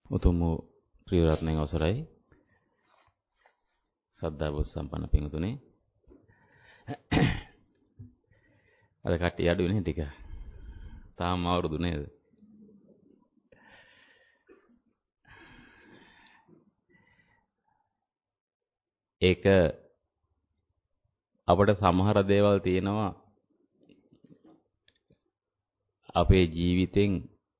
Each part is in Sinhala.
උතුම් ප්‍රිය රත්නයේ අවසරයි සද්ධා බුද්ධ සම්පන්න පින්තුනේ අද කට්ටිය අඩු වෙන ටික තාම අවුරුදු නේද ඒක අපිට සමහර දේවල් තියෙනවා අපේ ජීවිතෙන්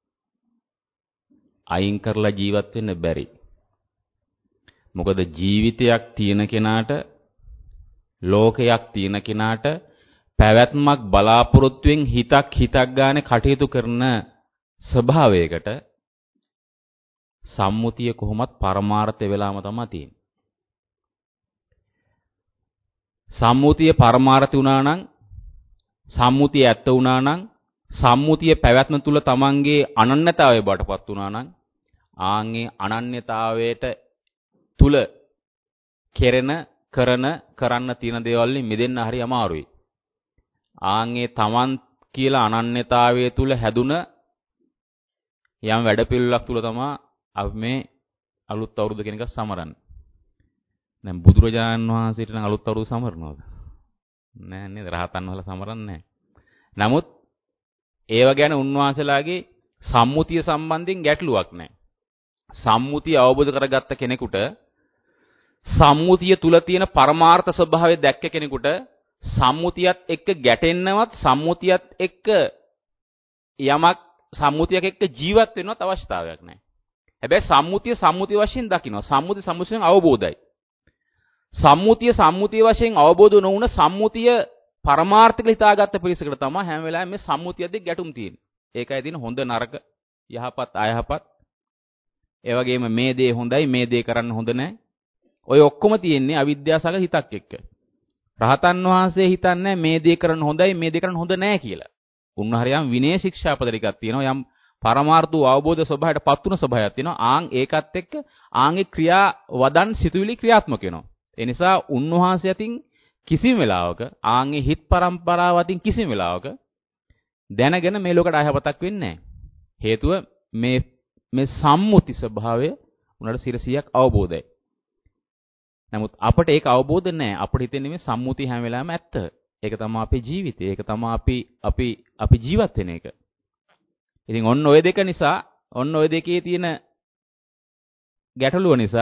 අයින් කරලා ජීවත් වෙන්න බැරි. මොකද ජීවිතයක් තියෙන කෙනාට ලෝකයක් තියෙන කෙනාට පැවැත්මක් බලාපොරොත්තුෙන් හිතක් ගානේ කටයුතු කරන ස්වභාවයකට සම්මුතිය කොහොමත් පරමාර්ථය වෙලාම තමයි තියෙන්නේ. සම්මුතිය පරමාර්ථය වුණා නම් සම්මුතිය ඇත්ත වුණා නම් සම්මුතිය පැවැත්ම තුල තමන්ගේ අනන්‍යතාවය බාටපත් වුණා නම් ආන්ගේ අනන්‍යතාවයට තුල කරන්න තියෙන දේවල් වලින් මිදෙන්න හරි අමාරුයි. ආන්ගේ තමන් කියලා අනන්‍යතාවය තුල හැදුන යම් වැඩපිළිවෙලක් තුල තමයි අපි මේ අලුත් අවුරුදු කෙනෙක් සමරන්නේ. දැන් බුදුරජාණන් වහන්සේට නම් අලුත් අවුරුදු සමරනවද? නෑ නේද? රහතන් වහන්සේලා සමරන්නේ නෑ. නමුත් ඒව ගැන උන්වහන්සේලාගේ සම්මුතිය සම්බන්ධයෙන් ගැටලුවක් නැහැ. සම්මුතිය අවබෝධ කරගත්ත කෙනෙකුට සම්මුතිය තුල තියෙන පරමාර්ථ ස්වභාවය දැක්ක කෙනෙකුට සම්මුතියත් එක්ක ගැටෙන්නවත් සම්මුතියත් එක්ක යමක් සම්මුතියක එක්ක ජීවත් වෙන්නවත් අවශ්‍යතාවයක් නැහැ. හැබැයි සම්මුතිය වශයෙන් දකිනවා. සම්මුතියෙන් අවබෝධයි. සම්මුතිය වශයෙන් අවබෝධ නොවුන සම්මුතිය පරමාර්ථික හිතාගත්ත පිරිසකට තමයි හැම වෙලාවෙම මේ සම්මුතියදී ගැටුම් තියෙන්නේ. ඒකයි තියෙන හොඳ නරක, යහපත් අයහපත්. ඒ වගේම මේ දේ හොඳයි, මේ දේ කරන්න හොඳ නැහැ. ඔය ඔක්කොම තියෙන්නේ අවිද්‍යාසගත හිතක් එක්ක. රහතන් වහන්සේ හිතන්නේ මේ දේ කරන්න හොඳයි, මේ දේ කරන්න හොඳ නැහැ කියලා. උන්වහන්සේ යම් විනය ශික්ෂාපද ටිකක් තියෙනවා. යම් පරමාර්ථ අවබෝධ ස්වභාවයට පත් වුණ ස්වභාවයක් තියෙනවා. ආන් ඒකත් එක්ක ආන්ගේ ක්‍රියා වදන් සිතුවිලි ක්‍රියාත්මක වෙනවා. ඒ නිසා උන්වහන්සේ අතින් කිසිම වෙලාවක ආන්ගේ හිත් පරම්පරාව අතින් කිසිම වෙලාවක දැනගෙන මේ ලෝකයට අයහපතක් වෙන්නේ නැහැ. හේතුව මේ සම්මුති ස්වභාවය උනට 100ක් අවබෝධයි. නමුත් අපට ඒක අවබෝධ නැහැ. අපිට හිතෙන්නේ මේ සම්මුතිය හැම වෙලාවෙම ඇත්ත. ඒක තමයි අපේ ජීවිතය. ඒක තමයි අපි ජීවත් වෙන එක. ඉතින් ඔන්න ඔය දෙක නිසා, ඔන්න ඔය දෙකේ තියෙන ගැටලුව නිසා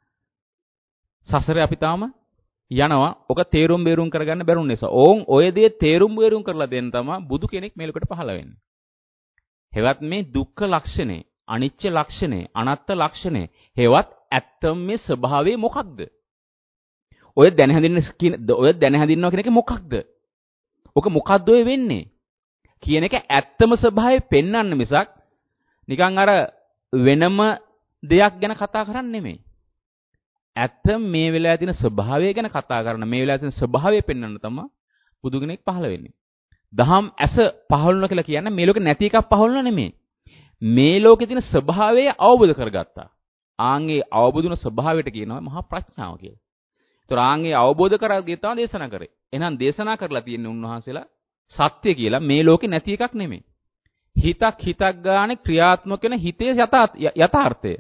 සසරේ අපි තාම යනවා. ඔක තේරුම් බේරුම් කරගන්න බැරුණ නිසා. ඕන් ඔය දේ තේරුම් බේරුම් කරලා දෙන්න තමයි බුදු කෙනෙක් මේ ලෝකෙට පහළ වෙන්නේ. හෙවත් මේ දුක්ඛ ලක්ෂණේ, අනිච්ච ලක්ෂණේ, අනාත්ත ලක්ෂණේ, හෙවත් ඇත්තම මේ ස්වභාවය මොකක්ද? ඔය දැන හැඳින්නවා කියන එක මොකක්ද? ඔක මොකද්ද ඔය වෙන්නේ? කියන එක ඇත්තම ස්වභාවය පෙන්වන්න මිසක් නිකන් අර වෙනම දෙයක් ගැන කතා කරන්නේ නෙමෙයි. ඇත්ත මේ වෙලාවේ තියෙන ස්වභාවය ගැන කතා කරන මේ වෙලාවේ තියෙන ස්වභාවය පෙන්වන්න තමයි බුදු කෙනෙක් පහළ වෙන්නේ. දහම් ඇස පහළුණ කියලා කියන්නේ මේ ලෝකේ නැති එකක් පහළුණ නෙමෙයි. මේ ලෝකේ තියෙන ස්වභාවය අවබෝධ කරගත්තා. ආන්ගේ අවබෝධ වුණ ස්වභාවයට කියනවා මහා ප්‍රඥාව කියලා. ඒතර ආන්ගේ අවබෝධ කරගිය තමයි දේශනා කරේ. එහෙනම් දේශනා කරලා තියෙන්නේ උන්වහන්සේලා සත්‍ය කියලා මේ ලෝකේ නැති එකක් නෙමෙයි. හිතක් ගානේ ක්‍රියාත්මක වෙන හිතේ යථාර්ථය.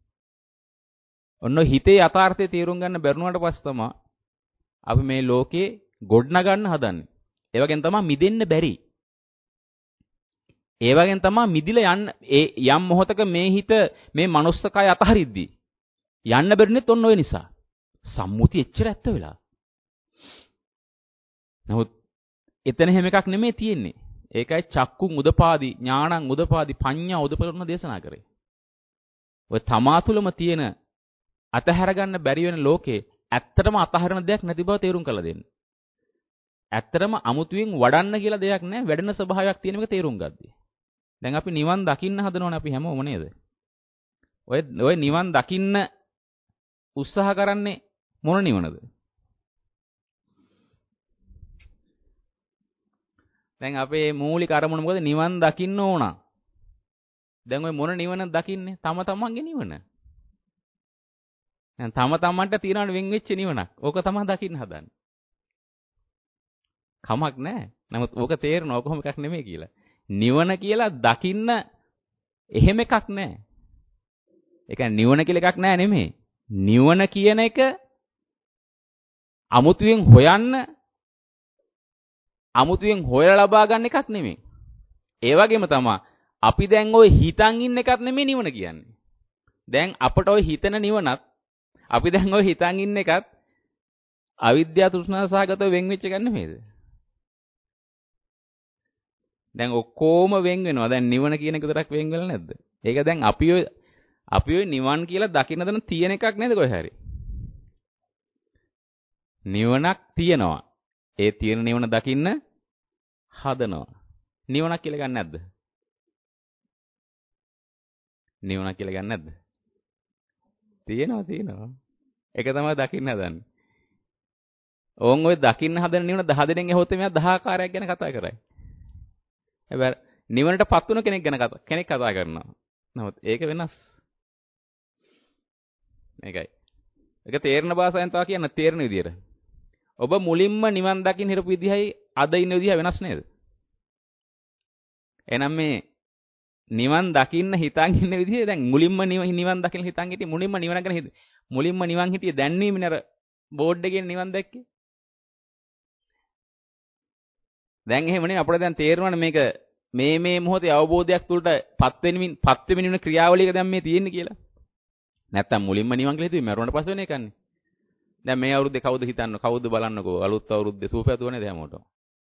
ඔන්න හිතේ යථාර්ථය තේරුම් ගන්න බැරුණාට පස්සේ තමයි අපි මේ ලෝකේ ගොඩනගන්න හදන්නේ. ඒ වගේම තමයි මිදෙන්න බැරි. ඒ වගේම තමයි මිදිලා යන්න යම් මොහොතක මේ හිත මේ මනුස්සකය අතහරිද්දී යන්න බැරිනෙත් ඔන්න ඔය නිසා. සම්මුතිය එච්චර ඇත්ත වෙලා. නමුත් එතන හැම එකක් නෙමෙයි තියෙන්නේ. ඒකයි චක්කුන් උදපාදි ඥානං උදපාදි පඤ්ඤා උදපරණ දේශනා කරේ. ඔය තමා තුළම තියෙන අතහැර ගන්න බැරි වෙන ලෝකේ ඇත්තටම අතහරින දෙයක් නැති බව තේරුම් කරලා දෙන්න. ඇත්තටම අමුතුවෙන් වඩන්න කියලා දෙයක් නැහැ. වැඩෙන ස්වභාවයක් තියෙන එක තේරුම් ගද්දී. දැන් අපි නිවන් දකින්න හදනවනේ අපි හැමෝම නේද? ඔය නිවන් දකින්න උත්සාහ කරන්නේ මොන නිවනද? දැන් අපේ මූලික අරමුණ මොකද? නිවන් දකින්න ඕන. දැන් ඔය මොන නිවනද දකින්නේ? තම තමන්ගේ නිවන. දැන් තම තමන්ට තියනවනේ වෙන් වෙච්ච නිවනක්. ඕක තමයි දකින්න හදන්නේ. කමක් නැහැ. නමුත් ඕක තේරෙනවා කොහොම එකක් නෙමෙයි කියලා. නිවන කියලා දකින්න එහෙම එකක් නැහැ. ඒ කියන්නේ නිවන කියලා එකක් නෑ නෙමෙයි. නිවන කියන එක අමුතුවෙන් හොයලා ලබා ගන්න එකක් නෙමෙයි. ඒ වගේම තමයි අපි දැන් ওই හිතන් ඉන්න එකක් නෙමෙයි නිවන කියන්නේ. දැන් අපට ওই හිතන නිවනත් අපි දැන් ওই හිතන් ඉන්න එකත් අවිද්‍යාව තෘෂ්ණාව සහගතව වෙන් වෙච්ච එකක් නෙමෙයිද? දැන් ඔක්කොම වෙන් වෙනවා. දැන් නිවන කියන එක විතරක් වෙන් වෙලා නැද්ද? ඒක දැන් අපි ඔය නිවන් කියලා දකින්න දන තියෙන එකක් නේද කොහේ හරි? නිවනක් තියෙනවා. ඒ තියෙන නිවන දකින්න හදනවා. නිවනක් කියලා ගන්න නැද්ද? නිවනක් කියලා ගන්න නැද්ද? තියෙනවා. ඒක තමයි දකින්න හදන්නේ. ඕන් ඔය දකින්න හදන නිවන 10 දෙනෙක් ඇහුවොත් මෙයා 10 ආකාරයක් ගැන කතා කරයි. හැබැයි නිවනටපත් වුණ කෙනෙක් කතා කරනවා. නමුත් ඒක වෙනස්. මේකයි. ඒක තේරෙන භාෂාවෙන් තව කියන්න තේරෙන විදියට. ඔබ මුලින්ම නිවන් දකින්න හිරපු විදිහයි අද ඉන්න විදිහ වෙනස් නේද? එහෙනම් මේ නිවන් දකින්න හිතන් ඉන්න විදිහ දැන් මුලින්ම නිවන් දකින්න හිතන් හිටියේ මුලින්ම නිවන ගැන මුලින්ම නිවන් හිටියේ දැන්වීමනේ අර බෝඩ් එකේ නිවන් දැක්කේ. දැන් එහෙමනේ අපිට දැන් තේරෙනවනේ මේක මේ මොහොතේ අවබෝධයක් තුලට පත් වෙමින් ක්‍රියාවලියක දැන් මේ තියෙන්නේ කියලා. නැත්තම් මුලින්ම නිවන් කියලා හිතුවේ මරුණට පස්සේ වෙන එකන්නේ. දැන් මේ අවුරුද්දේ කවුද හිතන්න කවුද බලන්නකෝ අලුත් අවුරුද්දේ සූපැතුව නේද හැමෝටම.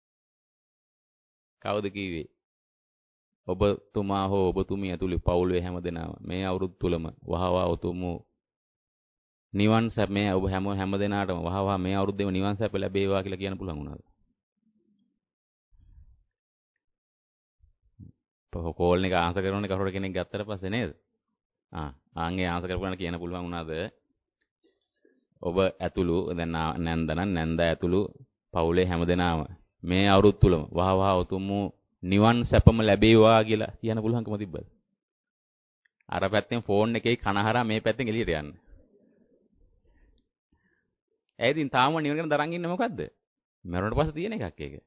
කවුද කිව්වේ? ඔබතුමා හෝ ඔබතුමිය ඇතුළු පවුලේ හැමදෙනාම මේ අවුරුදු තුලම වහවා උතුමු නිවන් සැප මේ ඔබ හැමදෙනාටම වහවා මේ අවුරුද්දේම නිවන් සැප ලැබේවා කියලා කියන්න පුළුවන් වුණාද? කෝල් එක ආන්සර් කරනෝනේ කවුරු කෙනෙක් ගත්තට පස්සේ නේද? ආන්ගේ ආන්සර් කරපුවාන කියන්න පුළුවන් වුණාද? ඔබ ඇතුළු දැන් නැන්ද ඇතුළු පවුලේ හැමදෙනාම මේ අවුරුදු තුලම වහවා උතුමු නිවන් සැපම ලැබේවා කියලා කියන්න පුළුවන්කම තිබ්බද? අර පැත්තෙන් ෆෝන් එකේ කනහරා මේ පැත්තෙන් එළියට යන්න. ඒ ඉතින් තාම නිවන ගැන දරන් ඉන්නේ මොකද්ද? මරුණට පස්සේ තියෙන එකක් ඒක.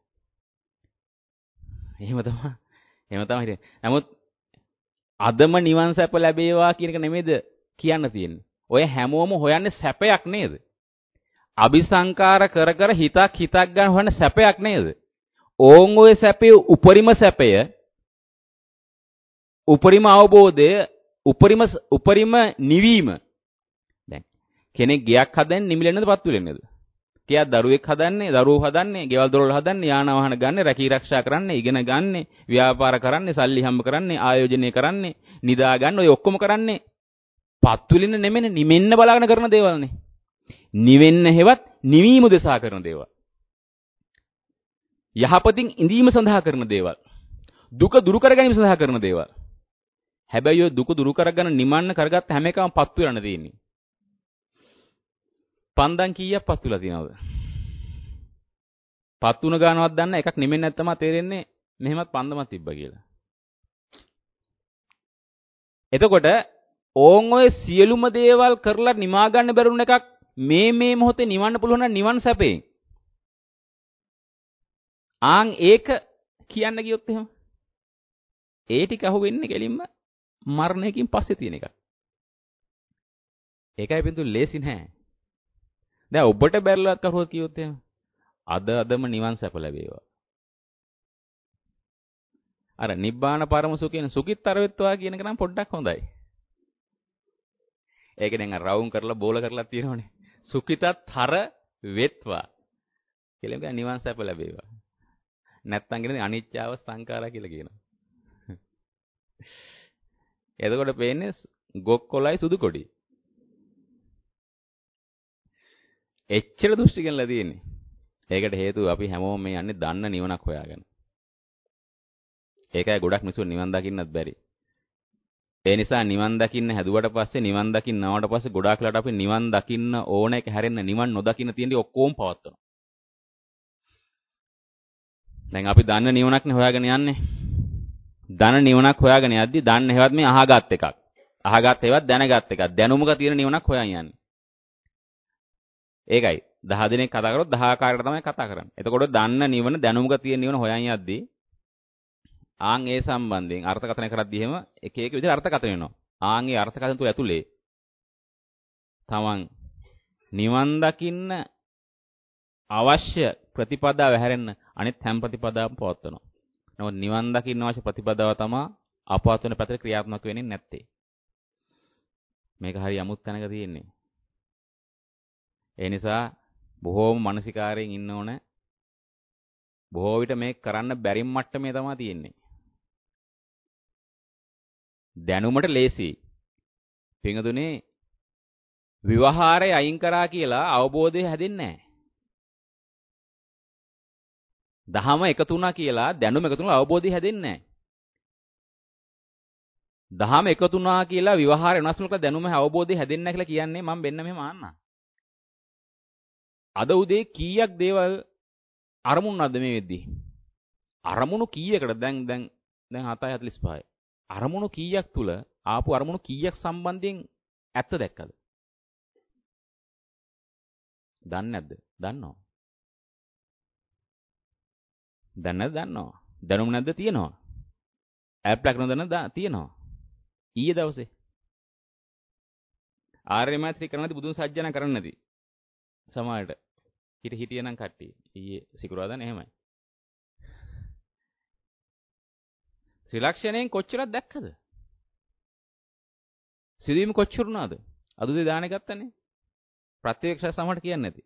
එහෙම තමයි හිතන්නේ. නමුත් අදම නිවන් සැප ලැබේවා කියන එක නෙමෙයිද කියන්න තියෙන්නේ. ඔය හැමෝම හොයන්නේ සැපයක් නේද? අபிසංකාර කර හිතක් ගන්න හොයන සැපයක් නේද? ඕන් ඔය සැපේ උපරිම සැපය, උපරිම අවබෝධය, උපරිම නිවීම. දැන් කෙනෙක් ගයක් හදන්නේ නිමිලෙන්නද පත්තු වෙන්නේද? කියා දරුවෙක් හදන්නේ, දරුවෝ හදන්නේ, ගෙවල් දොරවල් හදන්නේ, යාන වාහන ගන්න, රැකී ආරක්ෂා කරන්නේ, ඉගෙන ගන්න, ව්‍යාපාර කරන්නේ, සල්ලි හම්බ කරන්නේ, ආයෝජනය කරන්නේ, නිදා ගන්න ඔය ඔක්කොම කරන්නේ පත්තු වෙන්න නෙමෙයි නිමෙන්න බලාගෙන කරන දේවල්නේ. නිවෙන්න හෙවත් නිවීම උදෙසා කරන දේවල්. යහපතින් ඉඳීම සඳහා කරන දේවල්. දුක දුරු කර ගැනීම සඳහා කරන දේවල්. හැබැයි ඔය දුක දුරු කරගන්න නිමන්න කරගත්ත හැම එකම පත්තු වෙලා තියෙන්නේ. පන්දන් කීයක් පත්තු වෙලා තියෙනවද? පත්තුන ගන්නවත් දන්න එකක් නිමෙන්නේ නැත්නම් තේරෙන්නේ මෙහෙමත් පන්දමක් තිබ්බා කියලා. එතකොට ඕන් ඔය සියලුම දේවල් කරලා නිමා ගන්න බැරුණ එකක් මේ මොහොතේ නිවන්න පුළුවන් නම් නිවන් සැපේ. ආන් ඒක කියන්න ගියොත් එහෙම ඒ ටික අහුවෙන්නේ කෙලින්ම මරණයකින් පස්සේ තියෙන එකක්. ඒකයි පිටු ලේසි නෑ. දැන් ඔබට බැරිලවත් කරුවොත් කියොත් එහෙම අදම නිවන් සැප ලැබේවා. අර නිබ්බාන පරම සුඛයෙන් සුඛිතතර වෙත්වා කියන එක නම් පොඩ්ඩක් හොඳයි. ඒක දැන් අර රවුම් කරලා බෝල කරලා තියෙනවනේ. සුඛිතතර වෙත්වා කියලා කියන්නේ නිවන් සැප ලැබේවා. නැත්තම් කියන්නේ අනිච්චාව සංඛාරා කියලා කියනවා. එතකොට පේන්නේ ගොක් කොළයි සුදු කොඩි. එච්චර දෘෂ්ටි කරලා තියෙන්නේ. ඒකට හේතුව අපි හැමෝම මේ යන්නේ දන්න නිවනක් හොයාගෙන. ඒකයි ගොඩක් මිනිස්සු නිවන් දකින්නත් බැරි. ඒ නිසා නිවන් දකින්න හැදුවට පස්සේ නිවන් දකින්නවට පස්සේ ගොඩාක් වෙලාට අපි නිවන් දකින්න ඕන එක හැරෙන්න නිවන් නොදකින්න තියෙන දේ ඔක්කොම පවත්වනවා. දැන් අපි දන්න නිවනක්නේ හොයාගෙන යන්නේ. දන්න නිවනක් හොයාගෙන යද්දි දන්න හේවත් මේ අහගත් එකක්. අහගත් හේවත් දැනගත් එකක්. දැනුමක තියෙන නිවනක් හොයන් යන්නේ. ඒකයි 10 දිනක් කතා කරොත් 10 ආකාරයකට තමයි කතා කරන්නේ. එතකොට දන්න නිවන දැනුමක තියෙන නිවන හොයන් යද්දි ආන් ඒ සම්බන්ධයෙන් අර්ථකථනය කරද්දී එහෙම එක එක විදිහට අර්ථකථන වෙනවා. ආන්ගේ අර්ථකථන තුල ඇතුලේ තමන් නිවන් දකින්න අවශ්‍ය ප්‍රතිපදාව හැරෙන්න අනිත් හැම ප්‍රතිපදාවක්ම පවත්වනවා. නමුත් නිවන් දකින්න අවශ්‍ය ප්‍රතිපදාව තමයි අපවත් වෙන පැත්තට ක්‍රියාත්මක වෙන්නේ නැත්තේ. මේක හරිය අමුත් තැනක තියෙන්නේ. ඒ නිසා බොහෝම මානසිකාරයෙන් ඉන්න ඕන. බොහෝ විට මේක කරන්න බැරි මට්ටමේ තමයි තියෙන්නේ. දැනුමට ලේසි. පින්දුනේ විවහාරය අයින් කරා කියලා අවබෝධය හැදෙන්නේ නැහැ. දහම එකතු වුණා කියලා දැනුම එකතු වුණා අවබෝධය හැදෙන්නේ නැහැ. දහම එකතු වුණා කියලා විවහාරය වෙනස් වුණා දැනුම අවබෝධය හැදෙන්නේ නැහැ කියලා කියන්නේ මම මෙන්න මෙහෙම ආන්නා. අද උදේ කීයක් දේවල් අරමුණු නැද්ද මේ වෙද්දී? අරමුණු කීයකට දැන් 7:45. අරමුණු කීයක් තුල ආපු අරමුණු කීයක් සම්බන්ධයෙන් ඇත්ත දැක්කද? දන්නේ නැද්ද? දන්නවා. දන්නවා. දැනුම නැද්ද? තියෙනවා. ඇප්ලක් නොදන්න තියෙනවා. ඊයේ දවසේ ආර්ය මෛත්‍රී කරන නැති බුදුන් සජ්ජන කරන්නේ නැති සමාජයට හිටියනම් කට්ටිය ඊයේ සිකුරාදානේ එහෙමයි. ත්‍රිලක්ෂණයෙන් කොච්චරක් දැක්කද? සිදුවීම කොච්චර වුණාද? අදුදේ දාණය ගත්තනේ. ප්‍රත්‍යක්ෂ සමහරට කියන්නේ නැති.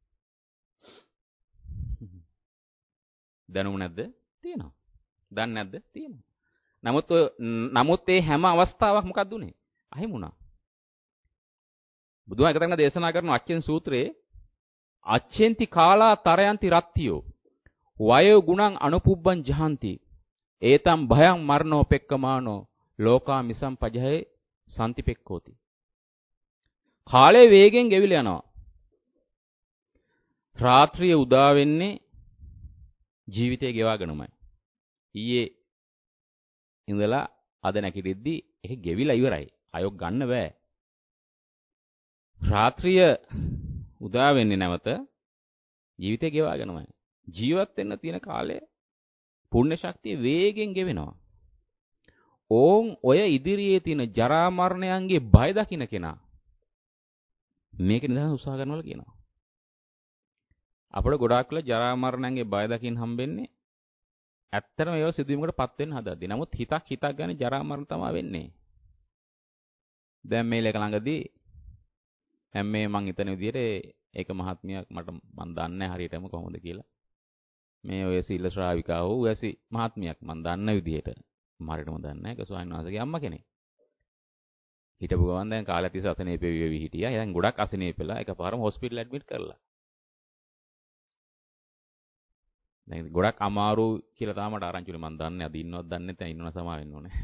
දැනුම නැද්ද? තියෙනවා. දන්නේ නැද්ද? තියෙනවා. නමුත් මේ හැම අවස්ථාවක් මොකක්ද උනේ? අහිමුණා. බුදුහාම එක තැනක දේශනා කරන අච්චෙන් සූත්‍රයේ අච්චෙන්ති කාලා තරයන්ති රත්තියෝ වයෝ ගුණං අනුපුබ්බං ජහන්ති ඒතම් භයං මරණෝ පෙක්කමානෝ ලෝකා මිසම් පජහේ සම්තිපෙක්කෝති. කාලේ වේගෙන් ගෙවිලා යනවා. රාත්‍රිය උදා වෙන්නේ ජීවිතේ ගෙවාගෙනමයි. ඊයේ ඉඳලා අද නැගිටිද්දි ඒක ගෙවිලා ඉවරයි. අයොක් ගන්න බෑ. රාත්‍රිය උදා වෙන්නේ නැවත ජීවිතේ ගෙවාගෙනමයි. ජීවත් වෙන්න තියෙන කාලය පුණ්‍ය ශක්තිය වේගෙන් ගෙවෙනවා. ඕන් ඔය ඉදිරියේ තියෙන ජරා මරණයන්ගේ බය දකින්න කෙනා මේක නිදහස් උත්සාහ කරනවල කියනවා. අපිට ගොඩාක් වෙලා ජරා මරණයන්ගේ බය දකින්න හම්බෙන්නේ ඇත්තටම ඒව සිදුවීමකටපත් වෙන්න හදද්දී. නමුත් හිතක් ගන්න ජරා මරණ තමයි වෙන්නේ. දැන් මේ ලේක ළඟදී මේ මං හිතන විදිහට ඒක මහත්මියක් මම දන්නේ නැහැ හරියටම කොහොමද කියලා. මේ ඔය සීල ශ්‍රාවිකාව වූ ඇසි මහත්මියක් මම දන්න විදිහට මරිටම දන්නේ නැහැ. ඒක ස්වාමීන් වහන්සේගේ අම්මා කෙනෙක්. හිටපු ගමන් දැන් කාලයක් තිස්සේ අසනීප වෙවි හිටියා. දැන් ගොඩක් අසනීප වෙලා එකපාරම හොස්පිටල් ඇඩ්මිට් කරලා. දැන් ගොඩක් අමාරු කියලා තමයි මට ආරංචිුනේ මම දන්නේ. අද ඉන්නවද දන්නේ නැත්නම් ඉන්නව සමා වෙන්න ඕනේ.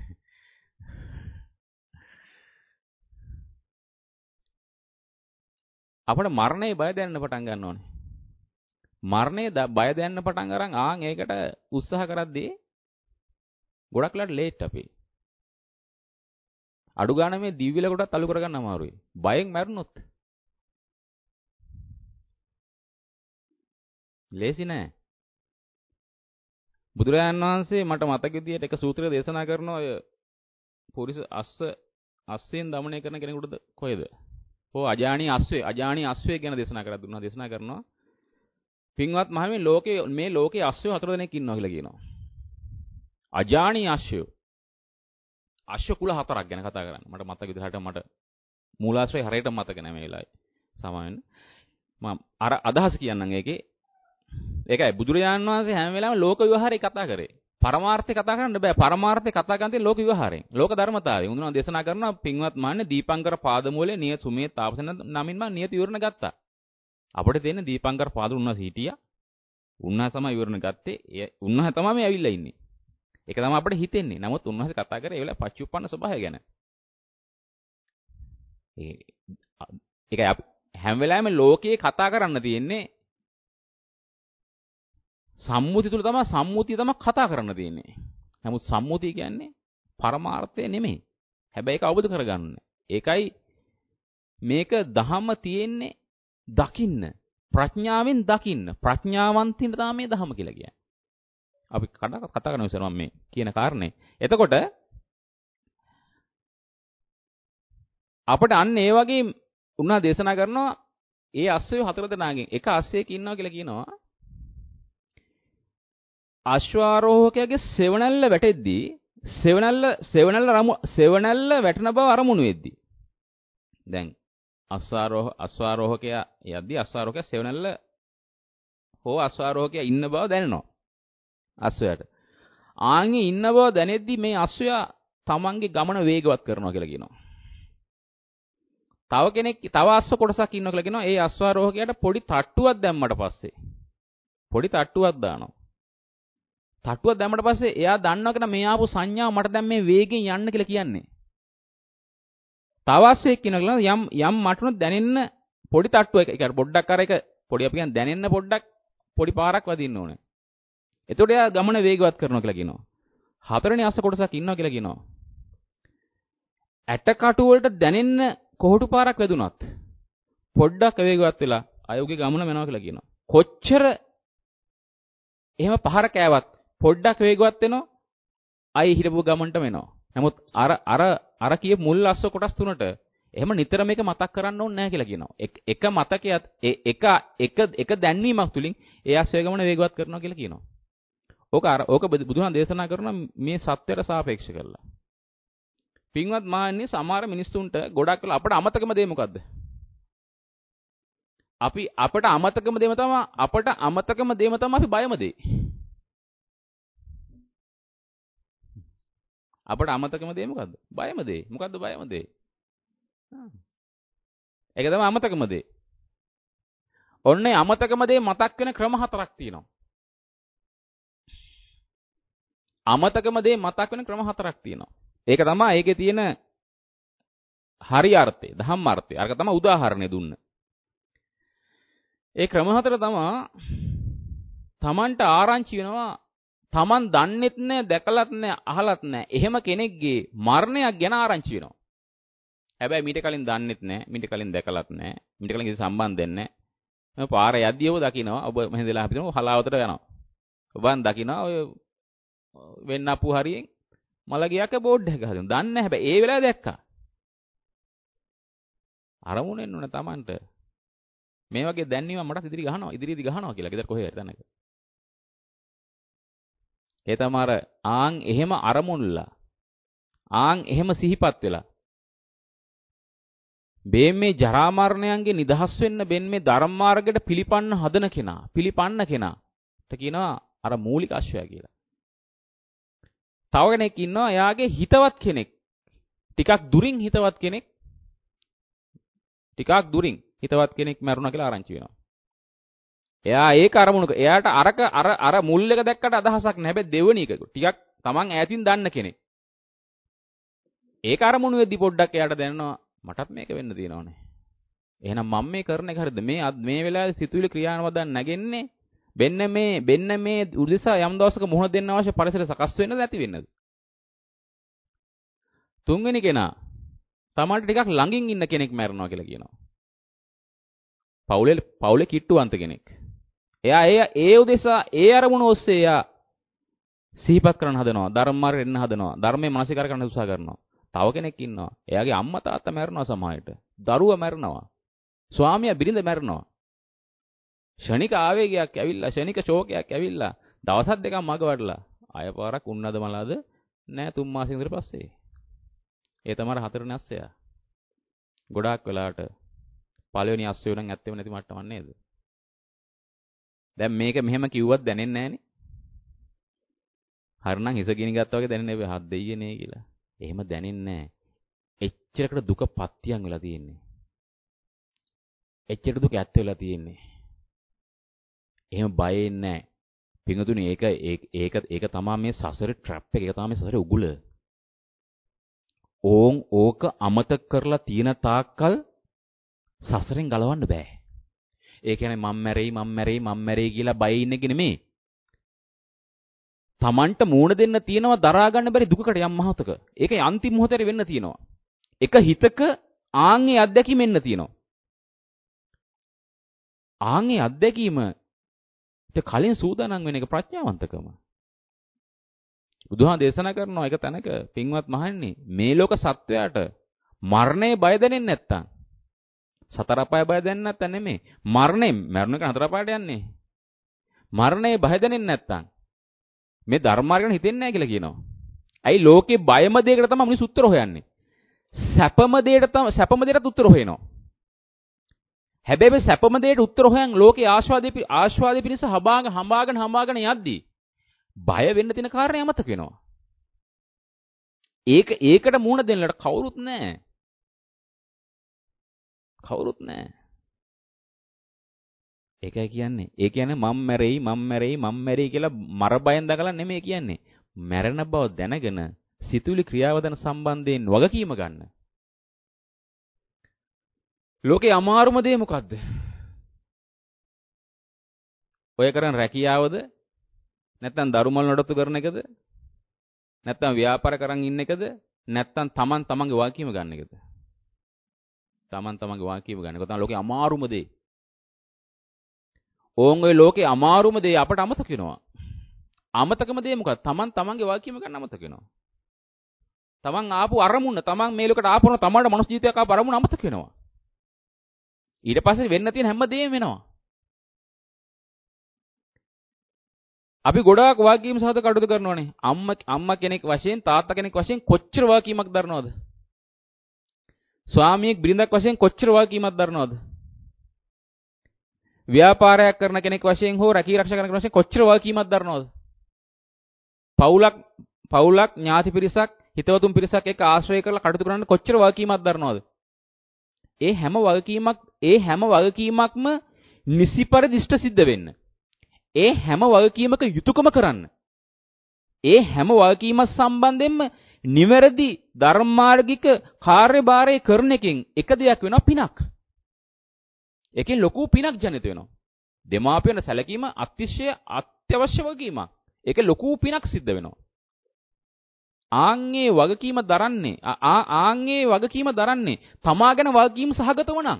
අපිට මරණය බය දැනෙන්න පටන් ගන්න ඕනේ. මරණය බය දැනෙන්න පටන් අරන් ආන් ඒකට උත්සාහ කරද්දී ගොඩක් වෙලාට ලේට් අපි. අඩු ගන්න මේ දිව්‍ය ලෝකෙටත් අලු කරගන්න අමාරුයි. බයෙන් මැරුණොත්. ලේසි නෑ. බුදුරජාණන් වහන්සේ මට මතක විදියට එක සූත්‍රයක් දේශනා කරනවා ඔය පුරිස අස්සෙන් දමනය කරන කෙනෙකුටද කොහෙද? අජානීය අස්වැය ගැන දේශනා කරනවා. පින්වත් මහණෙනි මේ ලෝකේ අස්වැය 4 දෙනෙක් ඉන්නවා කියලා කියනවා. අජානීය අස්වැය. අශ්ව කුල 4ක් ගැන කතා කරන්නේ. මට මතක විදිහට මට මූලාශ්‍රය හරියට මතක නැහැ මේ වෙලාවේ. සාමාන්‍යයෙන් මම අර අදහස කියන්නම් ඒකයි බුදුරජාණන් වහන්සේ හැම වෙලාවෙම ලෝක විවහාරය කතා කරේ. පරමාර්ථය කතා කරන්න බෑ. පරමාර්ථය කතා කරන්නේ ලෝක විවහාරයෙන්. ලෝක ධර්මතාවය. උන්වහන්සේ දේශනා කරනවා පින්වත් මහන්නේ දීපංකර පාදමූලයේ නිය සුමේ තාපසන නමින් මම නියත විවරණ ගත්තා. අපිට තියෙන දීපංකර පාද උන්වහන්සේ හිටියා. උන්වහන්සේ තමයි විවරණ ගත්තේ. උන්වහන්සේ තමයි මේ ඇවිල්ලා ඉන්නේ. ඒක තමයි අපිට හිතෙන්නේ. නමුත් උන්වහන්සේ කතා කරේ ඒ වෙලාවේ පච්චුප්පන්න ස්වභාවය ගැන. ඒකයි අපි හැම වෙලාවෙම ලෝකයේ කතා කරන්න තියෙන්නේ සම්මුතිය තුල තමයි කතා කරන්න තියෙන්නේ. නමුත් සම්මුතිය කියන්නේ පරමාර්ථය නෙමෙයි. හැබැයි ඒක අවබෝධ කරගන්න. ඒකයි මේක දහම තියෙන්නේ දකින්න. ප්‍රඥාවෙන් දකින්න. ප්‍රඥාවන්තින් තමයි මේ දහම කියලා කියන්නේ. අපි කතා කරන විසර මම මේ කියන කාරණේ. එතකොට අපිට අන්න ඒ වගේ උන්නා දේශනා කරනවා ඒ අස්සයෝ 4 දෙනාගෙන් එක අස්සයෙක් ඉන්නවා කියලා කියනවා. අශ්වාරෝහකයාගේ සෙවණැල්ල වැටෙද්දී සෙවණැල්ල වැටෙන බව අරමුණු වෙද්දී. දැන් අශ්වාරෝහකයා යද්දී අශ්වාරෝහකයා සෙවණැල්ල හෝ අශ්වාරෝහකයා ඉන්න බව දැනෙනවා. අශ්වයාට. ආන්ගේ ඉන්න බව දැනෙද්දී මේ අශ්වයා තමන්ගේ ගමන වේගවත් කරනවා කියලා කියනවා. තව අශ්ව කොටසක් ඉන්නවා කියලා කියනවා. ඒ අශ්වාරෝහකයාට පොඩි තට්ටුවක් දැම්මට පස්සේ පොඩි තට්ටුවක් දානවා. තට්ටුවක් දැම්මට පස්සේ එයා දන්නවා කියන මේ ආපු සංඥාව මට දැන් මේ වේගෙන් යන්න කියලා කියන්නේ. තව අශ්වයෙක් ඉන්නවා යම් මටුන දැනෙන්න පොඩි තට්ටුවක් ඒ කියන්නේ පොඩ්ඩක් අර එක පොඩි අපි කියන්නේ දැනෙන්න පොඩ්ඩක් පොඩි පාරක් වදින්න ඕනේ. එතකොට එයා ගමන වේගවත් කරනවා කියලා කියනවා. හතරවෙනි අශ්ව කොටසක් ඉන්නවා කියලා කියනවා. ඇටකටු වලට දැනෙන්න කොහොටු පාරක් වැදුනත් පොඩ්ඩක් වේගවත් වෙලා අයෝගේ ගමන යනවා කියලා කියනවා. කොච්චර එහෙම පහර කෑවත් පොඩ්ඩක් වේගවත් වෙනවා අය හිරපු ගමනට වෙනවා. නමුත් අර කිය මුල් අස්ස කොටස් තුනට එහෙම නිතර මේක මතක් කරන්න ඕනේ නැහැ කියලා කියනවා. එක මතකයක් එක දැන්වීමක් තුලින් ඒ අස්සය ගමන වේගවත් කරනවා කියලා කියනවා. ඕක බුදුහාම දේශනා කරන මේ සත්‍යයට සාපේක්ෂ කරලා. පින්වත් මාන්නේ සමහර මිනිස්සුන්ට ගොඩක් වෙලා අපට අමතකම දේ මොකද්ද? අපට අමතකම දේම තමයි අපි බයම දේ. අපට අමතකම දේ මොකද්ද? බයම දේ. මොකද්ද බයම දේ? ඒක තමයි අමතකම දේ. ඔන්නේ අමතකම දේ මතක් වෙන ක්‍රම 4ක් තියෙනවා. අමතකම දේ මතක් වෙන ක්‍රම 4ක් තියෙනවා. ඒක තමයි ඒකේ තියෙන හරි අර්ථය, ධම්ම අර්ථය. අරක තමයි උදාහරණය දුන්න. ඒ ක්‍රම 4 තමයි තමන්ට ආරංචි වෙනවා තමන් දන්නෙත් නැහැ, දැකලත් නැහැ, අහලත් නැහැ. එහෙම කෙනෙක්ගේ මරණයක් ගැන ආරංචි වෙනවා. හැබැයි මීට කලින් දන්නෙත් නැහැ, මීට කලින් දැකලත් නැහැ, මීට කලින් කිසි සම්බන්ධයක් නැහැ. මම පාර යද්දී ඔබ දකිනවා, ඔබ මෙහෙදලා හිටිනවා හලාවතට යනවා. ඔබන් දකිනවා ඔය වෙන්න අපු හරියෙන් මලගියක බෝඩ් එක හදනවා. දන්නේ නැහැ හැබැයි ඒ වෙලාවේ දැක්කා. අරමුණෙන්න ඕන තමන්ට. මේ වගේ දැන්වීම මටත් ඉදිරියේදී ගහනවා කියලා. ගෙදර කොහේ හරි තැනක. ඒ තමයි ආන් එහෙම අරමුණුලා. ආන් එහෙම සිහිපත් වෙලා. මේ ජරා මරණයන්ගේ නිදහස් වෙන්න මේ ධර්ම මාර්ගයට පිළිපන්න කෙනාට කියනවා අර මූලික අශ්වයා කියලා. තව කෙනෙක් ඉන්නවා එයාගේ හිතවත් කෙනෙක්. ටිකක් දුරින් හිතවත් කෙනෙක් මරුණා කියලා ආරංචි වෙනවා. එයා ඒක අරමුණක. එයාට අර මුල් එක දැක්කට අදහසක් නැහැ. හැබැයි දෙවෙනි එක ටිකක් Taman ඈතින් දන්න කෙනෙක්. ඒක අරමුණු වෙද්දි පොඩ්ඩක් එයාට දැනෙනවා මටත් මේක වෙන්න තියෙනවනේ. එහෙනම් මම මේ කරන එක හරියද? මේ වෙලාවේ සිතුවිලි ක්‍රියාවදන් නැගෙන්නේ බෙන්න මේ උදෙසා යම් දවසක මුහුණ දෙන්න අවශ්‍ය පරිසර සකස් වෙන්නද නැති වෙන්නද? තුන්වෙනි කෙනා Tamanට ටිකක් ළඟින් ඉන්න කෙනෙක් මැරෙනවා කියලා කියනවා. පවුලේ කිට්ටුවන්ත කෙනෙක්. එයා ඒ උදෙසා ඒ අරමුණ ඔස්සේ එයා සිහිපත් කරන්න හදනවා. ධර්ම මාර්ගෙට එන්න හදනවා. ධර්මයේ මානසිකාර කරන්න උත්සාහ කරනවා. තව කෙනෙක් ඉන්නවා. එයාගේ අම්මා තාත්තා මැරෙනවා සමහරවිට. දරුවා මැරෙනවා. ස්වාමියා බිරිඳ මැරෙනවා. ෂණික ආවේගයක් ඇවිල්ලා, ෂණික ශෝකයක් ඇවිල්ලා, දවස් දෙකක් මග වඩලා ආය පාරක් උන්නද මලාද නෑ 3 මාසෙක ඉඳලා පස්සේ. ඒ තමයි හතරවෙනි අස්සය. ගොඩාක් වෙලාවට පළවෙනි අස්සය නම් ඇත්තෙම නැති මට්ටමක් නේද? දැන් මේක මෙහෙම කිව්වත් දැනෙන්නේ නෑනේ. හරිනම් හිස ගිනි ගත්තා වගේ දැනෙන්නේ නැහැ හත් දෙයියනේ කියලා. එහෙම දැනෙන්නේ නෑ. එච්චරකට දුක පත්‍යයන් වෙලා තියෙන්නේ. එච්චර දුක ඇත්ත වෙලා තියෙන්නේ. එහෙම බයෙන්නේ නැහැ. පිංගුතුනි ඒක තමයි මේ සසරේ ට්‍රැප් එක. ඒක තමයි මේ සසරේ උගුල. ඕක අමතක කරලා තියෙන තාක්කල් සසරෙන් ගලවන්න බෑ. ඒ කියන්නේ මම මැරෙයි කියලා බයෙ ඉන්න එක නෙමෙයි. Tamanට මූණ දෙන්න තියෙනවා දරා ගන්න බැරි දුකකට යම් මොහොතක. ඒකයි අන්තිම මොහොතේ වෙන්න තියෙනවා. එක හිතක ආන්ගේ අත්දැකීම එන්න තියෙනවා. ආන්ගේ අත්දැකීම කලින් සූදානම් වෙන එක ප්‍රඥාවන්තකම. බුදුහාම දේශනා කරනවා එක තැනක පින්වත් මහන්නේ මේ ලෝක සත්වයාට මරණේ බය දැනෙන්නේ නැත්තම් සතර අපාය බය දැනෙන්නේ නැත්තම් නෙමෙයි. මරණ එක නතර අපායට යන්නේ. මරණේ බය දැනෙන්නේ නැත්තම් මේ ධර්මාර්ග ගැන හිතෙන්නේ නැහැ කියලා කියනවා. ඇයි ලෝකේ බයම දෙයකට තමයි මිනිස්සු උත්තර හොයන්නේ. සැපම දෙයටත් උත්තර හොයනවා. හැබැයි මේ සැපම දෙයට උත්තර හොයන් ලෝකේ ආස්වාදේ පිණිස හඹාගෙන යද්දී බය වෙන්න තියෙන කාරණේ අමතක වෙනවා. ඒකට මූණ දෙන්නට කවුරුත් නැහැ. කවුරුත් නැහැ. ඒකයි කියන්නේ. ඒ කියන්නේ මම මැරෙයි කියලා මර බයෙන් දකලා නෙමෙයි කියන්නේ. මැරෙන බව දැනගෙන සිතුවිලි ක්‍රියාවදන සම්බන්ධයෙන් වගකීම ගන්න. ලෝකේ අමාරුම දේ මොකද්ද? ඔය කරන රැකියාවද? නැත්නම් දරුමල් නඩත්තු කරන එකද? නැත්නම් ව්‍යාපාර කරන් ඉන්න එකද? නැත්නම් තමන්ගේ වගකීම ගන්න එකද? තමන්ගේ වගකීම ගන්න එක තමයි ලෝකේ අමාරුම දේ. ඕන් ඔය ලෝකේ අමාරුම දේ අපට අමතක වෙනවා. අමතකම දේ මොකක්ද? තමන්ගේ වගකීම ගන්න අමතක වෙනවා. තමන් ආපු අරමුණ, තමන් මේ ලෝකයට ආපුවම තමන්ට මනුස්ස ජීවිතයක් ආපු අරමුණ අමතක වෙනවා. ඊට පස්සේ වෙන්න තියෙන හැම දෙයක්ම වෙනවා. අපි ගොඩාක් වගකීම් සහගත කටයුතු කරනවානේ. අම්මා කෙනෙක් වශයෙන්, තාත්තා කෙනෙක් වශයෙන් කොච්චර වගකීමක් දරනවද? ස්වාමියෙක් බිරිඳක් වශයෙන් කොච්චර වගකීමක් දරනවද? ව්‍යාපාරයක් කරන කෙනෙක් වශයෙන් හෝ රැකී ආරක්ෂා කරන කෙනෙක් වශයෙන් කොච්චර වගකීමක් දරනවද? පවුලක් ඥාති පිරිසක්, හිතවතුන් පිරිසක් එක්ක ආශ්‍රය කරලා කටයුතු කරන්න කොච්චර වගකීමක් දරනවද? ඒ හැම වගකීමක්ම නිසි පරිදි ඉෂ්ට සිද්ධ වෙන්න. ඒ හැම වගකීමක යුතුයකම කරන්න. ඒ හැම වගකීමක් සම්බන්ධයෙන්ම නිවැරදි ධර්මාර්ගික කාර්යභාරය කරන එකෙන් එක දෙයක් වෙනවා පිනක්. ඒකෙන් ලොකු පිනක් ජනිත වෙනවා. දෙමාපියන් සැලකීම අත්‍යවශ්‍ය වගකීමක්. ඒකේ ලොකු පිනක් සිද්ධ වෙනවා. ආන්ගේ වගකීම දරන්නේ තමා ගැන වගකීම් සහගතව නම්.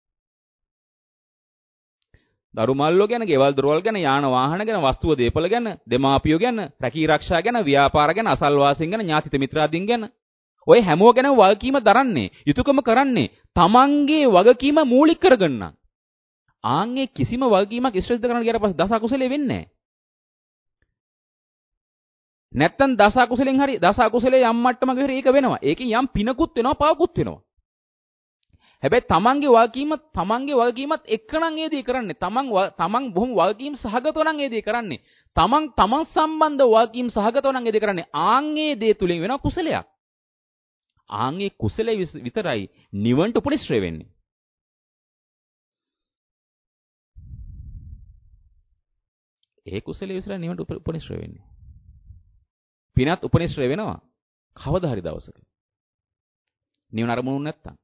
දරු මල්ලෝ ගැන, ගෙවල් දොරවල් ගැන, යාන වාහන ගැන, වස්තුව දේපල ගැන, දෙමාපියෝ ගැන, රැකී ආරක්ෂා ගැන, ව්‍යාපාර ගැන, අසල්වාසීන් ගැන, ඥාතිත මිත්‍රාදීන් ගැන. ඔය හැමෝ ගැන වගකීම දරන්නේ, යුතුයකම කරන්නේ තමන්ගේ වගකීම මූලික කරගන්න. ආන්ගේ කිසිම වගකීමක් ඉෂ්ට සිද්ධ කරන්න ගියාට පස්සේ දස අකුසලෙ වෙන්නේ නැහැ. නැත්තම් දස අකුසලේ යම් මට්ටමක හරි ඒක වෙනවා. ඒකෙන් යම් පිනකුත් වෙනවා, පාවකුත් වෙනවා. හැබැයි තමන්ගේ වගකීමත් එක්කනම් ඒ දේ කරන්නේ. තමන් බොහොම වගකීම් සහගතව නම් ඒ දේ කරන්නේ. තමන් සම්බන්ධ වගකීම් සහගතව නම් ඒ දේ කරන්නේ. ආන්ගේ දේ තුලින් වෙන කුසලයක්. ආන්ගේ කුසලයේ විතරයි නිවන්ට උපනිශ්‍රේ වෙන්නේ. ඒ කුසලයේ විතරයි නිවන්ට උපනිශ්‍රේ වෙන්නේ. පිනත් උපනිශ්‍රේ වෙනවා කවදා හරි දවසක. නිවන අරමුණු නැත්තම්.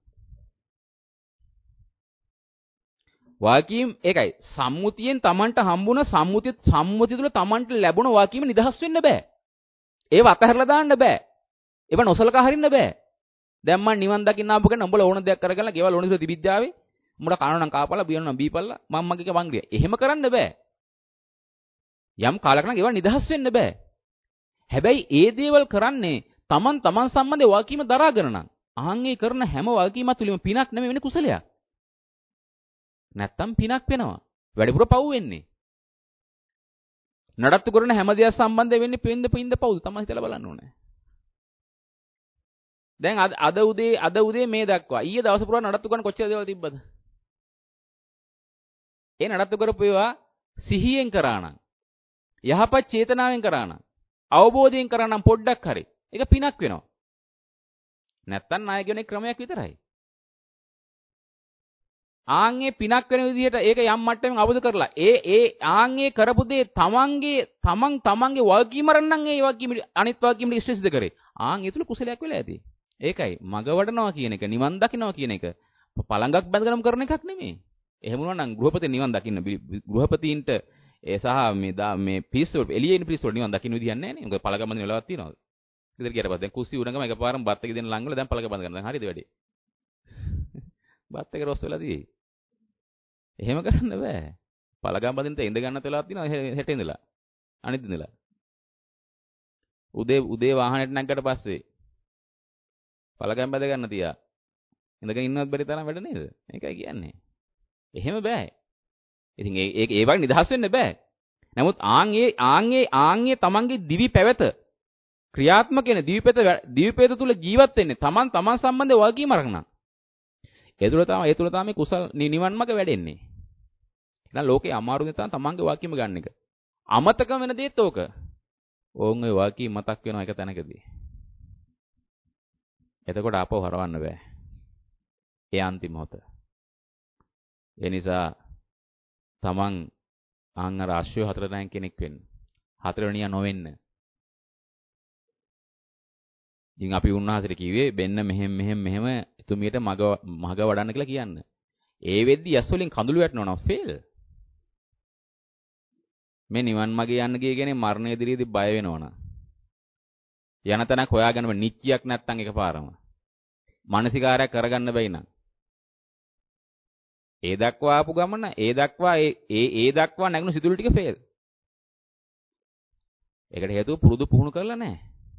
වාකීම් ඒකයි සම්මුතියෙන් Tamanට හම්බුණ සම්මුතිය තුළ Tamanට ලැබුණ වාකීම නිදහස් වෙන්න බෑ. ඒව අතහැරලා දාන්න බෑ. ඒව නොසලකා හරින්න බෑ. දැන් මම නිවන් දකින්න ආපු කෙනා උඹලා ඕන දෙයක් කරගන්න ගෙවල් ඕන විදිහට විද්‍යාවේ උඹලා කනවා නම් කාපලා බියනවා නම් බීපල්ලා මම්මගේ වංගිය. එහෙම කරන්න බෑ. යම් කාලයක නම් ඒව නිදහස් වෙන්න බෑ. හැබැයි ඒ දේවල් කරන්නේ Taman සම්බන්ධ වාකීම දරාගෙන නම්. අහංගේ කරන හැම වාකීමක් තුලින්ම පිනක් නෙමෙයි වෙන්නේ කුසලයක්. නැත්තම් පිනක් වෙනවා. වැඩිපුර පව් වෙන්නේ. නඩත්තු කරන හැම දෙයක් සම්බන්ධ වෙන්නේ පින්ද පව්ද තමයි හිතලා බලන්න ඕනේ. දැන් අද උදේ මේ දක්වා ඊයේ දවස් පුරා නඩත්තු කරන කොච්චර දේවල් තිබ්බද? ඒ නඩත්තු කරපු ඒවා සිහියෙන් කරා නම් යහපත් චේතනාවෙන් කරා නම් අවබෝධයෙන් කරා නම් පොඩ්ඩක් හරි ඒක පිනක් වෙනවා. නැත්තම් ණය ගෙවන ක්‍රමයක් විතරයි. ආන්ගේ පිනක් වෙන විදිහට ඒක යම් මට්ටමින් අවබෝධ කරලා ඒ ආන්ගේ කරපු දේ තමන්ගේ වගකීම රන්නම් ඒ වගකීම අනිත් වගකීම ඉෂ්ට සිද්ධ කරේ. ආන් ඒ තුල කුසලයක් වෙලා ඇති. ඒකයි මග වඩනවා කියන එක නිවන් දකින්නවා කියන එක පළඟක් බැඳගෙනම කරන එකක් නෙමෙයි. එහෙම වුණා නම් ගෘහපති නිවන් දකින්න ගෘහපතීන්ට ඒ සහ මේ පිස්සු එළියේ ඉන්න පිස්සු නිවන් දකින්න විදියක් නැහැ නේ. මොකද පළඟ බඳින වෙලාවක් තියෙනවද? ඉතින් කියට පස්සේ දැන් කුස්සිය උණගම එකපාරම බත් එක දෙන්න ලං වෙලා දැන් පළඟ බඳ ගන්න. දැන් හරියද වැඩේ? බත් එක රොස් වෙලා තියෙයි. එහෙම කරන්න බෑ. පළගම් බඳින්න තේ ඉඳ ගන්නත් වෙලාවක් තියෙනවා හෙට ඉඳලා. අනිත් ඉඳලා. උදේ වාහනේට නැග්ගට පස්සේ පළගම් බඳ ගන්න තියා. ඉඳගෙන ඉන්නවත් බැරි තරම් වැඩ නේද? ඒකයි කියන්නේ. එහෙම බෑ. ඉතින් ඒ වගේ නිදහස් වෙන්න බෑ. නමුත් ආන්ගේ තමන්ගේ දිවි පැවත ක්‍රියාත්මක වෙන දිවිපෙත තුල ජීවත් වෙන්නේ තමන් සම්බන්ධ වගකීම අරගෙන. ඒ තුල තමයි කුසල් නිවන් මාර්ග වැඩෙන්නේ. එහෙනම් ලෝකේ අමාරු දේ තමයි තමන්ගේ වගකීම ගන්න එක. අමතක වෙන දේත් ඕක. ඕන් ඔය වගකීම මතක් වෙනවා එක තැනකදී. එතකොට ආපහු හරවන්න බෑ. ඒ අන්තිම මොහොත. ඒ නිසා තමන් අර ආශ්‍රය හතර දැන් කෙනෙක් වෙන්න. හතරවෙනියා නොවෙන්න. ඉතින් අපි උන්වහන්සේට කිව්වේ බෙන්න මෙහෙම එතුමියට මග වඩන්න කියලා කියන්න. ඒ වෙද්දි යස් වලින් කඳුළු වැටෙනවා නම් ෆේල්. මේ නිවන් මාගේ යන්න ගිය කෙනේ මරණය ඉදිරියේදී බය වෙනවනම්. යන තැනක් හොයාගන්නව නිච්චියක් නැත්තම් එකපාරම. මානසිකාරයක් කරගන්න බැයි නම්. ඒ දක්වා ආපු ගමන ඒ දක්වා නැගුණු සිතුවිලි ටික ෆේල්. ඒකට හේතුව පුරුදු පුහුණු කරලා නැහැ.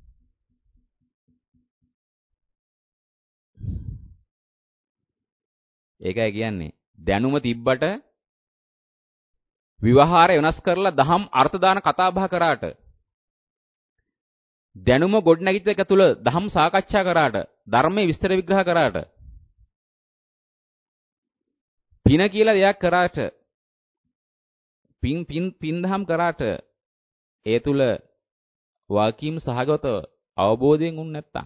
ඒකයි කියන්නේ දැනුම තිබ්බට විවහාරය වෙනස් කරලා දහම් අර්ථ දාන කතා බහ කරාට දැනුම ගොඩනැගිච්ච එක තුල දහම් සාකච්ඡා කරාට ධර්මයේ විස්තර විග්‍රහ කරාට පින කියලා දෙයක් කරාට පින් දහම් කරාට ඒ තුල වාකීම් සහගත අවබෝධයෙන් උන් නැත්තම්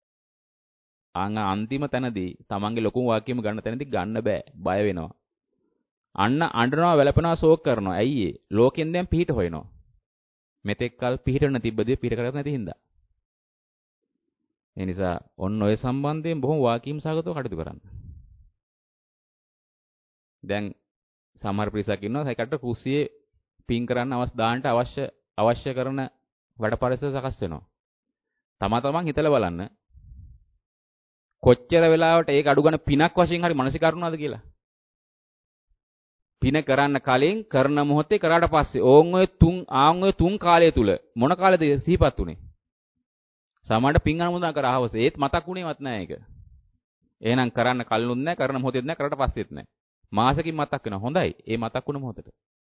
අන්තිම තැනදී තමන්ගේ ලොකුම වාක්‍යම ගන්න තැනදී ගන්න බය වෙනවා. අන්න අඬනවා වැළපෙනවා ශෝක කරනවා. ඇයි ඒ? ලෝකෙන් දැන් පිහිට හොයනවා. මෙතෙක් කල් පිහිටන තිබ්බදී පිහිට කරගන්න නැති හින්දා. ඒ නිසා ඔන්න ඔය සම්බන්ධයෙන් බොහොම වාක්‍යම සහගතව කටයුතු කරන්න. දැන් සමහර පිරිසක් ඉන්නවා ඒකට කුස්සියේ පින් කරන්න දාන්නට අවශ්‍ය කරන වැඩ පරිසර සකස් වෙනවා. තමන් හිතලා බලන්න කොච්චර වෙලාවට ඒක අඩු ගන්න පිනක් වශයෙන් හරි මනසිකරුණාද කියලා. පින කරන්න කලින් කරන මොහොතේ කරාට පස්සේ ඕන් ඔය තුන් කාලය තුල මොන කාලෙද සිහිපත් උනේ? සමහරට පින් අනුමೋದනා කරාවස ඒත් මතක් වුණේවත් නැහැ ඒක. එහෙනම් කරන්න කලිනුත් නැහැ කරන මොහොතේත් නැහැ කරාට පස්සෙත් නැහැ. මාසෙකින් මතක් වෙනවා. හොඳයි. ඒ මතක් වුණ මොහොතට.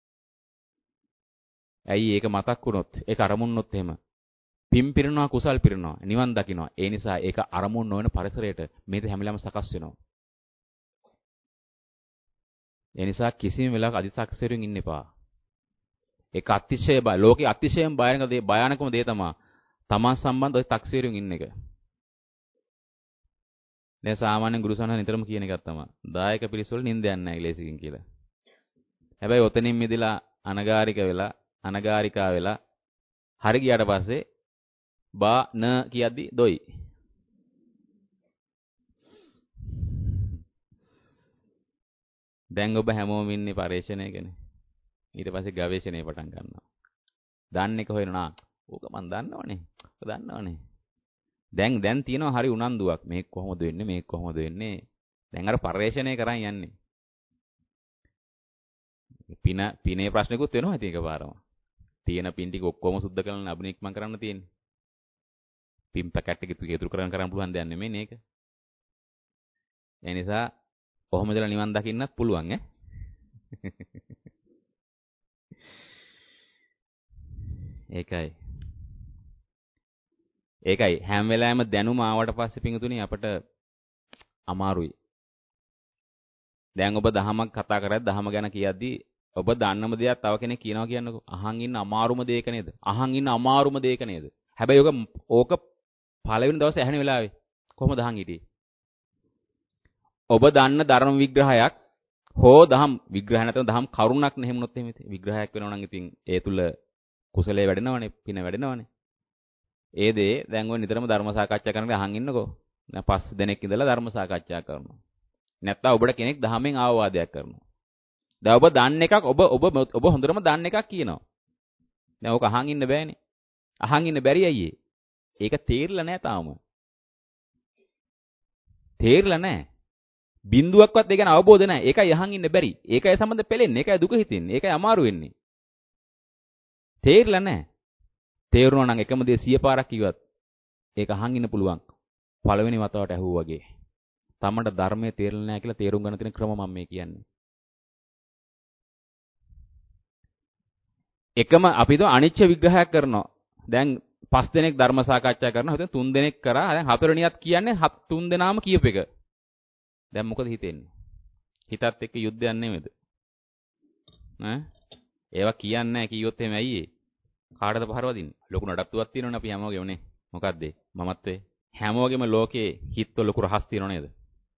ඇයි ඒක මතක් වුණොත් ඒක අරමුණුනොත් එහෙම පින් පිරෙනවා කුසල් පිරෙනවා නිවන් දකින්නවා. ඒ නිසා ඒක අරමුණු නොවන පරිසරයට මේක හැමලම සකස් වෙනවා. ඒ නිසා කිසිම වෙලාවක අදිසක්සෙරුන් ඉන්න එපා. ඒක අතිශය ලෝකේ අතිශයම භයානකම දේ තමයි තමන් සම්බන්ධ ඔය තක්සේරුන් ඉන්න එක. දැන් සාමාන්‍ය ගුරුසන්හ නිතරම කියන එකක් තමයි. දායක පිරිස වල නින්දයක් නැහැ ලේසියෙන් කියලා. හැබැයි ඔතනින් මිදලා අනගාരികා වෙලා හරි ගියාට පස්සේ බා න කියද්දි දොයි. දැන් ඔබ හැමෝම ඉන්නේ පරිශ්‍රණයකනේ. ඊට පස්සේ ගවේෂණය පටන් ගන්නවා. දන්නේ කොහෙන්නා? ඕක මන් දන්නවනේ. ඔක දන්නවනේ. දැන් තියෙනවා හරි උනන්දුවක්. මේක කොහොමද වෙන්නේ? දැන් අර පරිශ්‍රණය කරන් යන්නේ. පිනේ ප්‍රශ්නකුත් වෙනවා ඉතින් එකපාරම. තියෙන පින් ටික ඔක්කොම සුද්ධ කරලා අබිනික්මන් කරන්න තියෙන්නේ. පින් පැකට් එක ඉතුරු කරන්න පුළුවන් දෙයක් නෙමෙයි මේක. ඒ නිසා කොහොමද නිවන් දකින්නත් පුළුවන් ඈ. ඒකයි හැම වෙලාවෙම දැනුම ආවට පස්සේ පිඟුතුණි අපට අමාරුයි. දැන් ඔබ දහමක් කතා කරද්දී දහම ගැන කියද්දී ඔබ දන්නම දෙයක් තව කෙනෙක් කියනවා කියන්නකෝ. අහන් ඉන්න අමාරුම දෙයක නේද? හැබැයි ඕක පළවෙනි දවසේ ඇහෙන වෙලාවේ කොහොමද අහන් හිටියේ? ඔබ දන්න ධර්ම විග්‍රහයක් හෝ දහම් විග්‍රහ නැත්නම් දහම් කරුණක් නෙහෙමුනොත් එහෙම විග්‍රහයක් වෙනවා නම් ඉතින් ඒ තුල කුසලයේ වැඩෙනවනේ පින වැඩෙනවනේ. ඒ දේ දැන් ඔය නිතරම ධර්ම සාකච්ඡා කරනකොට අහන් ඉන්නකෝ. දැන් 5 දෙනෙක් ඉඳලා ධර්ම සාකච්ඡා කරනවා. නැත්නම් ඔබට කෙනෙක් දහමෙන් ආවාදයක් කරනවා. දැන් ඔබ දන්න එකක් ඔබ හොඳටම දන්න එකක් කියනවා. දැන් ඕක අහන් ඉන්න බෑනේ. අහන් ඉන්න බැරි අයියේ. ඒක තේරිලා නැහැ තාම. තේරිලා නැහැ. බිඳුවක්වත් ඒ ගැන අවබෝධ නැහැ. ඒකයි අහන් ඉන්න බැරි. ඒකයි සම්බන්ධ පෙලෙන්නේ. ඒකයි දුක හිතෙන්නේ. ඒකයි අමාරු වෙන්නේ. තේරිලා නැහැ. තේරුණා නම් එකම දේ 100 පාරක් කිව්වත් ඒක අහන් ඉන්න පුළුවන්. පළවෙනි වතාවට ඇහුවා වගේ. තමන්ට ධර්මයේ තේරෙන්නේ නැහැ කියලා තේරුම් ගන්න තියෙන ක්‍රම මම මේ කියන්නේ. එකම අපි તો අනිච්ච විග්‍රහයක් කරනවා. දැන් 5 දෙනෙක් ධර්ම සාකච්ඡා කරනවා. හිතෙන් 3 දෙනෙක් කරා. දැන් 4 වෙනියත් කියන්නේ 3 දෙනාම කියප එක. දැන් මොකද හිතෙන්නේ? හිතත් එක්ක යුද්ධයක් නෙමෙයිද? ඈ? ඒවා කියන්නේ නැහැ කිව්වොත් එහෙම ඇයි ඒ? කාටද පහර වදින්නේ? ලොකු නඩත්තුවක් තියෙනවනේ අපි හැමෝගෙම නේ. මොකද්ද? මමත්වේ. හැමෝගෙම ලෝකේ හිතවල ලොකු රහස් තියෙනව නේද?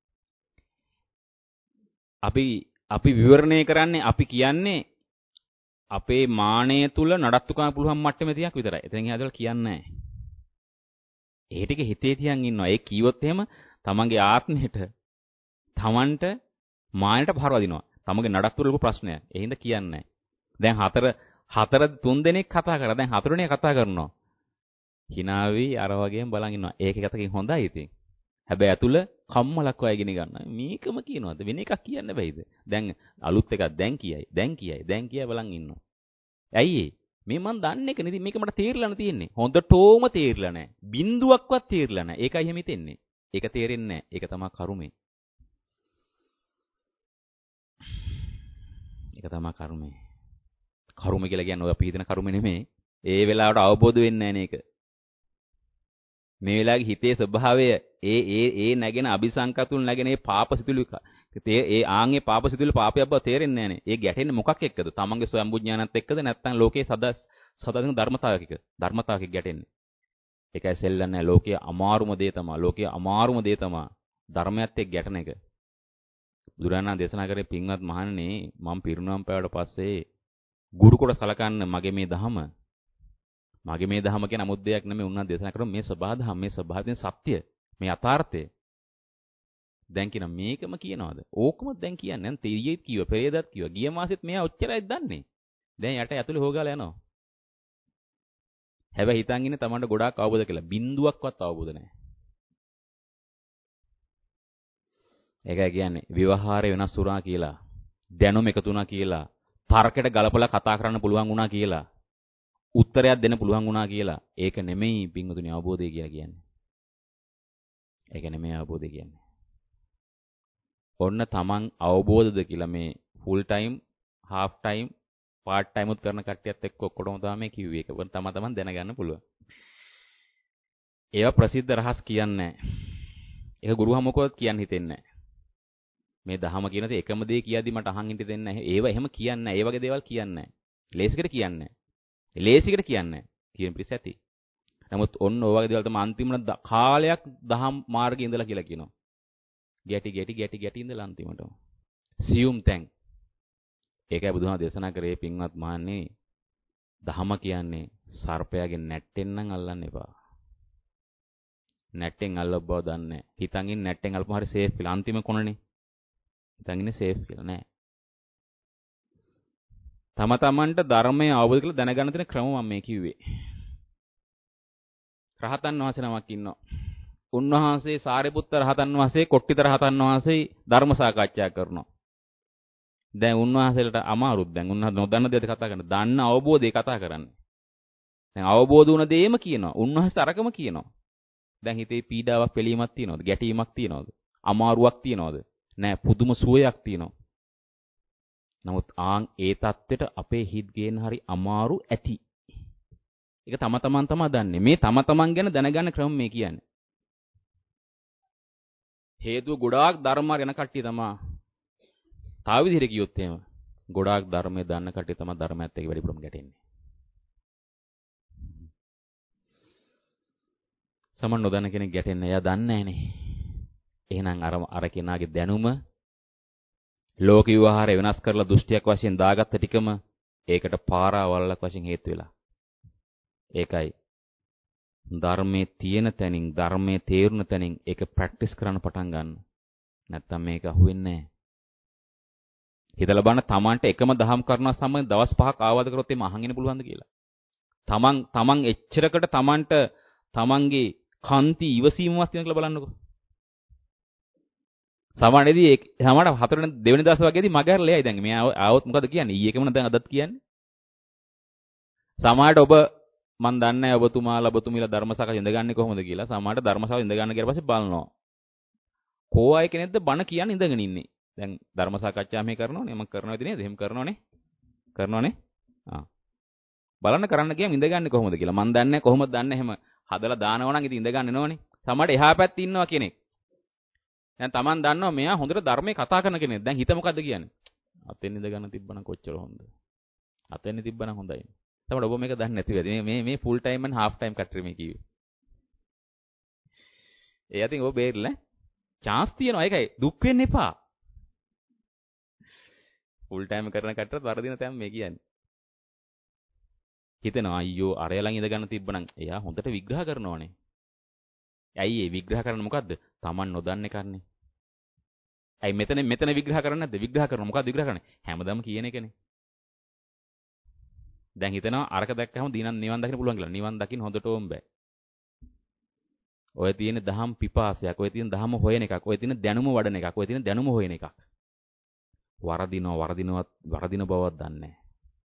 අපි විවරණය කරන්නේ අපි කියන්නේ අපේ මානය තුල නඩත්තු කරන්න පුළුවන් මට්ටමේ තියක් විතරයි. එතනින් එහාට කියන්නේ නැහැ. ඒ ටික හිතේ තියන් ඉන්නවා. ඒ කීවොත් එහෙම තමන්ගේ ආත්මෙට තමන්ට මානයට පහර වදිනවා. තමන්ගේ නඩත්තු වල ලොකු ප්‍රශ්නයක්. ඒ හින්දා කියන්නේ නැහැ. දැන් 3 දෙනෙක් කතා කරා. දැන් 4 වෙනිය කතා කරනවා. හිනාවි අර වගේම බලන් ඉන්නවා. ඒක එකතකින් හොඳයි ඉතින්. හැබැයි ඇතුළ කම්මලක් වගේ ඉගෙන ගන්නවා. මේකම කියනවාද වෙන එකක් කියන්න බෑයිද? දැන් අලුත් එකක් දැන් කියයි බලන් ඉන්නවා. ඇයි ඒ? මේ මන් දන්නේ එක නෙදී මේක මට තේරිලා තියෙන්නේ. හොඳටම තේරිලා නැහැ. බින්දුවක්වත් තේරිලා නැහැ. ඒකයි එහෙම හිතෙන්නේ. ඒක තේරෙන්නේ නැහැ. ඒක තමයි කර්මය. ඒක තමයි කර්මය. කර්ම කියලා කියන්නේ ඔය අපි හිතන කර්ම නෙමෙයි. ඒ වෙලාවට අවබෝධ වෙන්නේ නැහැ නේක. මේ වෙලාවේ හිතේ ස්වභාවය ඒ නැගෙන අபிසංකතුන් නැගෙන ඒ පාපසිතුලි ඒ ආන්ගේ පාපසිතුලි පාපයක් බව තේරෙන්නේ නැහනේ. ඒ ගැටෙන්නේ මොකක් එක්කද? තමන්ගේ ස්වයංබුඥානත් එක්කද නැත්නම් ලෝකේ සදාසින ධර්මතාවයක ගැටෙන්නේ. ඒකයි සෙල්ලන්නේ ලෝකයේ අමාරුම දේ තමයි. ලෝකයේ අමාරුම දේ තමයි ධර්මයත් එක්ක ගැටෙන එක. බුදුරණන් දේශනා කරේ පින්වත් මහණෙනි මම පිරිනුවම් පෑවට පස්සේ ගුරු කොට සලකන්න මගේ මේ දහම කියන 아무ත් දෙයක් නෙමෙයි උන්වහන්සේ දේශනා කරන මේ සබහාදහම මේ සබහාදෙන් සත්‍ය මේ යථාර්ථය දැන් කියන මේකම කියනවාද ඕකම දැන් කියන්නේ නැන් තීරියෙත් කිව්ව පෙරේදත් කිව්ව ගිය මාසෙත් මෙයා ඔච්චරයි දන්නේ දැන් යට ඇතුලේ හොගාලා යනවා හැබැයි හිතන් ඉන්නේ Tamanට ගොඩාක් අවබෝධ කියලා බින්දුවක්වත් අවබෝධ නැහැ ඒකයි කියන්නේ ව්‍යවහාරය වෙනස් වුණා කියලා දැනුම එකතු වුණා කියලා තර්කයට ගලපලා කතා කරන්න පුළුවන් වුණා කියලා උත්තරයක් දෙන්න පුළුවන් වුණා කියලා ඒක නෙමෙයි පින්වතුනි අවබෝධය කියලා කියන්නේ. ඒක නෙමෙයි අවබෝධය කියන්නේ. ඔන්න තමන් අවබෝධද කියලා මේ full time, half time, part time උත් කරන කට්ටියත් එක්ක ඔක්කොටම තමයි මේ කිව්වේ. ඒක වොන් තමන් දැනගන්න පුළුවන්. ඒවා ප්‍රසිද්ධ රහස් කියන්නේ නැහැ. ඒක ගුරුහමකවත් කියන්න හිතෙන්නේ නැහැ. මේ දහම කියන දේ එකම දේ කියද්දි මට අහන් ඉන්න දෙන්නේ නැහැ. ඒවා එහෙම කියන්නේ නැහැ. ඒ වගේ දේවල් කියන්නේ නැහැ. ලේසිකට කියන්නේ නැහැ. ලේසිකට කියන්නේ කියන පිරිස ඇති. නමුත් ඔන්න ඔය වගේ දේවල් තමයි අන්තිමට කාලයක් දහම් මාර්ගයේ ඉඳලා කියලා කියනවා. ගැටි ඉඳලා අන්තිමට. සියුම් තැන්. ඒකයි බුදුහාම දේශනා කරේ පින්වත් මහන්නේ දහම කියන්නේ සර්පයාගේ නැට්ටෙන් නම් අල්ලන්න එපා. නැට්ටෙන් අල්ලව බව දන්නේ. හිතන් ඉන්නේ නැට්ටෙන් අල්පම හරි සේෆ් කියලා. අන්තිම කොනනේ. හිතන් ඉන්නේ සේෆ් කියලා නෑ. තමන්ට ධර්මය අවබෝධ කරලා දැනගන්න තියෙන ක්‍රම මම මේ කිව්වේ. රහතන් වහන්සේ නමක් ඉන්නවා. උන්වහන්සේ සාරිපුත්ත රහතන් වහන්සේ, කොට්ටිත රහතන් වහන්සේ ධර්ම සාකච්ඡා කරනවා. දැන් උන්වහන්සේලට අමාරුත් දැන් උන්වහන්සේ නොදන්න දේද කතා කරන්නේ. දන්න අවබෝධය කතා කරන්නේ. දැන් අවබෝධ වුණ දේම කියනවා. උන්වහන්සේ අරකම කියනවා. දැන් හිතේ පීඩාවක්, පිළීමක් තියනවද? ගැටීමක් තියනවද? අමාරුවක් තියනවද? නෑ, පුදුම සුවයක් තියනවා. නමුත් ඒ தත්වෙට අපේ හිත ගේන හරි අමාරු ඇති. ඒක තම තමන් තමයි දන්නේ. මේ තම තමන් ගැන දැනගන්න ක්‍රම මේ කියන්නේ. හේතුව ගොඩාක් ධර්ම යන කට්ටිය තමයි. තාව විදිහට කියොත් එහෙම ගොඩාක් ධර්මයේ දන්න කට්ටිය තමයි ධර්මයත් එක්ක වැඩිපුරම ගැටෙන්නේ. සමන් නොදන්න කෙනෙක් ගැටෙන්නේ එයා දන්නේ නැහනේ. එහෙනම් අර කෙනාගේ දැනුම ලෝක විවහාරය වෙනස් කරලා දෘෂ්ටියක් වශයෙන් දාගත්ත ටිකම ඒකට පාරාවල්ලක් වශයෙන් හේතු වෙලා. ඒකයි ධර්මයේ තියෙන තැනින් ධර්මයේ තේරුණ තැනින් ඒක ප්‍රැක්ටිස් කරන්න පටන් ගන්න. නැත්තම් මේක අහුවෙන්නේ නැහැ. හිතලා බලන්න Tamanට එකම දහම් කරුණා සම්බන්ධ දවස් 5ක් ආවාද කරොත් එimhe අහන් ඉන්න පුළුවන්ද කියලා. තමන් එච්චරකට Tamanට Tamanගේ කාන්ති ඉවසීමක් තියෙන කියලා බලන්නකෝ. සමහරවිටදී සමහර හතරවෙනි දෙවෙනි දවස් වගේදී මග හැරලා එයි දැන් මෙයා ආවොත් මොකද කියන්නේ ඊයේකම දැන් අදත් කියන්නේ සමහරට ඔබ මන් දන්නේ නැහැ ඔබතුමාලා ඔබතුමීලා ධර්මසාකච්ඡා ඉඳගන්නේ කොහොමද කියලා සමහරට ධර්මසාකච්ඡා ඉඳගන්න කියලා පස්සේ බලනවා කෝ අය කෙනෙක්ද බණ කියන්නේ ඉඳගෙන ඉන්නේ. දැන් ධර්ම සාකච්ඡා මේ කරනවනේ මම කරනවද නේද? එහෙම කරනවනේ. කරනවනේ. ආ. බලන්න කරන්න ගියාම ඉඳගන්නේ කොහොමද කියලා. මම දන්නේ කොහොමද දන්නේ එහෙම හදලා දානවා නම් ඉතින් ඉඳගන්නේ නෝනේ. සමහරට එහා පැත්තේ ඉන්නවා කෙනෙක්. දැන් Taman දන්නවා මෙයා හොඳට ධර්මයේ කතා කරන කෙනෙක්. දැන් හිත මොකද්ද කියන්නේ? අතෙන් ඉඳගන්න තිබ්බනම් කොච්චර හොඳද? අතෙන් තිබ්බනම් හොඳයි. තමයි ඔබ මේක දන්නේ නැති වෙයි. මේ full time and half time කට්ටිය මේ කිව්වේ. ඒ අතින් ඔබ බේරිලා chance තියෙනවා. ඒකයි දුක් වෙන්න එපා. ෆුල් ටයිම් කරන කට්ටියත් වරදින තැන් මේ කියන්නේ. හිතනවා අයියෝ අරය ළඟ ඉඳ ගන්න තිබ්බනම් එයා හොඳට විග්‍රහ කරනවානේ. ඇයි ඒ විග්‍රහ කරන්නේ මොකද්ද? Taman නොදන්නේ කන්නේ. ඇයි මෙතන විග්‍රහ කරන්නේ නැද්ද? විග්‍රහ කරනවා. මොකද්ද විග්‍රහ කරන්නේ? හැමදාම කියන එකනේ. දැන් හිතනවා අරක දැක්කම නිවන් දකින්න පුළුවන් කියලා. නිවන් දකින්න හොඳට ඕම් බෑ. ඔය තියෙන දහම් පිපාසයක්, ඔය තියෙන දහම හොයන එකක්, ඔය තියෙන දැනුම වඩන එකක්, ඔය තියෙන දැනුම හොයන එකක්. වරදින බවක් දන්නේ නැහැ.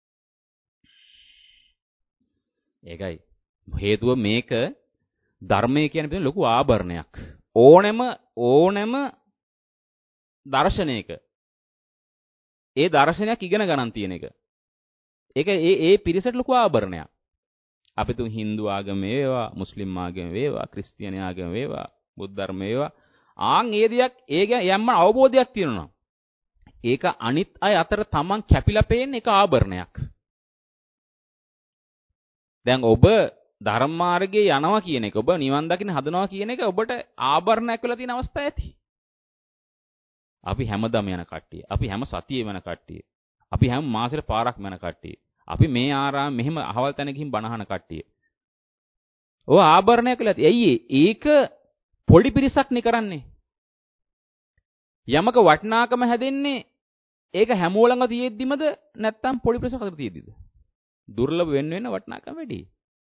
ඒකයි හේතුව මේක ධර්මය කියන්නේ ලොකු ආභරණයක්. ඕනෙම දර්ශනයක ඒ දර්ශනයක් ඉගෙන ගන්න තියෙන එක. ඒක ඒ පිරිසට ලොකු ආභරණයක්. අපි තුන් Hindu ආගම වේවා, මුස්ලිම් ආගම වේවා, ක්‍රිස්තියානි ආගම වේවා, බුද්ධ ධර්ම වේවා. ඒ දෙයක් ඒ ගැන යම්ම අවබෝධයක් තියෙනවා. ඒක අනිත් අය අතර Taman කැපිලා පේන එක ආභරණයක්. දැන් ඔබ ධර්ම මාර්ගයේ යනවා කියන එක, ඔබ නිවන් දකින්න හදනවා කියන එක ඔබට ආභරණයක් වෙලා තියෙන අවස්ථා ඇති. අපි හැමදාම යන කට්ටිය, අපි හැම සතියෙම යන කට්ටිය, අපි හැම මාසෙට පාරක්ම යන කට්ටිය, අපි මේ ආරාම මෙහෙම අහවල් තැන ගිහින් බණ අහන කට්ටිය. ඔය ආභරණයක් වෙලා තියෙයි. ඇයි ඒක පොඩි පිරිසක් නේ කරන්නේ. යමක වටිනාකම හැදෙන්නේ ඒක හැමෝම ළඟ තියෙද්දිමද නැත්නම් පොඩි පිරිසක් අතර තියෙද්දිද? දුර්ලභ වෙන්න වටිනාකම වැඩි.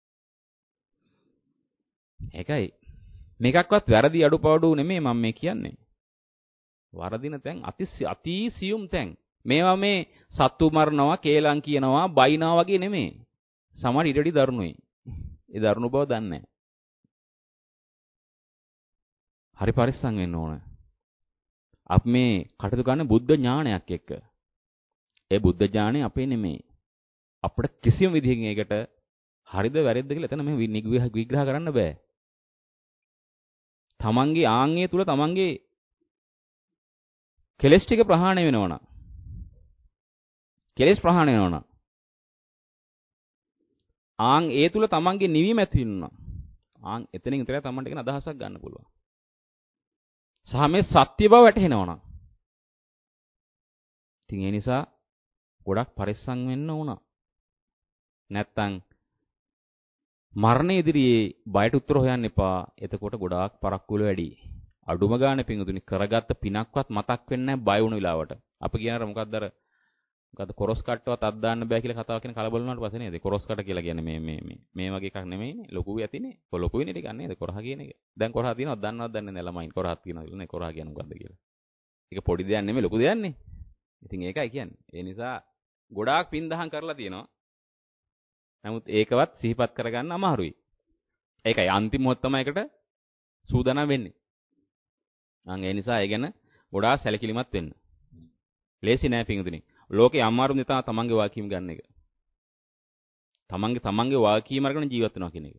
ඒකයි මේකක්වත් වැරදි අඩුපාඩු නෙමෙයි මම මේ කියන්නේ. වරදින තැන් අති සියුම් තැන්. මේවා මේ සත්තු මරනවා, කේලම් කියනවා, බයිනවා වගේ නෙමෙයි. සමහර ඉඩඩි දරුණුයි. ඒ දරුණු බව දන්නේ නැහැ. හරි පරිස්සම් වෙන්න ඕන. අපි මේ කටයුතු කරන්නේ බුද්ධ ඥානයක් එක්ක. ඒ බුද්ධ ඥානය අපේ නෙමෙයි. අපිට කිසිම විදිහකින් ඒකට හරිද වැරදිද කියලා එතන මේ විග්‍රහ කරන්න බෑ. තමන්ගේ ආන්ගේ තුල තමන්ගේ කෙලස් ටික ප්‍රහාණය වෙනවනම් කෙලස් ප්‍රහාණය වෙනවනම් ආන් ඒ තුල තමන්ගේ නිවීම ඇති වෙනවා. ආන් එතනින් විතරයි තමන්ට කියන අදහසක් ගන්න පුළුවන්. සහ මේ සත්‍ය බව වැටහෙනවනම්. ඉතින් ඒ නිසා ගොඩක් පරිස්සම් වෙන්න ඕන. නැත්තම් මරණ ඉදිරියේ බයට උත්තර හොයන්න එපා. එතකොට ගොඩාක් පරක්කුල වැඩි. අඩුම ගානේ පිඟුතුනි කරගත්ත පිනක්වත් මතක් වෙන්නේ නැහැ බය වුණ වෙලාවට. අපි කියනර මොකද්ද කොරස් කට්ටවත් අත් දාන්න බෑ කියලා කතාව කියන කලබල වුණාට පස්සේ නේද? කොරස් කට්ට කියලා කියන්නේ මේ වගේ එකක් නෙමෙයිනේ. ලොකු ඇතිනේ. ලොකුයිනේ ටිකක් නේද? කොරහ කියන එක. දැන් කොරහ තියෙනවද? දන්නවද දන්නේ නැහැ ළමයින්. කොරහක් තියෙනවද නේ? කොරහ කියන්නේ මොකද්ද කියලා. ඒක පොඩි දෙයක් නෙමෙයි ලොකු දෙයක් නේ. ඉතින් ඒකයි කියන්නේ. ඒ නිසා ගොඩාක් පින් දහම් කරලා තියෙනවා. නමුත් ඒකවත් සිහිපත් කරගන්න අමාරුයි. ඒකයි අන්තිම මොහොත තමයි ඒකට සූදානම් වෙන්නේ. ඒ නිසා ඒ ගැන ගොඩාක් සැලකිලිමත් වෙන්න. ලේසි නෑ පිංගුතුනි. ලෝකේ අමාරුම දේ තමයි තමන්ගේ වාකීම් ගන්න එක. තමන්ගේ වාකීම් අරගෙන ජීවත් වෙනවා කියන එක.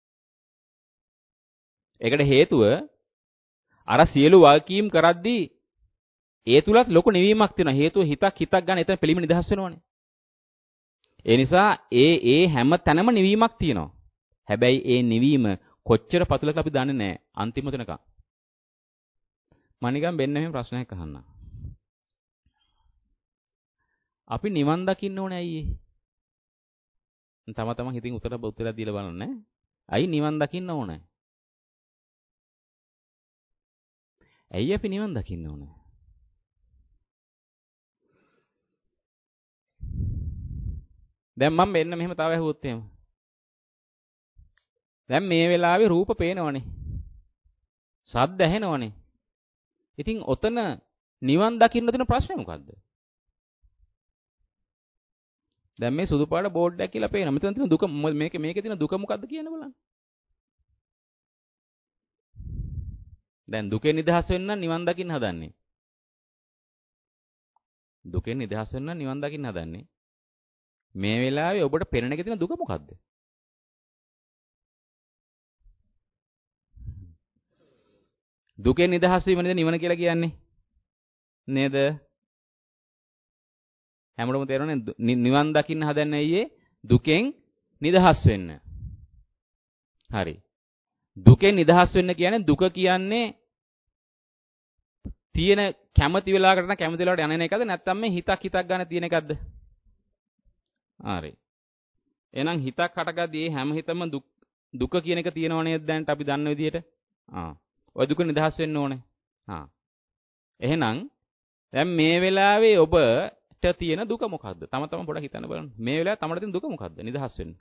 ඒකට හේතුව අර සියලු වාකීම් කරද්දී ඒ තුලත් ලොකු නිවීමක් තියෙනවා. හේතුව හිතක් ගන්න එතන පිළිම නිදහස් වෙනවනේ. ඒ නිසා ඒ හැම තැනම නිවීමක් තියෙනවා. හැබැයි ඒ නිවීම කොච්චර පතුලක අපි දන්නේ නැහැ. අන්තිම තැනක. මම නිකන් වෙන්න මෙහෙම ප්‍රශ්නයක් අහන්නම්. අපි නිවන් දකින්න ඕනේ ඇයි ඒ? තම හිතින් උත්තර දීලා බලන්න ඈ. ඇයි නිවන් දකින්න ඕනේ? ඇයි අපි නිවන් දකින්න ඕනේ? දැන් මම මෙන්න මෙහෙම තව ඇහුවොත් එහෙම. දැන් මේ වෙලාවේ රූප පේනවනේ. ශබ්ද ඇහෙනවනේ. ඉතින් ඔතන නිවන් දකින්න දෙන ප්‍රශ්නේ මොකද්ද? දැන් මේ සුදු පාට බෝඩ් එකක් කියලා පේනවා. මෙතන තියෙන දුක මේකේ තියෙන දුක මොකද්ද කියන්න බලන්න. දැන් දුකෙන් නිදහස් වෙන්න නිවන් දකින්න හදන්නේ. දුකෙන් නිදහස් වෙන්න නිවන් දකින්න හදන්නේ. මේ වෙලාවේ ඔබට පෙනෙන එකේ තියෙන දුක මොකද්ද? දුකෙන් නිදහස් වීම නේද නිවන කියලා කියන්නේ? නේද? හැමෝටම තේරෙන්නේ නිවන් දකින්න හදන්නේ අයියේ දුකෙන් නිදහස් වෙන්න. හරි. දුකෙන් නිදහස් වෙන්න කියන්නේ දුක කියන්නේ තියෙන කැමති වෙලාවකට නම් කැමති වෙලාවට යන එකද නැත්නම් මේ හිතක් ගන්න තියෙන එකක්ද? හරි. එහෙනම් හිතක් හටගද්දී හැම හිතම දුක කියන එක තියෙනව නේද දැන්ට අපි දන්න විදිහට? ඔය දුක නිදහස් වෙන්න ඕනේ. එහෙනම් දැන් මේ වෙලාවේ ඔබට තියෙන දුක මොකද්ද? තම පොඩ්ඩක් හිතන්න බලන්න. මේ වෙලාවේ තමට තියෙන දුක මොකද්ද? නිදහස් වෙන්න.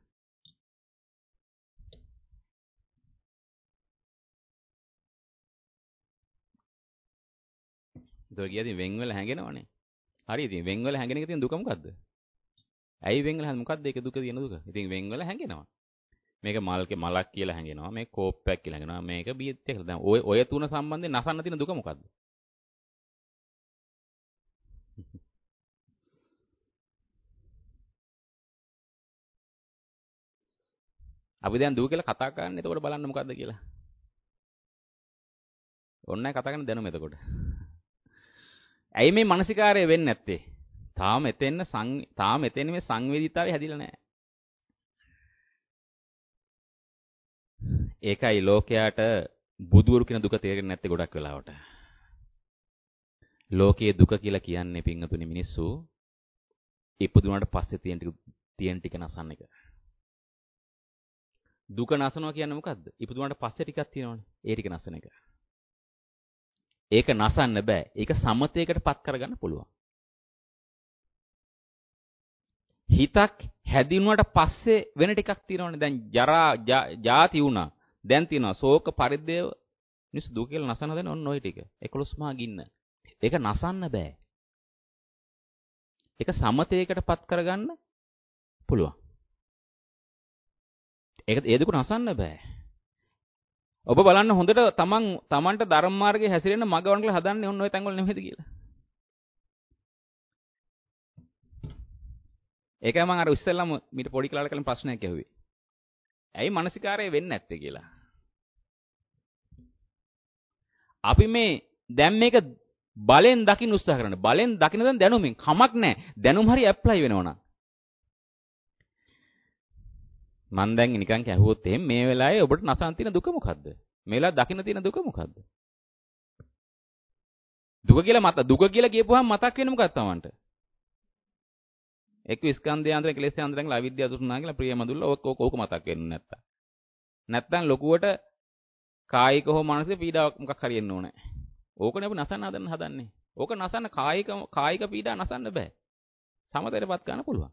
ඒතර කියදී වෙන් වෙලා හැංගෙනවනේ. හරි ඉතින් වෙන් වෙලා හැංගෙන එකේ තියෙන දුක මොකද්ද? ඇයි වෙන් වෙලා මොකද්ද ඒකේ දුක තියෙන දුක? ඉතින් වෙන් වෙලා හැංගෙනවා. මේක මලක් කියලා හැංගෙනවා. මේක කෝප්පයක් කියලා හැංගෙනවා. මේක බීත් කියලා. දැන් ඔය තුන සම්බන්ධයෙන් නසන්න තියෙන දුක මොකද්ද? අපි දැන් දුක කියලා කතා කරන්නේ එතකොට බලන්න මොකද්ද කියලා. ඕන්නයි කතා කරන්න දැනුම එතකොට. ඇයි මේ මානසිකාරය වෙන්නේ නැත්තේ? තාම එතෙන් මේ සංවේදීතාවය හැදිලා නැහැ. ඒකයි ලෝකයාට බුදුවරු කියන දුක තේරෙන්නේ නැත්තේ ගොඩක් වෙලාවට. ලෝකයේ දුක කියලා කියන්නේ පින්වතුනි මිනිස්සු ඉපදුනාට පස්සේ තියෙන ටික නසන්න එක. දුක නසනවා කියන්නේ මොකද්ද? ඉපදුනාට පස්සේ ටිකක් තියෙනවනේ. ඒ ටික නසන එක. ඒක නසන්න බෑ. ඒක සමතේකටපත් කරගන්න පුළුවන්. හිතක් හැදිනුවට පස්සේ වෙන ටිකක් තියෙනවනේ. දැන් ජරා ජාති වුණා. දැන් තියෙනවා ශෝක පරිදේව මිනිස්සු දුක කියලා නසන හදන ඔන්න ඔය ටික. 11 මහා ගින්න. ඒක නසන්න බෑ. ඒක සමතේකටපත් කරගන්න පුළුවන්. ඒ දුක නසන්න බෑ. ඔබ බලන්න හොඳට තමන්ට ධර්ම මාර්ගයේ හැසිරෙන්න මග වань කියලා හදන්නේ ඔන්න ඔය තැන්වල නෙමෙයිද කියලා. ඒකයි මම අර ඉස්සෙල්ලාම මීට පොඩි කාලයක කලින් ප්‍රශ්නයක් ඇහුවේ. ඇයි මානසිකාරය වෙන්නේ නැත්තේ කියලා. අපි මේ දැන් මේක බලෙන් දකින්න උත්සාහ කරනවා. බලෙන් දකින්න දැන් දැනුමින් කමක් නැහැ. දැනුම හරි ඇප්ලයි වෙනවනම්. මම දැන් නිකන් කැහුවොත් එහෙම මේ වෙලාවේ ඔබට නසන තියෙන දුක මොකද්ද? මේ වෙලාවේ දකින්න තියෙන දුක මොකද්ද? දුක කියලා කියපුවාම මතක් වෙන්නේ මොකක්ද තමන්ට? එක්ක ස්කන්ධය අන්දර කෙලෙස් අන්දර කියලා අවිද්‍යාව දුරුනා කියලා ප්‍රියමදුල්ල ඕක මතක් වෙන්නේ නැත්තම්. නැත්තම් ලොකුවට කායික හෝ මානසික පීඩාවක් මොකක් හරි එන්න ඕනේ. ඕකනේ අපි නසන්න හදන්නේ. ඕක නසන්න කායික පීඩා නසන්න බෑ. සමතේටපත් ගන්න පුළුවන්.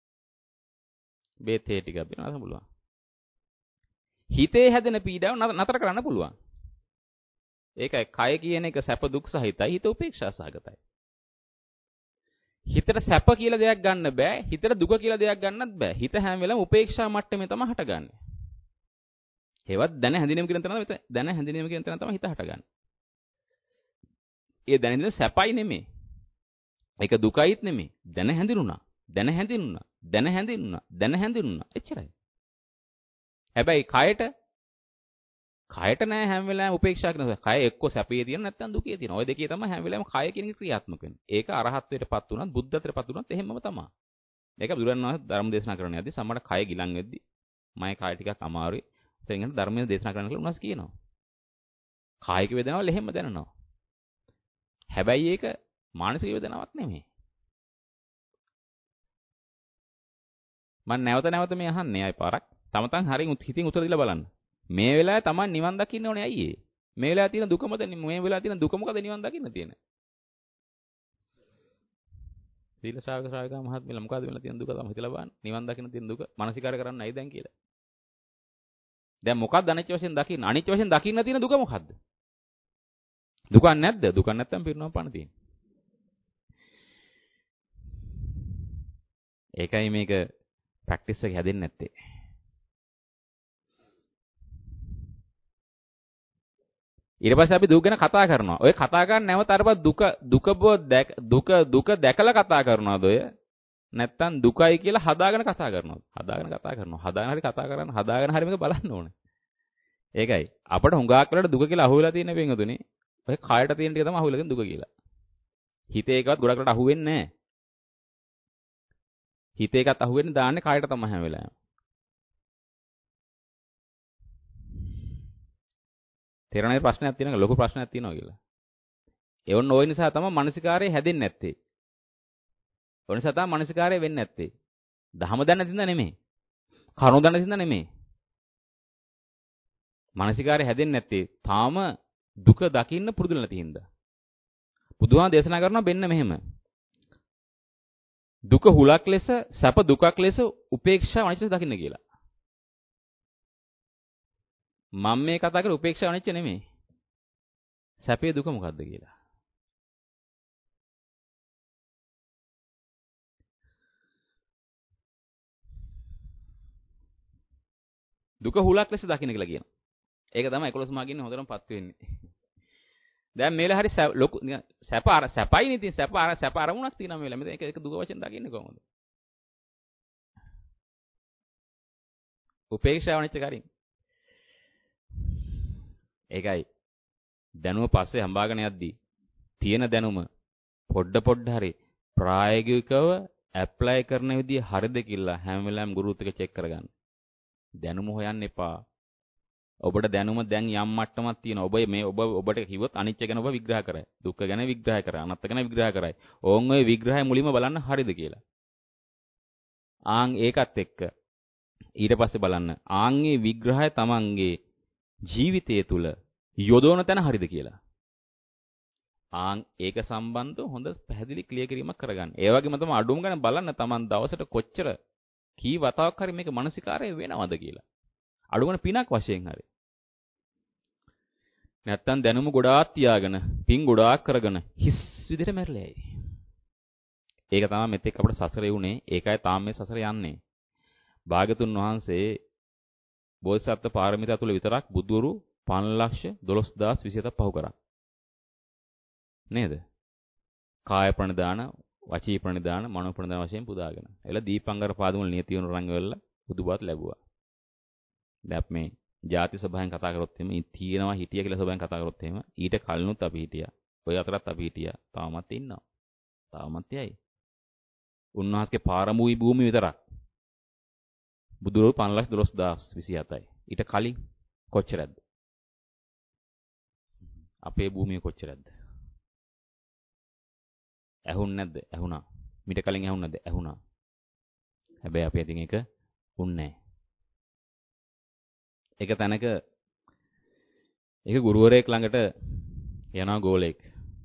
බේත් හේ ටිකක් බිනවන්න පුළුවන්. හිතේ හැදෙන පීඩාව නතර කරන්න පුළුවන්. ඒකයි කය කියන එක සැප දුක් සහිතයි, හිත උපේක්ෂා සහගතයි. හිතට සැප කියලා දෙයක් ගන්න බෑ, හිතට දුක කියලා දෙයක් ගන්නත් බෑ. හිත හැම වෙලාවෙම උපේක්ෂා මට්ටමේ තමයි හටගන්නේ. ඒවත් දැන හැඳිනීම කියන තැන තමයි හිත හටගන්නේ. ඒ දැනෙන සැපයි නෙමෙයි. ඒක දුකයිත් නෙමෙයි. දැන හැඳිනුණා. එච්චරයි. හැබැයි කයට නෑ හැම වෙලාවෙම උපේක්ෂා කරනවා. කය එක්ක සැපේ තියෙන නැත්නම් දුකේ තියෙන. ওই දෙකේ තමයි හැම වෙලාවෙම කය කියන එක ක්‍රියාත්මක වෙන්නේ. ඒක අරහත්ත්වයටපත් වුණත් බුද්ධත්වයටපත් වුණත් එහෙමම තමයි. මේක බුදුරණවහන්සේ ධර්ම දේශනා කරන්න යද්දි සම්මත කය ගිලන් වෙද්දි මගේ කය ටිකක් අමාරුයි. එතෙන් ධර්මයේ දේශනා කරන්න කියලා උන්වහන්සේ කියනවා. කායික වේදනාවල් එහෙම දැනෙනවා. හැබැයි ඒක මානසික වේදනාවක් නෙමෙයි. මම නැවත මේ අහන්නේ ආයි පාරක්. තමතන් හරින් හිතින් උත්තර දීලා බලන්න. මේ වෙලාවේ Taman නිවන් දකින්න ඕනේ ඇයි ඒ? මේ වෙලාවේ තියෙන දුක මොකද නිවන් දකින්න තියෙන? සීල ශ්‍රාවක මහත්මයලා මොකද වෙලා තියෙන දුක තමයි හිතලා බලන්න. නිවන් දකින්න තියෙන දුක මානසිකාර කරන්න ඇයි දැන් කියලා. දැන් මොකක්ද අනිච්ච වශයෙන් දකින්න? අනිච්ච වශයෙන් දකින්න තියෙන දුක මොකද්ද? දුකක් නැද්ද? දුකක් නැත්තම් පිරුණම් පාන තියෙන්නේ. ඒකයි මේක ප්‍රැක්ටිස් එක හැදෙන්නේ නැත්තේ. ඊට පස්සේ අපි දුක ගැන කතා කරනවා. ඔය කතා කරන්නේ නැවත අරපත් දුක දැකලා කතා කරනවද ඔය? නැත්තම් දුකයි කියලා හදාගෙන කතා කරනවද? හදාගෙන කතා කරනවා. හදාගෙන හරි කතා කරන්න, හදාගෙන හරි මේක බලන්න ඕනේ. ඒකයි. අපිට හුඟක් වෙලාවට දුක කියලා අහුවෙලා තියෙන වෙන්ගතුනේ. ඔය කායට තියෙන ටික තමයි අහුවෙලා තියෙන දුක කියලා. හිතේ එකවත් ගොඩක් වෙලාවට අහුවෙන්නේ නැහැ. හිතේ එකත් අහුවෙන්නේ දාන්නේ කායට තමයි හැම වෙලාවෙම. තේරෙන්නේ ප්‍රශ්නයක් තියෙනවා ලොකු ප්‍රශ්නයක් තියෙනවා කියලා. ඒ වොන්න ওই නිසා තමයි මානසිකාරය හැදෙන්නේ නැත්තේ. ওই නිසා තමයි මානසිකාරය වෙන්නේ නැත්තේ. දහම දන්නේ නැතිඳ නෙමෙයි. කරුණ දන්නේ නැතිඳ නෙමෙයි. මානසිකාරය හැදෙන්නේ නැත්තේ තාම දුක දකින්න පුරුදු නැති හින්දා. බුදුහාම දේශනා කරනවා බෙන්න මෙහෙම. දුක හුලක් ලෙස, සැප දුකක් ලෙස උපේක්ෂා අනිච්ච දකින්න කියලා. මම මේ කතා කරේ උපේක්ෂා අනිච්ච නෙමෙයි. සැපේ දුක මොකද්ද කියලා. දුක හුලක් ලෙස දකින්න කියලා කියනවා. ඒක තමයි 11 මාගින්නේ හොඳටමපත් වෙන්නේ. දැන් මේලා හරි ලොකු සැපයි නේ තියෙන සැප අරමුණක් තියෙනවා මේලා. මෙතන ඒක දුක වශයෙන් දකින්නේ කොහොමද? උපේක්ෂාව අනිච්ච කරින්. ඒකයි දැනුම පස්සේ හඹාගෙන යද්දී තියෙන දැනුම පොඩ හරි ප්‍රායෝගිකව ඇප්ලයි කරන විදිය හරිද කියලා හැම වෙලාවෙම ගුරුත් එක චෙක් කරගන්න. දැනුම හොයන්න එපා. ඔබට දැනුම දැන් යම් මට්ටමක් තියෙනවා. ඔබට කිව්වොත් අනිච්ච ගැන ඔබ විග්‍රහ කරයි. දුක්ඛ ගැන විග්‍රහ කරයි. අනාත්ම ගැන විග්‍රහ කරයි. ඕන් ඔය විග්‍රහය මුලින්ම බලන්න හරිද කියලා. ආන් ඒකත් එක්ක ඊට පස්සේ බලන්න ආන්ගේ විග්‍රහය තමන්ගේ ජීවිතය තුළ යොදවන තැන හරිද කියලා. ආන් ඒක සම්බන්ධව හොඳ පැහැදිලි ක්ලියර් කිරීමක් කරගන්න. ඒ වගේම තමයි අඩුම ගන්න බලන්න තමන් දවසට කොච්චර කී වතාවක් හරි මේක මානසිකාරය වෙනවද කියලා. අඩුම ගන්න පිනක් වශයෙන් හරි. නැත්තම් දැනුම ගොඩාක් තියාගෙන පින් ගොඩාක් කරගෙන හිස් විදිහට මැරෙලයි. ඒක තමයි මෙතෙක් අපිට සසරේ උනේ. ඒකයි තාම මේ සසර යන්නේ. භාගතුන් වහන්සේ බෝසත්ත්ව පාරමිතා තුල විතරක් බුදුවරු 5,12,027ක් පහු කරා. නේද? කාය ප්‍රණිදාන, වචී ප්‍රණිදාන, මනෝ ප්‍රණිදාන වශයෙන් පුදාගෙන. එල දීපංගර පාදමුල නියතියන රංග වෙලා බුදුබවත් ලැබුවා. දැන් මේ ಜಾති සභාවෙන් කතා කරොත් එහෙම තියෙනවා හිටිය කියලා සභාවෙන් කතා කරොත් එහෙම ඊට කලිනුත් අපි හිටියා. ඔය අතරත් අපි හිටියා. තාමත් ඉන්නවා. තාමත් යයි. උන්වහන්සේගේ පාරමූයි භූමිය විතරක්. බුදුරෝ 5,12,027යි. ඊට කලින් කොච්චරද? අපේ භූමිය කොච්චරද? ඇහුන්නේ නැද්ද? ඇහුණා. මීට කලින් ඇහුන්නේ නැද්ද? ඇහුණා. හැබැයි අපි අදින් එක උන්නේ නැහැ. එක තැනක ඒක ගුරුවරයෙක් ළඟට යනවා ගෝලෙක්.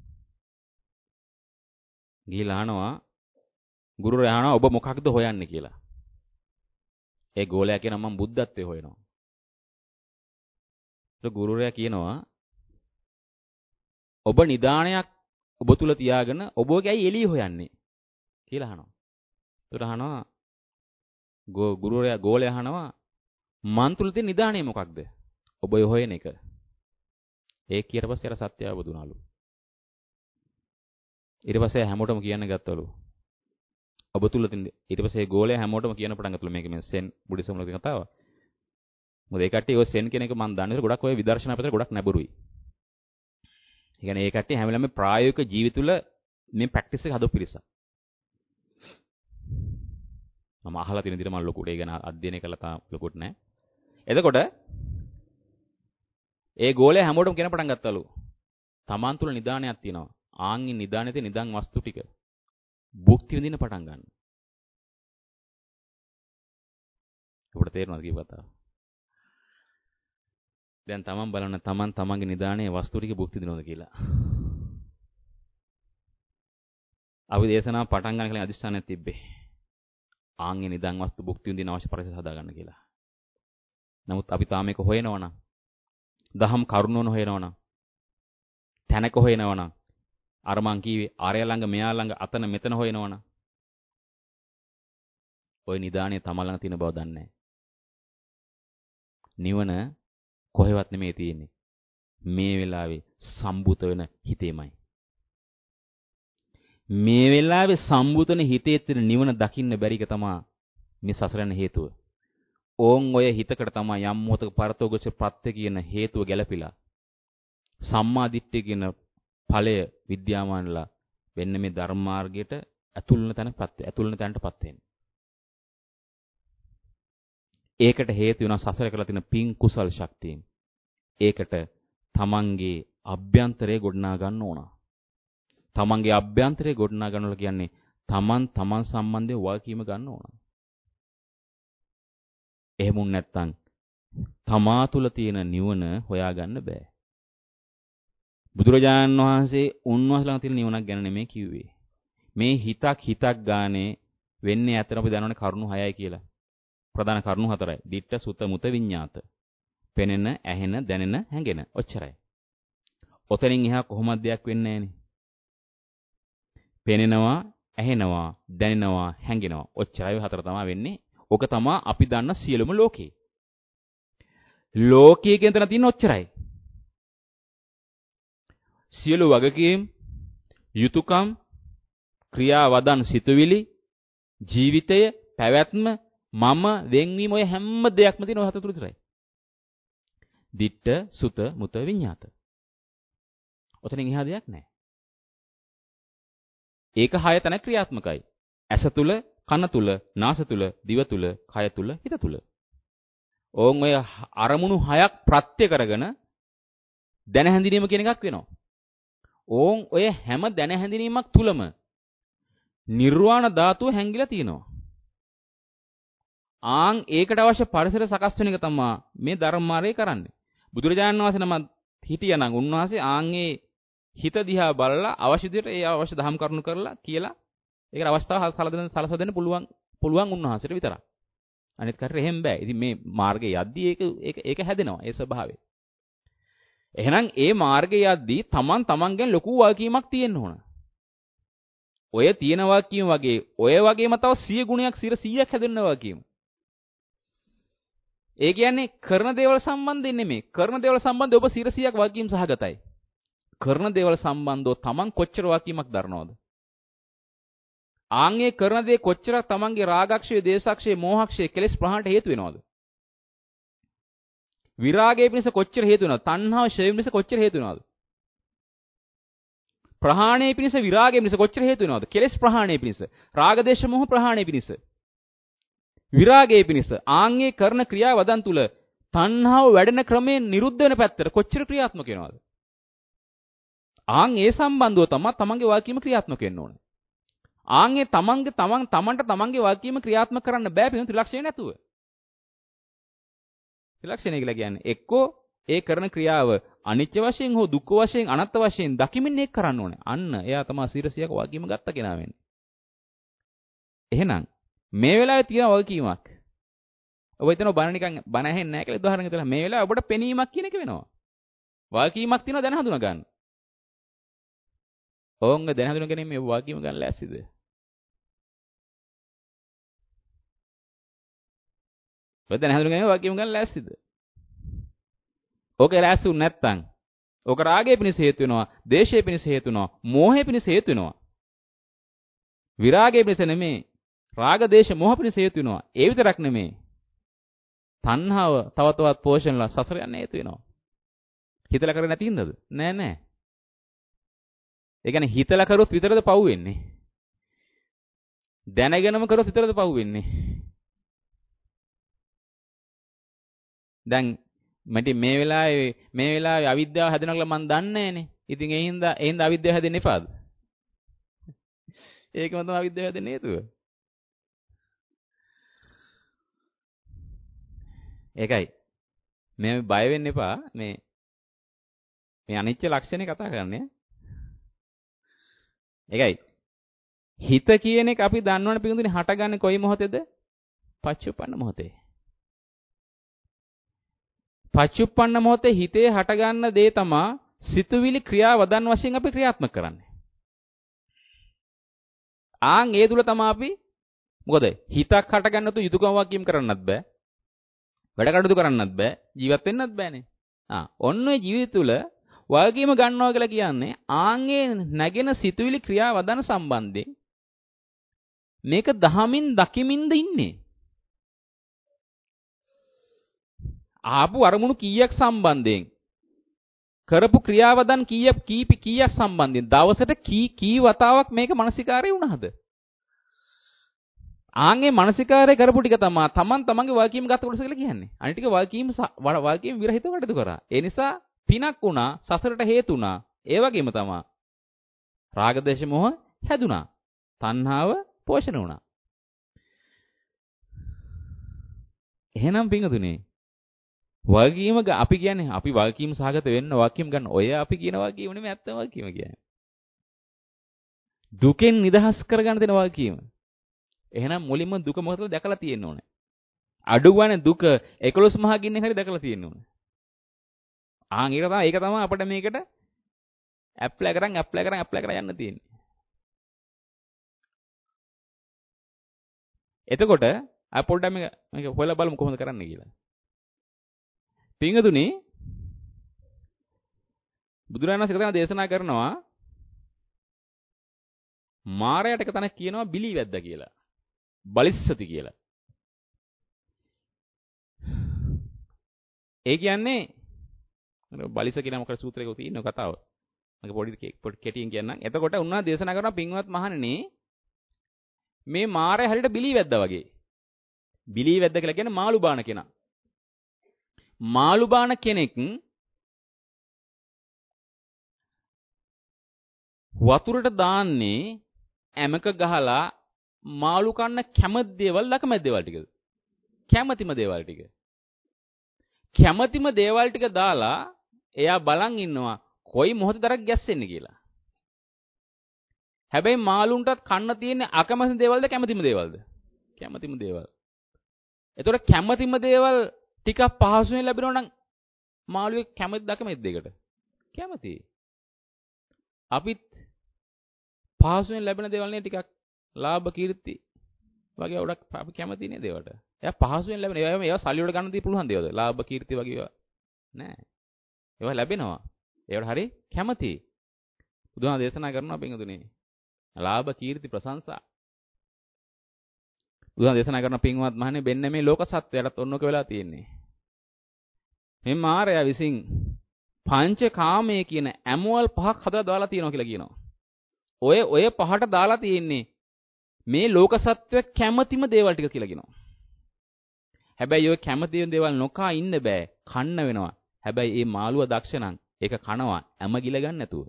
ගිහිලා අහනවා ගුරුවරයා අහනවා ඔබ මොකක්ද හොයන්නේ කියලා. ඒ ගෝලයා කියනවා මම බුද්ධත්වයේ හොයනවා. ඒක ගුරුවරයා කියනවා ඔබ නිදාණයක් ඔබ තුල තියාගෙන ඔබ ගෑයි එළිය හොයන්නේ කියලා අහනවා. ඒතර අහනවා ගෝලයා අහනවා මන් තුල තියෙන නිදාණය මොකක්ද? ඔබ හොයන එක. ඒක ඊට පස්සේ අර සත්‍ය අවබෝධ වුණාලු. ඊට පස්සේ හැමෝටම කියන්න ගත්තලු. ඔබ තුල තියෙන ඊට පස්සේ ගෝලයා හැමෝටම කියන පටන් ගත්තලු මේක මේ සෙන් බුද්දිසම් වල කතාව. මොකද ඒ කට්ටිය ඔය සෙන් කියන එක මම දන්නේ ගොඩක් ඔය විදර්ශනා පැත්තට ගොඩක් නැඹුරුයි. ඒ කියන්නේ ඒ කට්ටිය හැම වෙලාවෙම ප්‍රායෝගික ජීවිත තුළ මේ ප්‍රැක්ටිස් එක හදපු පිරිසක්. මම අහලා තියෙන විදිහට මම ලොකුට ඒ ගැන අධ්‍යයනය කළා තාම ලොකුට නැහැ. එතකොට ඒ ගෝලයා හැමෝටම කියන පටන් ගත්තලු. Taman තුල නිදානයක් තියෙනවා. ආන්ගේ නිදානේ තියෙන නිදන් වස්තු ටික භුක්ති විඳින්න පටන් ගන්න. ඔබට තේරෙනවද කියපතා? දැන් Taman බලන්න තමන්ගේ නිදානේ වස්තු ටික භුක්ති විඳිනවද කියලා. අපි දේශනාව පටන් ගන්න කලින් අදිස්ථානයක් තිබ්බේ. ආන්ගේ නිදන් වස්තු භුක්ති විඳින අවශ්‍ය පරිසර හදාගන්න කියලා. නමුත් අපි තාම මේක හොයනවනම් දහම් කරුණෝන හොයනවනම් තැනක හොයනවනම් අර මං කීවේ ආරය ළඟ මෙයා ළඟ අතන මෙතන හොයනවනම් ওই නිදානේ තම ළඟ තියෙන බව දන්නේ නැහැ. නිවන කොහෙවත් නෙමෙයි තියෙන්නේ. මේ වෙලාවේ සම්බුත වෙන හිතේමයි. මේ වෙලාවේ සම්බුතන හිතේ තියෙන නිවන දකින්න බැරි එක තමයි මේ සසරන හේතුව. ඕන් ඔය හිතකට තමයි යම් මොහතක පරතෝගච ප්‍රත්‍ය කියන හේතුව ගැලපිලා සම්මා දිට්ඨිය කියන ඵලය විද්‍යාමානලා වෙන්න මේ ධර්ම මාර්ගයට ඇතුළන තැනටපත් වෙන්නේ. ඒකට හේතු වෙනවා සසර කරලා තියෙන පින් කුසල් ශක්තියෙන්. ඒකට තමන්ගේ අභ්‍යන්තරය ගොඩනගා ගන්න ඕන. තමන්ගේ අභ්‍යන්තරය ගොඩනගා ගන්නවා කියන්නේ තමන් සම්බන්ධයෙන් වගකීම ගන්න ඕන. එහෙමුන් නැත්තම් තමා තුළ තියෙන නිවන හොයාගන්න බෑ. බුදුරජාණන් වහන්සේ උන්වහන්සේ ළඟ තියෙන නිවනක් ගැන නෙමෙයි කිව්වේ. මේ හිතක් ගානේ වෙන්නේ ඇත්තට අපි දන්නවනේ කරුණු 6යි කියලා. ප්‍රධාන කරුණු 4යි. ditta sutta muta විඤ්ඤාත. පෙනෙන, ඇහෙන, දැනෙන, හැඟෙන. ඔච්චරයි. ඔතනින් එහා කොහොමද දෙයක් වෙන්නේ නැහනේ. පෙනෙනවා, ඇහෙනවා, දැනෙනවා, හැඟෙනවා. ඔච්චරයි හතර තමයි වෙන්නේ. ඔක තමයි අපි දන්න සියලුම ලෝකේ. ලෝකයේ කියන තැන තියෙන ඔච්චරයි. සියලු වගකීම්, යුතුයකම්, ක්‍රියාවදන්, සිතුවිලි, ජීවිතය, පැවැත්ම, මම, වෙන්වීම ඔය හැම දෙයක්ම තියෙන ඔය හතර තුන විතරයි. ditta sutta muta විඤ්ඤාත. ඔතනින් එහා දෙයක් නැහැ. ඒක හය තැන ක්‍රියාත්මකයි. ඇස තුල, කන තුල, නාස තුල, දිව තුල, කය තුල, හිත තුල. ඕන් ඔය අරමුණු හයක් ප්‍රත්‍ය කරගෙන දැන හැඳිනීම කියන එකක් වෙනවා. ඕන් ඔය හැම දැන හැඳිනීමක් තුලම නිර්වාණ ධාතුව හැංගිලා තියෙනවා. ආන් ඒකට අවශ්‍ය පරිසර සකස් වෙන එක තමයි මේ ධර්ම මාර්ගය කරන්නේ. බුදුරජාණන් වහන්සේ නම හිටියානම් උන්වහන්සේ ආන්ගේ හිත දිහා බලලා අවශ්‍ය විදිහට ඒ අවශ්‍ය දහම් කරුණු කරලා කියලා ඒකට අවස්ථාව සලසලා දෙන්න පුළුවන් උන්වහන්සේට විතරක්. අනිත් කාටට එහෙම බෑ. ඉතින් මේ මාර්ගේ යද්දී ඒක හැදෙනවා ඒ ස්වභාවය. එහෙනම් ඒ මාර්ගේ යද්දී තමන්ගෙන් ලොකු වගකීමක් තියෙන්න ඕන. ඔය තියෙන වගකීම වගේ ඔය වගේම තව 100 ගුණයක් 100ක් හැදෙන්න වගකීම. ඒ කියන්නේ කරන දේවල් සම්බන්ධයෙන් නෙමෙයි. කරන දේවල් සම්බන්ධව ඔබ 100ක් වගකීම් සහගතයි. කරන දේවල් සම්බන්ධව තමන් කොච්චර වගකීමක් දරනවද? ආන්ගේ කරන දේ කොච්චරක් තමන්ගේ රාගක්ෂය, දේශක්ෂය, මෝහක්ෂය, කෙලෙස් ප්‍රහාණයට හේතු වෙනවද? විරාගය පිණිස කොච්චර හේතු වෙනවද? තණ්හාව ඡය පිණිස කොච්චර හේතු වෙනවද? ප්‍රහාණය පිණිස විරාගය පිණිස කොච්චර හේතු වෙනවද? කෙලෙස් ප්‍රහාණය පිණිස, රාග දේශ මොහ ප්‍රහාණය පිණිස, විරාගය පිණිස ආන්ගේ කරන ක්‍රියාවදන් තුල තණ්හාව වැඩෙන ක්‍රමයෙන් නිරුද්ධ වෙන පැත්තට කොච්චර ක්‍රියාත්මක වෙනවද? ආන් ඒ සම්බන්ධව තමයි තමන්ගේ වගකීම ක්‍රියාත්මක වෙන්න ඕනේ. ආන්ගේ තමන්ට තමන්ගේ වගකීම ක්‍රියාත්මක කරන්න බෑ පිළිතුරු ත්‍රිලක්ෂණය නැතුව. ත්‍රිලක්ෂණය කියලා කියන්නේ එක්කෝ ඒ කරන ක්‍රියාව අනිත්‍ය වශයෙන් හෝ දුක්ඛ වශයෙන් අනාත්ම වශයෙන් දකිමින් ඒක කරන්න ඕනේ. අන්න එයා තමයි 100ක වගකීම ගත්ත කෙනා වෙන්නේ. එහෙනම් මේ වෙලාවේ තියෙන වගකීමක්. ඔබ හිතනවා බණ නිකන් බණ ඇහෙන්නේ නැහැ කියලා උදාහරණයක් දෙලා මේ වෙලාවේ ඔබට පෙනීමක් කියන එක වෙනවා. වගකීමක් තියෙනවා දැන හඳුනා ගන්න. ඕංග දැන හඳුනා ගැනීම මේ වගකීම ගන්න ලෑස්තිද? ඔබ දැන හඳුනා ගැනීම වගකීම ගන්න ලෑස්තිද? ඕක ලෑස්තුන් නැත්තම් ඕක රාගය පිණිස හේතු වෙනවා, දේශය පිණිස හේතු වෙනවා, මෝහය පිණිස හේතු වෙනවා. විරාගය පිණිස නෙමෙයි, රාග දේශ මෝහ පිණිස හේතු වෙනවා. ඒ විතරක් නෙමෙයි. තණ්හාව තව තවත් පෝෂණලා සසර යන්න හේතු වෙනවා. හිතලා කරන්නේ නැති හින්දාද? නෑ. ඒ කියන්නේ හිතලා කරොත් විතරද පව් වෙන්නේ. දැනගෙනම කරොත් විතරද පව් වෙන්නේ. දැන් මට මේ වෙලාවේ අවිද්‍යාව හැදෙනවා කියලා මම දන්නේ නැහනේ. ඉතින් ඒ හින්දා අවිද්‍යාව හැදෙන්න එපාද? ඒකම තමයි අවිද්‍යාව හැදෙන්න හේතුව. ඒකයි. මේ බය වෙන්න එපා. මේ අනිත්‍ය ලක්ෂණේ කතා කරන්නේ. ඒකයි. හිත කියන එක අපි දන්නවනේ පිටුදුනේ හටගන්නේ කොයි මොහොතේද? පච්චුප්පන්න මොහොතේ. පච්චුප්පන්න මොහොතේ හිතේ හටගන්න දේ තමයි සිතුවිලි ක්‍රියාවදන් වශයෙන් අපි ක්‍රියාත්මක කරන්නේ. ආන් ඒ තුල තමයි අපි මොකද හිතක් හටගන්නතු යුතුයකම් වගකීම් කරන්නත් බෑ. වැඩ කටයුතු කරන්නත් බෑ. ජීවත් වෙන්නත් බෑනේ. ඔන්න ඔය ජීවිත තුල වගකීම ගන්නවා කියලා කියන්නේ ආන්ගේ නැගෙන සිතුවිලි ක්‍රියාවදන සම්බන්ධයෙන් මේක දහමින් දකිමින්ද ඉන්නේ. ආපු අරමුණු කීයක් සම්බන්ධයෙන් කරපු ක්‍රියාවදන් කීයක් සම්බන්ධයෙන් දවසට කී වතාවක් මේක මානසිකාරය වුණාද? ආන්ගේ මානසිකාරය කරපු ටික තමයි තමන්ගේ වගකීම් ගත කොටස කියලා කියන්නේ. අනිත් ටික වගකීම් විරහිතව කටයුතු කරා. ඒ නිසා පිනක් වුණා, සසරට හේතු වුණා. ඒ වගේම තමයි රාග දේශ මොහ හැදුනා. තණ්හාව පෝෂණය වුණා. එහෙනම් පිංගුතුනේ වගකීම අපි කියන්නේ අපි වගකීම් සහගත වෙන්න වගකීම් ගන්න. ඔය අපි කියන වගකීම නෙමෙයි ඇත්ත වගකීම කියන්නේ. දුකෙන් නිදහස් කරගන්න දෙන වගකීම. එහෙනම් මුලින්ම දුක මොකටද දැකලා තියෙන්න ඕනේ. අඩුවනේ දුක 11 මහා ගින්නෙන් හරි දැකලා තියෙන්න ඕනේ. ඒක තමයි අපිට මේකට ඇප්ලයි කරන් යන්න තියෙන්නේ. එතකොට අපි පොඩ්ඩක් මේක හොයලා බලමු කොහොමද කරන්නේ කියලා. පිංගුතුනි බුදුරජාණන් වහන්සේ කතා දේශනා කරනවා මාරයට එක තැනක් කියනවා බිලි වැද්දා කියලා. බලිස්සති කියලා. ඒ කියන්නේ බලිස කියන මොකද සූත්‍රයක තියෙන කතාව. මම පොඩි කෙටියෙන් කියන්නම්. එතකොට උන්වහන්සේ දේශනා කරනවා පින්වත් මහණෙනි මේ මාරය හරියට බිලි වැද්දා වගේ. බිලි වැද්දා කියලා කියන්නේ මාළු බාන කෙනා. මාළු බාන කෙනෙක් වතුරට දාන්නේ ඇමක ගහලා මාළු කන්න කැමති දේවල් ලකමැති දේවල් ටිකද? කැමතිම දේවල් ටික. කැමතිම දේවල් ටික දාලා එයා බලන් ඉන්නවා කොයි මොහොතේ දරක් ගැස්සෙන්නේ කියලා. හැබැයි මාළුන්ටත් කන්න තියෙන්නේ අකමැති දේවල්ද කැමතිම දේවල්ද? කැමතිම දේවල්. එතකොට කැමතිම දේවල් ටිකක් පහසුවෙන් ලැබෙනවා නම් මාළුවේ කැමතිද අකමැතිද ඒකට? කැමතියි. අපිත් පහසුවෙන් ලැබෙන දේවල් නේ ටිකක් ලාභ කීර්ති වගේ උඩක් අපි කැමති නේද ඒවට. එයා පහසුවෙන් ලැබෙන ඒවා සල්ලි වල ගන්න දී පුළුවන් දේවල්ද? ලාභ කීර්ති වගේ ඒවා නෑ. ඒවා ලැබෙනවා. ඒවට හරි කැමතියි. බුදුහාම දේශනා කරනවා පින්වතුනි. ලාභ කීර්ති ප්‍රශංසා. බුදුහාම දේශනා කරන පින්වත් මහන්නේ බෙන්න මේ ලෝක සත්‍යයටත් ඔන්නෝක වෙලා තියෙන්නේ. මේ මායя විසින් පංච කාමයේ කියන ඇමවල් පහක් හදලා දාලා තියෙනවා කියලා කියනවා. ඔය පහට දාලා තියෙන්නේ මේ ලෝක සත්‍ය කැමැතිම දේවල් ටික කියලා කියනවා. හැබැයි ඔය කැමැති දේවල් නොකා ඉන්න බෑ. කන්න වෙනවා. හැබැයි මේ මාළුවා දක්ෂ නම් ඒක කනවා ඇම ගිල ගන්න නැතුව.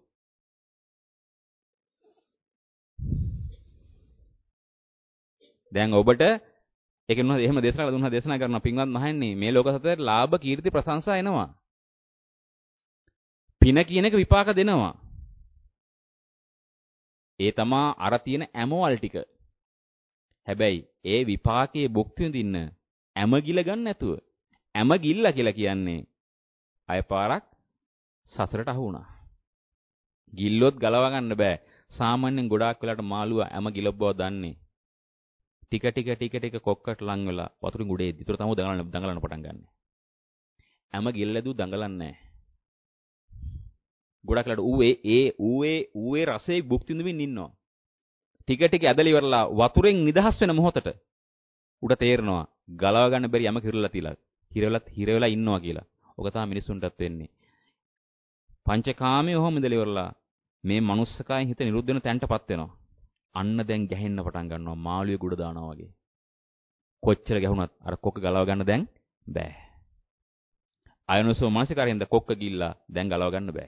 දැන් ඔබට ඒක නෝ එහෙම දේශනා කරනවා පින්වත් මහන්නේ මේ ලෝක සත්‍යයට ලාභ කීර්ති ප්‍රශංසා එනවා. පින කියන එක විපාක දෙනවා. ඒ තමා අර තියෙන ඇමවල් ටික. හැබැයි ඒ විපාකයේ භුක්ති විඳින්න ඇම ගිල ගන්න නැතුව. ඇම ගිල්ලා කියලා කියන්නේ අය පාරක් සසරට අහු වුණා. ගිල්ලොත් ගලව ගන්න බෑ. සාමාන්‍යයෙන් ගොඩාක් වෙලාට මාළුවා ඇම ගිලව බව දන්නේ. ටික කොක්කට ලං වෙලා වතුරින් උඩ එද්දි. ඒතර තමයි දඟලන්න පටන් ගන්න. ඇම ගිල්ලදු දඟලන්නේ නැහැ. ගොඩක් වෙලාට ඌේ රසයේ භුක්ති විඳින්න ඉන්නවා. ටික ඇදලා ඉවරලා වතුරෙන් නිදහස් වෙන මොහොතට උඩ තේරෙනවා ගලව ගන්න බැරි යම කිරලා තියලා හිරවෙලා ඉන්නවා කියලා. ඔක තමයි මිනිසුන්ටත් වෙන්නේ. පංචකාමයේ ඔහොම ඉඳලා ඉවරලා මේ මනුස්සකයෙන් හිත නිරුද්ධ වෙන තැනටපත් වෙනවා. අන්න දැන් ගැහෙන්න පටන් ගන්නවා මාළුවේ ගුඩ දානවා වගේ. කොච්චර ගැහුණත් අර කොක්ක ගලව ගන්න දැන් බෑ. අයනසෝ මානසිකාරයෙන්ද කොක්ක ගිල්ලා දැන් ගලව ගන්න බෑ.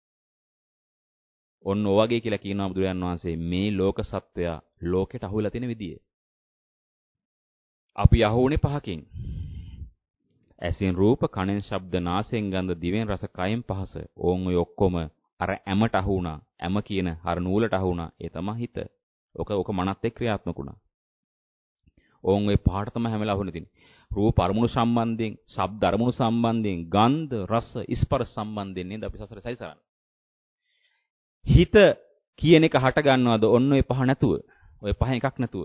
ඔන්න ඔයගේ කියලා කියනවා බුදුරජාන් වහන්සේ මේ ලෝක සත්වයා ලෝකෙට අහුවෙලා තියෙන විදිය. අපි අහුුනේ පහකින්. ඇසෙන් රූප, කනෙන් ශබ්ද, නාසයෙන් ගන්ධ, දිවෙන් රස, කයෙන් පහස. ඕන් ඔය ඔක්කොම අර ඇමට අහු වුණා. ඇම කියන අර නූලට අහු වුණා. ඒ තමයි හිත. ඔක මනත් එක්ක ක්‍රියාත්මක වුණා. ඕන් ඔය පහට තමයි හැමලා අහුනේ තියෙන්නේ. රූප අරමුණු සම්බන්ධයෙන්, ශබ්ද අරමුණු සම්බන්ධයෙන්, ගන්ධ, රස, ස්පර්ශ සම්බන්ධයෙන් නේද අපි සසරේ සැරිසරන්නේ. හිත කියන එක හට ගන්නවද ඔන්න ඔය පහ නැතුව. ඔය පහෙන් එකක් නැතුව.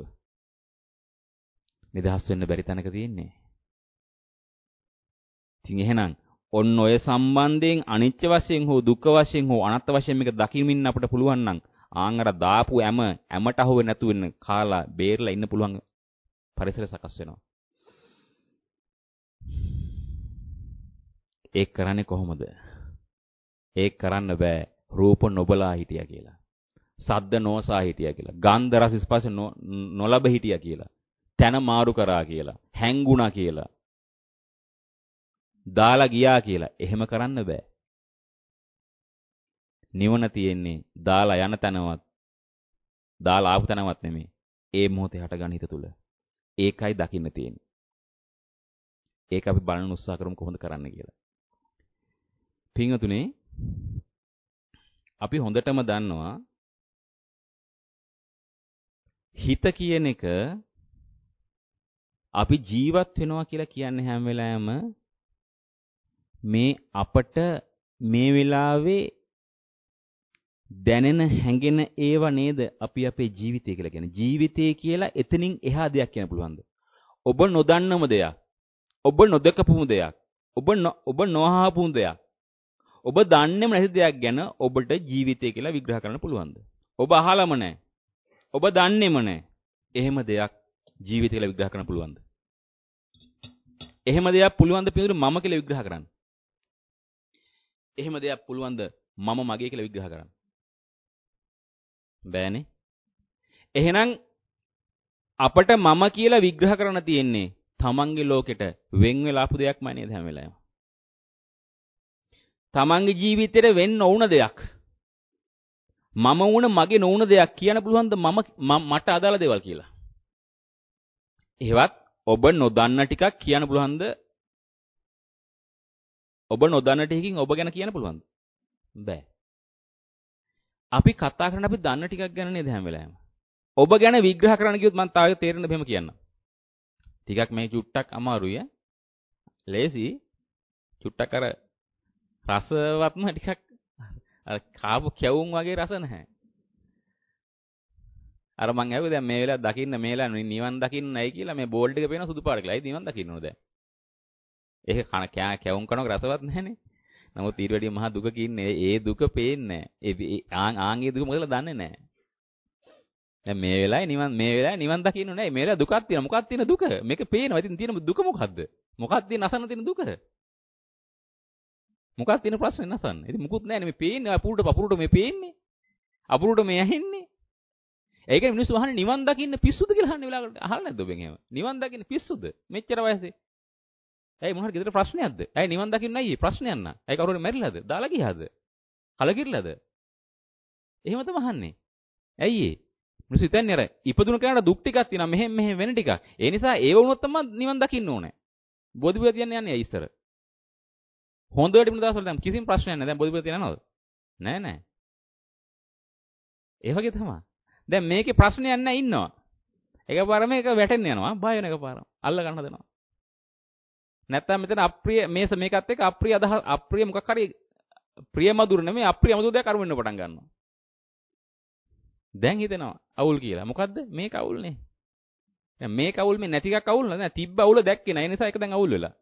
නිදහස් වෙන්න බැරි තැනක තියෙන්නේ. ඉතින් එහෙනම් ඔන්න ඔය සම්බන්ධයෙන් අනිත්‍ය වශයෙන් හෝ දුක්ඛ වශයෙන් හෝ අනාත්ම වශයෙන් මේක දකිමින් අපිට පුළුවන් නම් ආන් අර දාපු ඇමට අහුවෙන්නේ නැතු වෙන්න කාලා බේරලා ඉන්න පුළුවන් පරිසර සකස් වෙනවා. ඒක කරන්නේ කොහොමද? ඒක කරන්න බෑ රූප නොබලා හිටියා කියලා. සද්ද නොසා හිටියා කියලා. ගන්ධ රස ස්පර්ශ නොලබ හිටියා කියලා. තන මාරු කරා කියලා. හැංගුණා කියලා. දාලා ගියා කියලා. එහෙම කරන්න බෑ. නිවන තියෙන්නේ දාලා යන තැනවත් දාලා ආපු තැනවත් නෙමෙයි. ඒ මොහොතේ හටගන්න හිත තුල. ඒකයි දකින්න තියෙන්නේ. ඒක අපි බලන්න උත්සාහ කරමු කොහොමද කරන්න කියලා. පින්වතුනේ අපි හොඳටම දන්නවා හිත කියන එක අපි ජීවත් වෙනවා කියලා කියන්නේ හැම වෙලාවෙම මේ අපට මේ වෙලාවේ දැනෙන හැඟෙන ඒව නේද අපි අපේ ජීවිතය කියලා කියන්නේ. ජීවිතය කියලා එතනින් එහා දෙයක් කියන්න පුළුවන්ද? ඔබ නොදන්නම දෙයක්. ඔබ නොදකපු දෙයක්. ඔබ නොඅහපු දෙයක්. ඔබ දන්නේම නැති දෙයක් ගැන ඔබට ජීවිතය කියලා විග්‍රහ කරන්න පුළුවන්ද? ඔබ අහලම නැහැ. ඔබ දන්නේම නැහැ. එහෙම දෙයක් ජීවිතය කියලා විග්‍රහ කරන්න පුළුවන්ද? එහෙම දෙයක් පුළුවන්ද පිළිතුරු මම කියලා විග්‍රහ කරන්න? එහෙම දෙයක් පුළුවන්ද මම මගේ කියලා විග්‍රහ කරන්න? බෑනේ. එහෙනම් අපට මම කියලා විග්‍රහ කරන්න තියෙන්නේ තමන්ගේ ලෝකෙට වෙන් වෙලා ආපු දෙයක්මයි නේද හැම වෙලාවෙම. තමන්ගේ ජීවිතේට වෙන්න ඕන දෙයක්. මම වුණ මගේ නොවුන දෙයක් කියන්න පුළුවන්ද මට අදාළ දේවල් කියලා? එහෙවත් ඔබ නොදන්න ටිකක් කියන්න පුළුවන්ද? ඔබ නොදන්න ටිකකින් ඔබ ගැන කියන්න පුළුවන්ද? බෑ. අපි කතා කරන අපි දන්න ටිකක් ගැන නේද හැම වෙලාවෙම. ඔබ ගැන විග්‍රහ කරන්න කිව්වොත් මම තාම තේරෙන්න බැහැම කියන්නම්. ටිකක් මේ චුට්ටක් අමාරුයි ඈ. ලේසි. චුට්ටක් අර රසවත්ම ටිකක් අර කාපු කැවුම් වගේ රස නැහැ. අර මං ඇහුවේ දැන් මේ වෙලාව දකින්න මේලා නිවන් දකින්න නැයි කියලා මේ බෝල්ඩ් එක පේන සුදු පාට කියලා. ඒ නිවන් දකින්න ඕන දැන්. ඒක කන කැවුම් කනක රසවත් නැහනේ. නමුත් ඊට වැඩිය මහා දුකක ඉන්නේ. ඒ දුක පේන්නේ නැහැ. ආන්ගේ දුක මොකදලා දන්නේ නැහැ. දැන් මේ වෙලාවේ නිවන් දකින්න නෑ. මේ වෙලාවේ දුකක් තියෙනවා. මොකක්ද තියෙන දුක? මේක පේනවා. ඉතින් තියෙන දුක මොකද්ද? මොකක්ද තියෙන අසන්න තියෙන දුක? මොකක්ද තියෙන ප්‍රශ්නේ නසන්න? ඉතින් මුකුත් නෑනේ මේ පේන්නේ. අපුරුට මේ පේන්නේ. අපුරුට මේ ඇහෙන්නේ. ඒකනේ මිනිස්සු අහන්නේ නිවන් දකින්න පිස්සුද කියලා අහන්නේ වෙලාවකට. අහලා නැද්ද ඔබෙන් එහෙම? නිවන් දකින්න පිස්සුද? මෙච්චර වයසේ. ඇයි මොහොර ගෙදර ප්‍රශ්නයක්ද? ඇයි නිවන් දකින්න නැයි ප්‍රශ්නයක් නා? ඇයි කවුරු හරි මැරිලාද? දාලා ගියාද? කලකිරිලාද? එහෙම තමයි අහන්නේ. ඇයි ඒ? මිනිස්සු හිතන්නේ අර ඉපදුණු කෙනාට දුක් ටිකක් තියෙනවා මෙහෙම වෙන ටිකක්. ඒ නිසා ඒව වුණොත් තමයි නිවන් දකින්න ඕනේ. බෝධිපුර තියන්නේ යන්නේ ඉස්සර. හොඳට ඉන්න දවස්වල දැන් කිසිම ප්‍රශ්නයක් නැහැ. දැන් බෝධිපුර තියනවද? නෑ. ඒ වගේ තමයි. දැන් මේකේ ප්‍රශ්නයක් නැහැ ඉන්නවා. එකපාරම මේක වැටෙන්න යනවා. බය වෙන එකපාරම. අල්ල ගන්න හදනවා. නැත්තම් මෙතන අප්‍රිය මේකත් එක්ක අප්‍රිය මොකක් හරි ප්‍රිය මధుර නෙමෙයි අප්‍රිය මధుර දෙයක් අරන් වෙන්න පටන් ගන්නවා. දැන් හිතෙනවා අවුල් කියලා. මොකද්ද? මේක අවුල්නේ. දැන් මේක අවුල් මේ නැති එකක් අවුල් නෑ. තිබ්බ අවුල දැක්කේ නෑ. ඒ නිසා ඒක දැන් අවුල් වෙලා.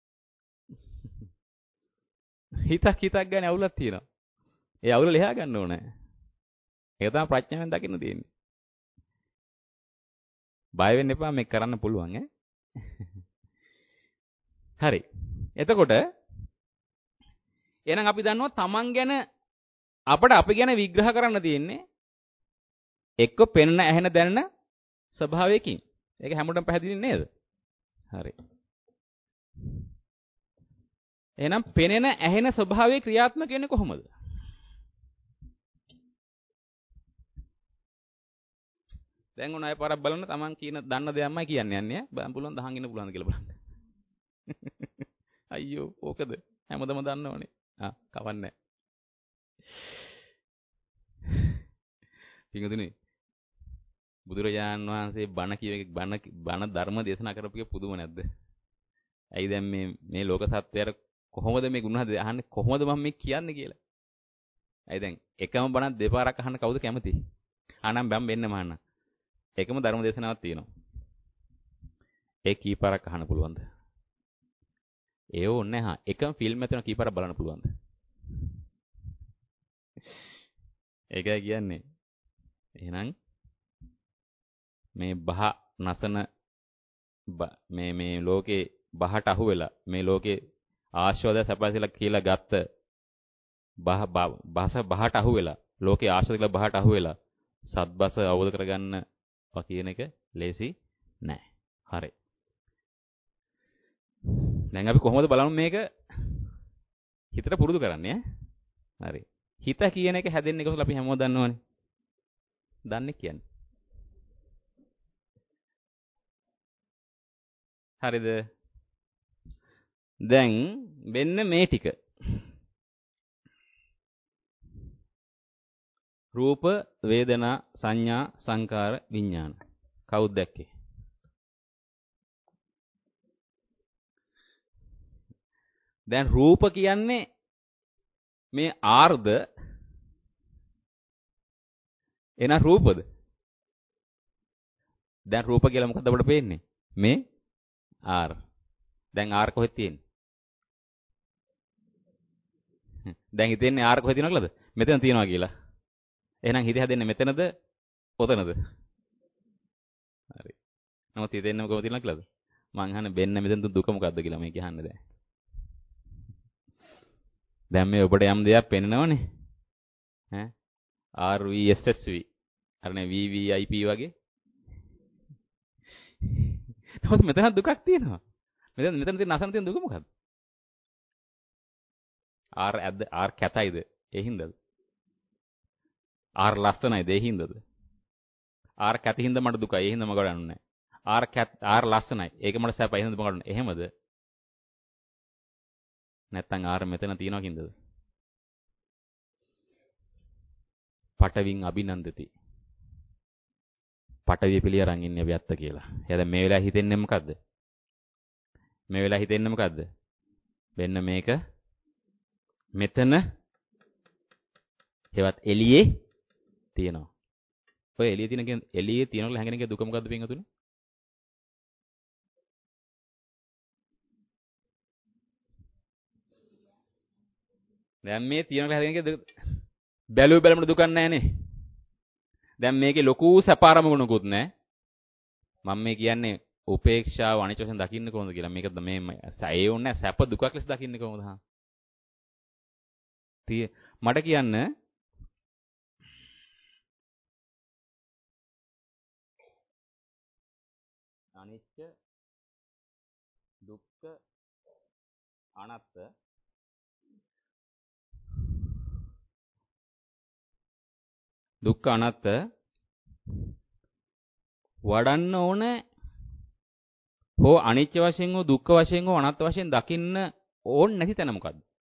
හිතක් ගන්න අවුලක් තියෙනවා. ඒ අවුල ලියා ගන්න ඕනේ. ඒක තමයි ප්‍රඥාවෙන් දකින්න තියෙන්නේ. බය වෙන්න එපා මේක කරන්න පුළුවන් ඈ. හරි. එතකොට එහෙනම් අපි දන්නවා තමන් ගැන අපිට අපි ගැන විග්‍රහ කරන්න තියෙන්නේ එක්ක පෙනෙන ඇහෙන දැනෙන ස්වභාවයකින්. ඒක හැමෝටම පැහැදිලි නේද? හරි. එහෙනම් පෙනෙන ඇහෙන ස්වභාවයේ ක්‍රියාත්මක වෙන්නේ කොහොමද? දැන් උන් අය පාරක් බලන්න තමන් කියන දන්න දෙයක්මයි කියන්නේ යන්නේ. බලන්න පුළුවන් දහන් ඉන්න පුළුවන්ද කියලා බලන්න. අයියෝ ඕකද? හැමදම දන්නවනේ. කවන්නේ. පිටුදුනේ බුදුරජාණන් වහන්සේ බණ කියවේ බණ ධර්ම දේශනා කරපු එක පුදුම නැද්ද? ඇයි දැන් මේ ලෝක සත්‍යයට කොහොමද මේ ගුණ අහන්නේ කොහොමද මම මේ කියන්නේ කියලා? ඇයි දැන් එකම බණක් දෙපාරක් අහන්න කවුද කැමති? ආනම් බම් වෙන්න මහන්න. එකම ධර්ම දේශනාවක් තියෙනවා. ඒ කීපාරක් අහන්න පුළුවන්ද? ඒ ඕනේ නැහැ. එකම ෆිල්ම් එක කීපාරක් බලන්න පුළුවන්ද? ඒකයි කියන්නේ. එහෙනම් මේ බහ නසන මේ ලෝකේ බහට අහුවෙලා මේ ලෝකේ ආශ්වාදය සැපසීලා කියලා ගත්ත බහට අහුවෙලා ලෝකේ ආශ්වාද කියලා බහට අහුවෙලා සත්බස අවබෝධ කරගන්න කියන එක ලේසි නෑ. හරි. දැන් අපි කොහොමද බලමු මේක හිතට පුරුදු කරන්නේ ඈ? හරි. හිත කියන එක හැදෙන්නේ කොහොමද අපි හැමෝම දන්නවනේ. දන්නේ කියන්නේ. හරිද? දැන් මෙන්න මේ ටික. රූප, වේදනා, සංඥා, සංකාර, විඥාන. කවුද දැක්කේ? දැන් රූප කියන්නේ මේ ආර්ද එන රූපද? දැන් රූප කියලා මොකද්ද අපිට පේන්නේ? මේ ආර්. දැන් ආර් කොහෙද තියෙන්නේ? දැන් හිතෙන්නේ ආර් කොහෙද තියෙනවද? මෙතන තියෙනවා කියලා. එහෙනම් හිත හැදෙන්නේ මෙතනද? ඔතනද? හරි. නමුත් හිතෙන්නේ කොහොමද තියෙනවද කියලාද? මං අහන්නේ බෙන්න මෙතන දුක මොකද්ද කියලා මේක අහන්නේ දැන්. දැන් මේ ඔබට යම් දෙයක් පෙන්නනවනේ. ඈ RVSSV. අරනේ VVIP වගේ. නමුත් මෙතන දුකක් තියෙනවා. මෙතන තියෙන අසන තියෙන දුක මොකද්ද? R කැතයිද? ඒ හින්දාද? R ලස්සනයිද? ඒ හින්දාද? R කැත හින්දා මට දුකයි. ඒ හින්දා මම ගොඩන්නේ නැහැ. R ලස්සනයි. ඒක මට සැපයි. ඒ හින්දා මම ගොඩන්නේ. එහෙමද? නැත්තම් R මෙතන තියනවා කින්දද? පටවින් අභිනන්දති. පටවිය පිළිය අරන් ඉන්නේ අපි ඇත්ත කියලා. එයා දැන් මේ වෙලාවේ හිතෙන්නේ මොකද්ද? මේ වෙලාවේ හිතෙන්නේ මොකද්ද? වෙන්න මේක මෙතන හෙවත් එළියේ තියෙනවා. ඔය එළියේ තියෙන කියලා හැංගෙන එක දුක මොකද්ද පින්වතුනි? දැන් මේ තියෙන කියලා හැංගෙන එක බැලුවම දුකක් නැහැනේ. දැන් මේකේ ලොකු සැපාරමුණකුත් නැහැ. මම මේ කියන්නේ උපේක්ෂාව අනිච්ච වශයෙන් දකින්න කොහොමද කියලා. මේක මේ ඒ ඕනේ සැප දුකක් ලෙස දකින්නේ කොහොමද? මට කියන්න අනිච්ච දුක්ඛ අනාත්ත දුක්ඛ අනාත්ත වඩන්න ඕනේ හෝ අනිච්ච වශයෙන් හෝ දුක්ඛ වශයෙන් හෝ අනාත්ම වශයෙන් දකින්න ඕනේ නැති තැන මොකද්ද?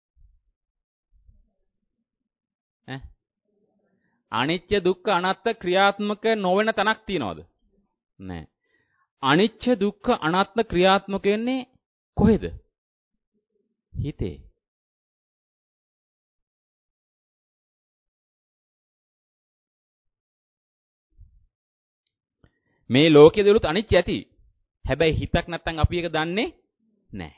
ඈ අනිච්ච දුක්ඛ අනාත්ම ක්‍රියාත්මක නොවන තැනක් තියනවද? නැහැ. අනිච්ච දුක්ඛ අනාත්ම ක්‍රියාත්මක වෙන්නේ කොහෙද? හිතේ. මේ ලෝකයේ දරුත් අනිච්ච ඇති. හැබැයි හිතක් නැත්තම් අපි ඒක දන්නේ නැහැ.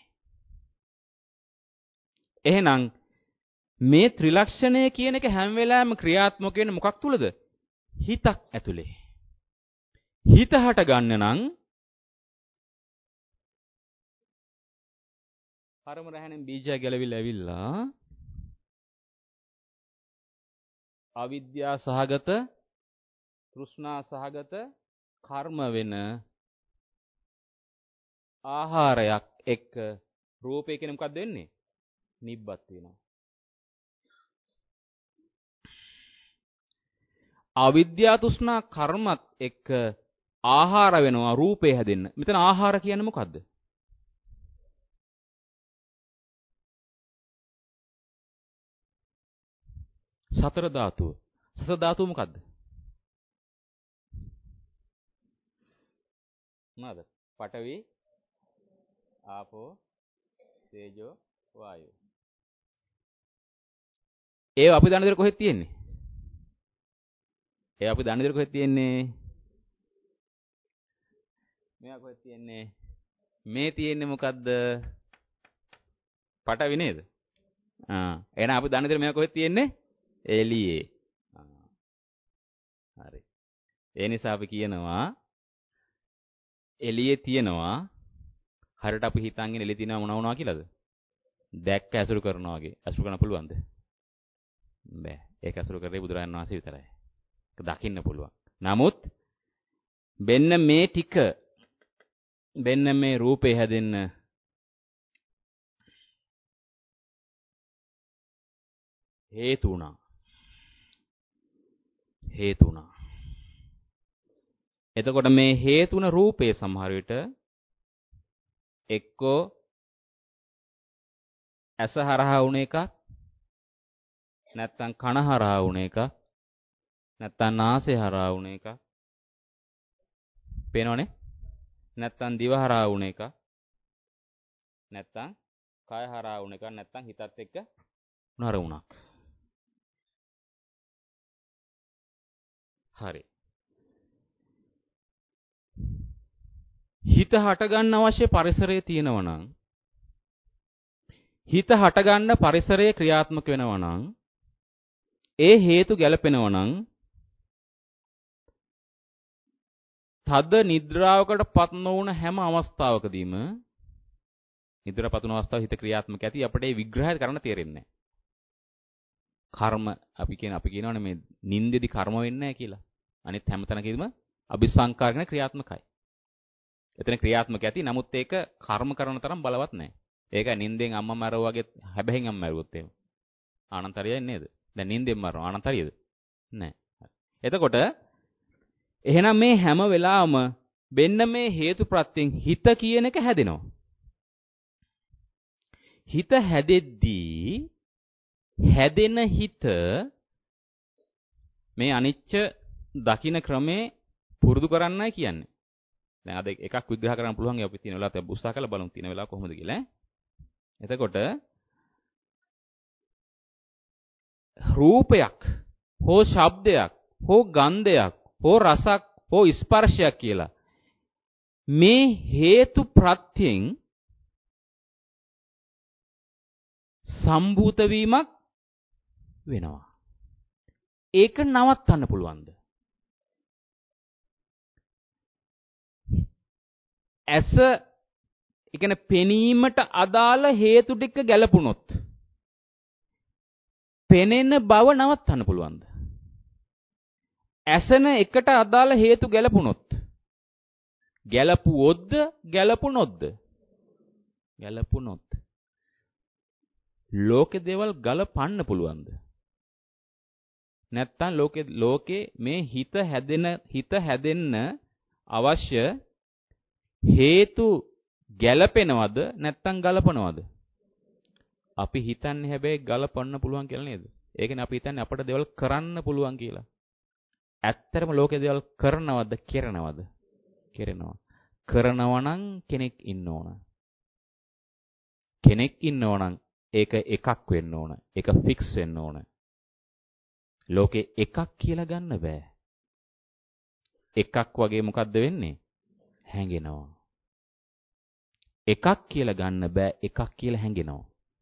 එහෙනම් මේ ත්‍රිලක්ෂණය කියන එක හැම වෙලාවෙම ක්‍රියාත්මක වෙන්නේ මොකක් තුලද? හිතක් ඇතුලේ. හිත හට ගන්න නම් පරම රහණෙන් බීජය ගැලවිලා ඇවිල්ලා අවිද්‍යා සහගත තෘෂ්ණා සහගත කර්ම වෙන ආහාරයක් එක්ක රූපේ කියන්නේ මොකක්ද වෙන්නේ? නිබ්බත් වෙනවා. අවිද්‍යා තෘෂ්ණා කර්මත් එක්ක ආහාර වෙනවා රූපේ හැදෙන්න. මෙතන ආහාර කියන්නේ මොකද්ද? සතර ධාතුව. සතර ධාතුව මොකද්ද? මොනවාද? පඨවි, ආපෝ, තේජෝ, වායෝ. ඒ අපි දන්න දේ කොහෙද තියෙන්නේ? ඒ අපි දන්න දේ කොහෙද තියෙන්නේ? මෙයා කොහෙද තියෙන්නේ? මේ තියෙන්නේ මොකද්ද? පටවි නේද? එහෙනම් අපි දන්න විදිහට මේක කොහෙද තියෙන්නේ? එළියේ. හරි. ඒ නිසා අපි කියනවා එළියේ තියෙනවා හරියට අපි හිතන්නේ එළියේ තියෙනවා මොනවා වුණා කියලාද? දැක්ක ඇසුරු කරනවා වගේ. ඇසුරු කරන්න පුළුවන්ද? බෑ. ඒක ඇසුරු කරේ බුදුරජාණන් වහන්සේ විතරයි. ඒක දකින්න පුළුවන්. නමුත් මෙන්න මේ ටික මෙන්න මේ රූපේ හැදෙන්න හේතු වුණා. එතකොට මේ හේතුන රූපේ සමහර විට එක්කෝ ඇස හරහා වුණ එකක්, නැත්තම් කන හරහා වුණ එකක්, නැත්තම් නාසය හරහා වුණ එකක්. පේනවනේ? නැත්තම් දිව හරහා වුණ එකක්, නැත්තම් කය හරහා වුණ එකක්, නැත්තම් හිතත් එක්ක නරමුණක්. හරි. හිත හටගන්න අවශ්‍ය පරිසරය තියෙනවා නම්, හිත හටගන්න පරිසරය ක්‍රියාත්මක වෙනවා නම්, ඒ හේතු ගැලපෙනවා නම්, තද නිද්‍රාවකටපත් නොවුන හැම අවස්ථාවකදීම නිද්‍රාපත් වුණ අවස්ථාව හිත ක්‍රියාත්මක ඇති අපිට ඒ විග්‍රහය කරන්න තේරෙන්නේ නැහැ. කර්ම අපි කියනවනේ මේ නින්දෙදි කර්ම වෙන්නේ නැහැ කියලා. අනිත් හැම තැනකදීම අபிසංකාර කියන ක්‍රියාත්මකයි. එතන ක්‍රියාත්මක ඇති. නමුත් ඒක කර්ම කරන තරම් බලවත් නැහැ. ඒකයි නින්දෙන් අම්මා මරුවා වගේ හැබැයින් අම්මා මරුවොත් එහෙම. ආනන්තරියයි නේද? දැන් නින්දෙන් මරනවා ආනන්තරියද? නැහැ. එතකොට එහෙනම් මේ හැම වෙලාවම වෙන්න මේ හේතු ප්‍රත්‍යයෙන් හිත කියන එක හැදෙනවා. හිත හැදෙද්දී හැදෙන හිත මේ අනිච්ච දකින්න ක්‍රමේ පුරුදු කරන්නයි කියන්නේ. දැන් අද එකක් විග්‍රහ කරන්න පුළුවන් අපි තියෙන වෙලාවට අපි උත්සාහ කරලා බලමු තියෙන වෙලාව කොහොමද කියලා. එතකොට රූපයක් හෝ ශබ්දයක් හෝ ගන්ධයක් හෝ රසක් හෝ ස්පර්ශයක් කියලා මේ හේතු ප්‍රත්‍යයෙන් සම්භූත වීමක් වෙනවා. ඒක නවත්තන්න පුළුවන්ද? ඇස කියන්නේ පෙනීමට අදාළ හේතු ටික ගැලපුණොත් පෙනෙන බව නවත්තන්න පුළුවන්ද? ඇසෙන එකට අදාළ හේතු ගැලපුණොත් ගැලපුවොත්ද ගැලපුණොත්ද? ගැලපුණොත් ලෝකේ දේවල් ගලපන්න පුළුවන්ද? නැත්තම් ලෝකේ මේ හිත හැදෙන්න අවශ්‍ය හේතු ගැලපෙනවද නැත්තම් ගලපනවද? අපි හිතන්නේ හැබැයි ගලපන්න පුළුවන් කියලා නේද? ඒ කියන්නේ අපි හිතන්නේ අපට දේවල් කරන්න පුළුවන් කියලා. ඇත්තටම ලෝකේ දේවල් කරනවද කෙරනවද? කෙරෙනවා. කරනවා නම් කෙනෙක් ඉන්න ඕන. කෙනෙක් ඉන්නවා නම් ඒක එකක් වෙන්න ඕන. ඒක ෆික්ස් වෙන්න ඕන. ලෝකේ එකක් කියලා ගන්න බෑ. එකක් වගේ මොකද්ද වෙන්නේ? හැංගෙනවා. එකක් කියලා ගන්න බෑ. එකක් කියලා හැංගෙනවා.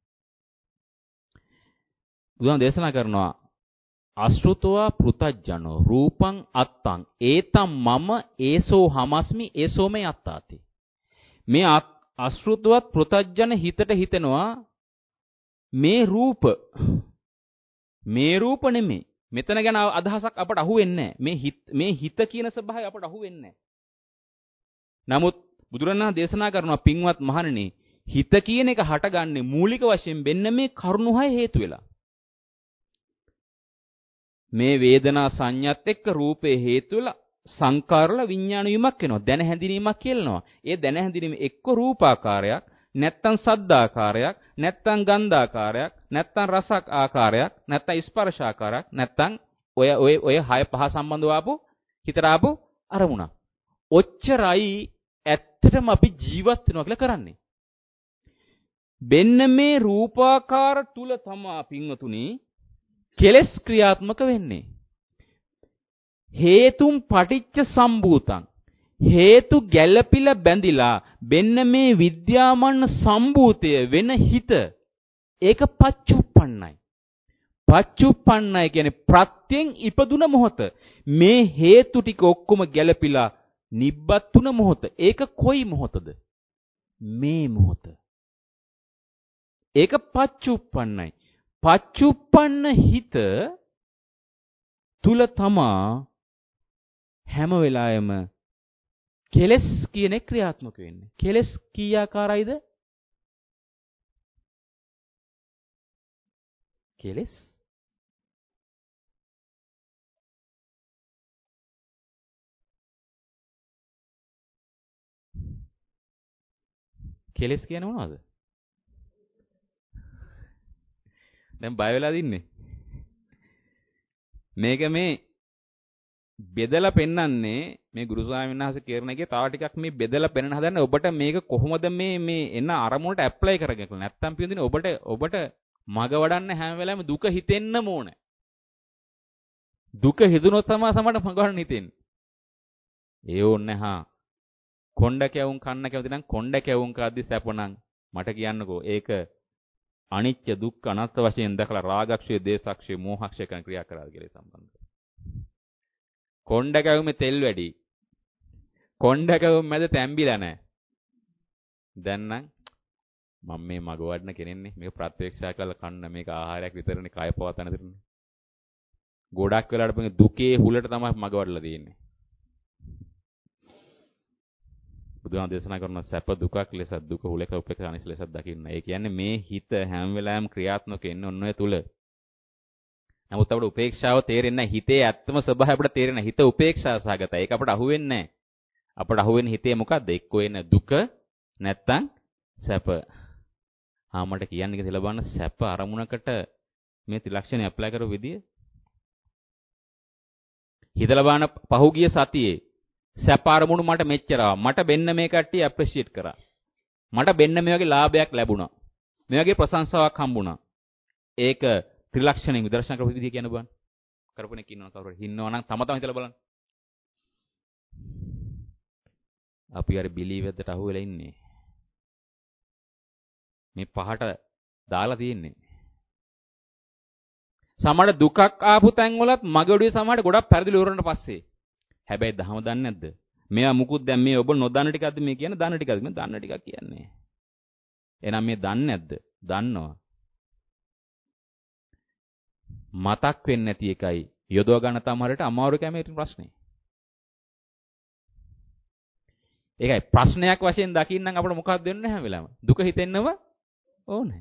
බුදුන් දේශනා කරනවා අශෘතවා පෘතජ්ජනෝ රූපං අත්තං ඒතම් මම ඒසෝ හමස්මි ඒසෝ මේ අත්තාති. මේ අශෘතවත් පෘතජ්ජන හිතට හිතෙනවා මේ රූප නෙමෙයි. මෙතන ගැන අදහසක් අපට අහුවෙන්නේ නැහැ. මේ හිත කියන ස්වභාවය අපට අහුවෙන්නේ නැහැ. නමුත් බුදුරණන් දේශනා කරනවා පින්වත් මහණෙනි හිත කියන එක හටගන්නේ මූලික වශයෙන් වෙන්න මේ කරුණු හය හේතු වෙලා. මේ වේදනා සංඥාත් එක්ක රූපේ හේතු වෙලා සංකාරල විඥාන වීමක් වෙනවා. දැන හැඳිනීමක් කියනවා. ඒ දැන හැඳිනීම එක්ක රූපාකාරයක්, නැත්තම් සද්දාකාරයක්, නැත්තම් ගන්ධාකාරයක්, නැත්තම් රසක් ආකාරයක්, නැත්තම් ස්පර්ශාකාරයක්, නැත්තම් ඔය 6 සම්බන්ධව ආපු හිතට ආපු අරමුණක්. ඔච්චරයි ඇත්තටම අපි ජීවත් වෙනවා කියලා කරන්නේ. වෙන්න මේ රූපාකාර තුල තමා පින්වතුනි කෙලස් ක්‍රියාත්මක වෙන්නේ. හේතුම් පටිච්ච සම්භූතං හේතු ගැළපිලා බැඳිලා වෙන්න මේ විද්‍යාමන්න සම්භූතය වෙන හිත ඒක පච්චුප්පන්නයි. පච්චුප්පන්නයි කියන්නේ ප්‍රත්‍යයෙන් ඉපදුන මොහොත. මේ හේතු ටික ඔක්කොම ගැළපිලා නිබ්බත්තුන මොහොත. ඒක කොයි මොහොතද? මේ මොහොත. ඒක පච්චුප්පන්නයි. පච්චුප්පන්න හිත තුල තමා හැම වෙලාවෙම කෙලස් කියන ක්‍රියාත්මක වෙන්නේ. කෙලස් කීයාකාරයිද? කෙලස් කෙලස් කියන්නේ මොනවද? දැන් බය වෙලා දින්නේ. මේක මේ බෙදලා පෙන්වන්නේ මේ ගුරු ස්වාමීන් වහන්සේ කියන එකේ තව ටිකක් මේ බෙදලා පෙන්වන්න හදන්නේ ඔබට මේක කොහොමද මේ එන අරමුණට ඇප්ලයි කරගන්න කියලා. නැත්තම් පියුදිනේ ඔබට මග වඩන්න හැම වෙලාවෙම දුක හිතෙන්නම ඕනේ. දුක හිතුනොත් තමයි සමහරට මග වඩන්න හිතෙන්නේ. ඒ ඕන්නේ හා කොණ්ඩ කැවුම් කන්න කැවති නම් කොණ්ඩ කැවුම් කාද්දි සැපණන් මට කියන්නකෝ ඒක අනිත්‍ය දුක්ඛ අනාත්ම වශයෙන් දැකලා රාගක්ෂය දේශක්ෂය මෝහක්ෂය කරන ක්‍රියා කරාද කියලා සම්බන්ධව. කොණ්ඩ කැවුමේ තෙල් වැඩි. කොණ්ඩ කැවුම මැද තැම්බිලා නැහැ. දැන් නම් මම මේ මග වඩන කෙනෙන්නේ මේක ප්‍රත්‍යක්ෂා කරලා කන්න මේක ආහාරයක් විතරනේ කය පවතන දෙන්නේ. ගොඩක් වෙලාවට මේ දුකේ හුලට තමයි මග වඩලා තියෙන්නේ. බුදුහාම දේශනා කරන සැප දුකක් ලෙස දුක හුලක උපේක්ෂා අනිස් ලෙස දකින්න. ඒ කියන්නේ මේ හිත හැම වෙලාවෙම ක්‍රියාත්මක වෙන්නේ ඔන්න ඔය තුල. නමුත් අපිට උපේක්ෂාව තේරෙන්නේ නැහැ. හිතේ ඇත්තම ස්වභාවය අපිට තේරෙන්නේ නැහැ. හිත උපේක්ෂා සහගතයි. ඒක අපිට අහුවෙන්නේ නැහැ. අපිට අහුවෙන්නේ හිතේ මොකද්ද? එක්කෝ එන දුක නැත්තම් සැප. මට කියන්නේ කියලා බලන්න සැප අරමුණකට මේ ත්‍රිලක්ෂණය ඇප්ලයි කරපු විදිය. හිතලා බලන්න පහුගිය සතියේ සැප අරමුණු මට මෙච්චර මට බෙන්න මේ කට්ටිය ඇප්‍රීෂিয়েට් කරා. මට බෙන්න මේ වගේ ලාභයක් ලැබුණා. මේ වගේ ප්‍රශංසාවක් හම්බුණා. ඒක ත්‍රිලක්ෂණයෙන් විදර්ශනා කරපු විදිය කියන බලන්න. කරපුණෙක් ඉන්නවද කවුරු හරි ඉන්නවනම් තම හිතලා බලන්න. අපි අර බිලීව් එකකට අහුවෙලා ඉන්නේ. මේ පහට දාලා තියෙන්නේ. සමහර දුකක් ආපු තැන් වලත් මගඩුවේ සමහර ගොඩක් පෙරදිලි උරනට පස්සේ. හැබැයි දහම දන්නේ නැද්ද? මෙයා මුකුත් දැන් මේ ඔබ නොදන්න ටිකක්ද මේ කියන්නේ? දන්න ටිකක්ද? මේ දන්න ටිකක් කියන්නේ. එහෙනම් මේ දන්නේ නැද්ද? දන්නවා. මතක් වෙන්නේ නැති එකයි යොදව ගන්න තමරට අමාරු කැමේ ප්‍රශ්නේ. ඒකයි ප්‍රශ්නයක් වශයෙන් දකින්නම් අපිට මොකක්ද වෙන්නේ හැම වෙලාවෙම. දුක හිතෙන්නම ඕනේ.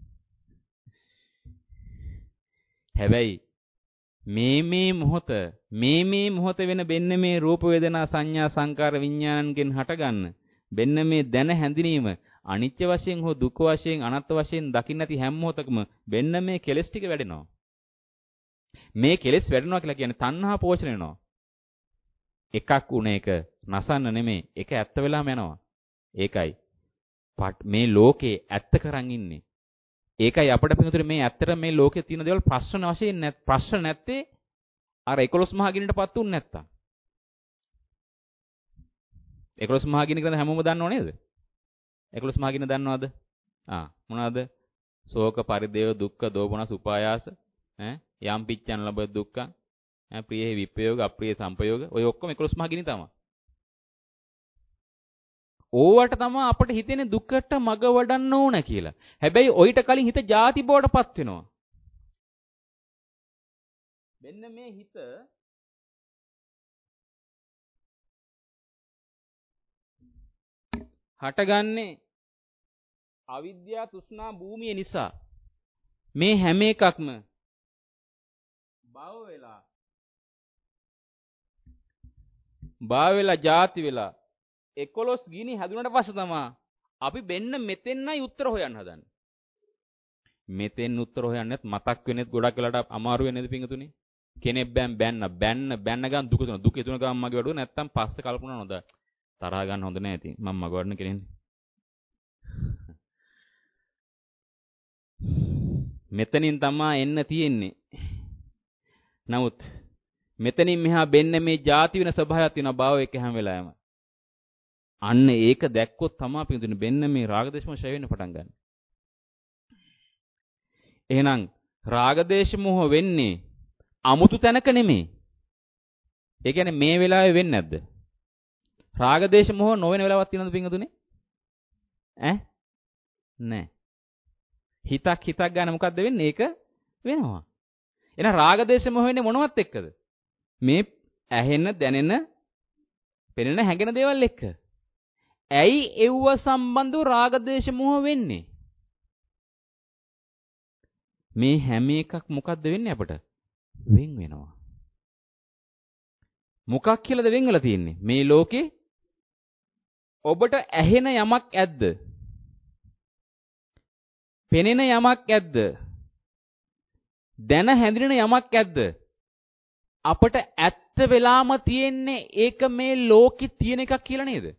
හැබැයි මේ මොහොත වෙන බෙන්න මේ රූප වේදනා සංඥා සංකාර විඥානන්ගෙන් හටගන්න බෙන්න මේ දැන හැඳිනීම අනිත්‍ය වශයෙන් හෝ දුක් වශයෙන් අනාත්ම වශයෙන් දකින්න නැති හැම මොහොතකම බෙන්න මේ කෙලස් ටික වැඩෙනවා. මේ කෙලස් වැඩෙනවා කියලා කියන්නේ තණ්හා පෝෂණය වෙනවා. එකක් උන එක නසන්න නෙමෙයි ඒක ඇත්ත වෙලාම යනවා. ඒකයි මේ ලෝකේ ඇත්ත කරන් ඉන්නේ. ඒකයි අපිට පිටුතර මේ ඇත්තට මේ ලෝකේ තියෙන දේවල් ප්‍රශ්න වශයෙන් ප්‍රශ්න නැත්තේ අර 11 මහා ගින්නටපත් උන්නේ නැත්තම්. 11 මහා ගින්න කියන හැමෝම දන්නව නේද? 11 මහා ගින්න දන්නවද? මොනවාද? ශෝක පරිදේව දුක්ඛ දෝමනස් උපායාස යම් පිච්ඡන් ලබ දුක්ඛ ප්‍රියේ විපයෝග අප්‍රිය සංපයෝග ඔය ඔක්කොම 11 මහා ගින්න තමයි. ඕවට තමයි අපිට හිතෙන්නේ දුකට මග වඩන්න ඕන කියලා. හැබැයි ඔయిత කලින් හිත ಜಾති බවටපත් වෙනවා. මෙන්න මේ හිත හටගන්නේ අවිද්‍යාව තෘෂ්ණා භූමිය නිසා. මේ හැම එකක්ම භව වෙලා ಜಾති වෙලා 11 ගිනි හැදුනට පස්සේ තමයි අපි බෙන්න මෙතෙන්යි උත්තර හොයන්න හදන්නේ. මෙතෙන් උත්තර හොයන්නත් මතක් වෙන්නේත් ගොඩක් වෙලාට අමාරු වෙන්නේ නේද පිංගුතුනි? කෙනෙක් බැන්න ගන්න දුක තුන. දුක තුන ගමන් මගේ වඩුව නැත්තම් පස්සේ කල්පනා නොද තරහ ගන්න හොඳ නැහැ ඉතින්. මම මග වඩන කෙනෙක්. මෙතනින් තමයි එන්න තියෙන්නේ. නමුත් මෙතනින් මෙහා බෙන්න මේ ಜಾති වෙන ස්වභාවයක් තියෙනවා භාව එක හැම වෙලාවෙම. අන්න ඒක දැක්කොත් තමයි පිටුනේ බෙන්න මේ රාග දේශම ෂය වෙන්න පටන් ගන්න. එහෙනම් රාග දේශ මොහ වෙන්නේ අමුතු තැනක නෙමෙයි. ඒ කියන්නේ මේ වෙලාවේ වෙන්නේ නැද්ද? රාග දේශ මොහ නොවන වෙලාවක් තියෙනවද පින්වතුනි? නැහැ. හිතක් ගන්න මොකද්ද වෙන්නේ? ඒක වෙනවා. එහෙනම් රාග දේශ මොහ වෙන්නේ මොනවත් එක්කද? මේ ඇහෙන, දැනෙන, පෙනෙන, හැඟෙන දේවල් එක්ක. ඇයි එව්ව සම්බන්ධව රාග දේශ මොහ වෙන්නේ? මේ හැම එකක් මොකද්ද වෙන්නේ අපට? වෙන් වෙනවා. මොකක් කියලාද වෙන් වෙලා තියෙන්නේ? මේ ලෝකේ ඔබට ඇහෙන යමක් ඇද්ද? පෙනෙන යමක් ඇද්ද? දැන හැඳිනෙන යමක් ඇද්ද? අපට ඇත්ත වෙලාම තියෙන්නේ ඒක මේ ලෝකේ තියෙන එකක් කියලා නේද?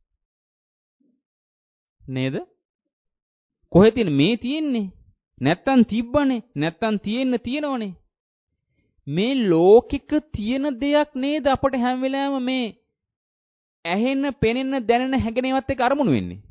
නේද? කොහෙද තියෙන්නේ? මේ තියෙන්නේ. නැත්තම් තිබ්බනේ. නැත්තම් තියෙනවනේ. මේ ලෝකික තියෙන දෙයක් නේද අපට හැම වෙලාවෙම මේ ඇහෙන්න, පෙනෙන්න, දැනෙන, හැඟෙන ඒවාත් එක්ක අරමුණු වෙන්නේ.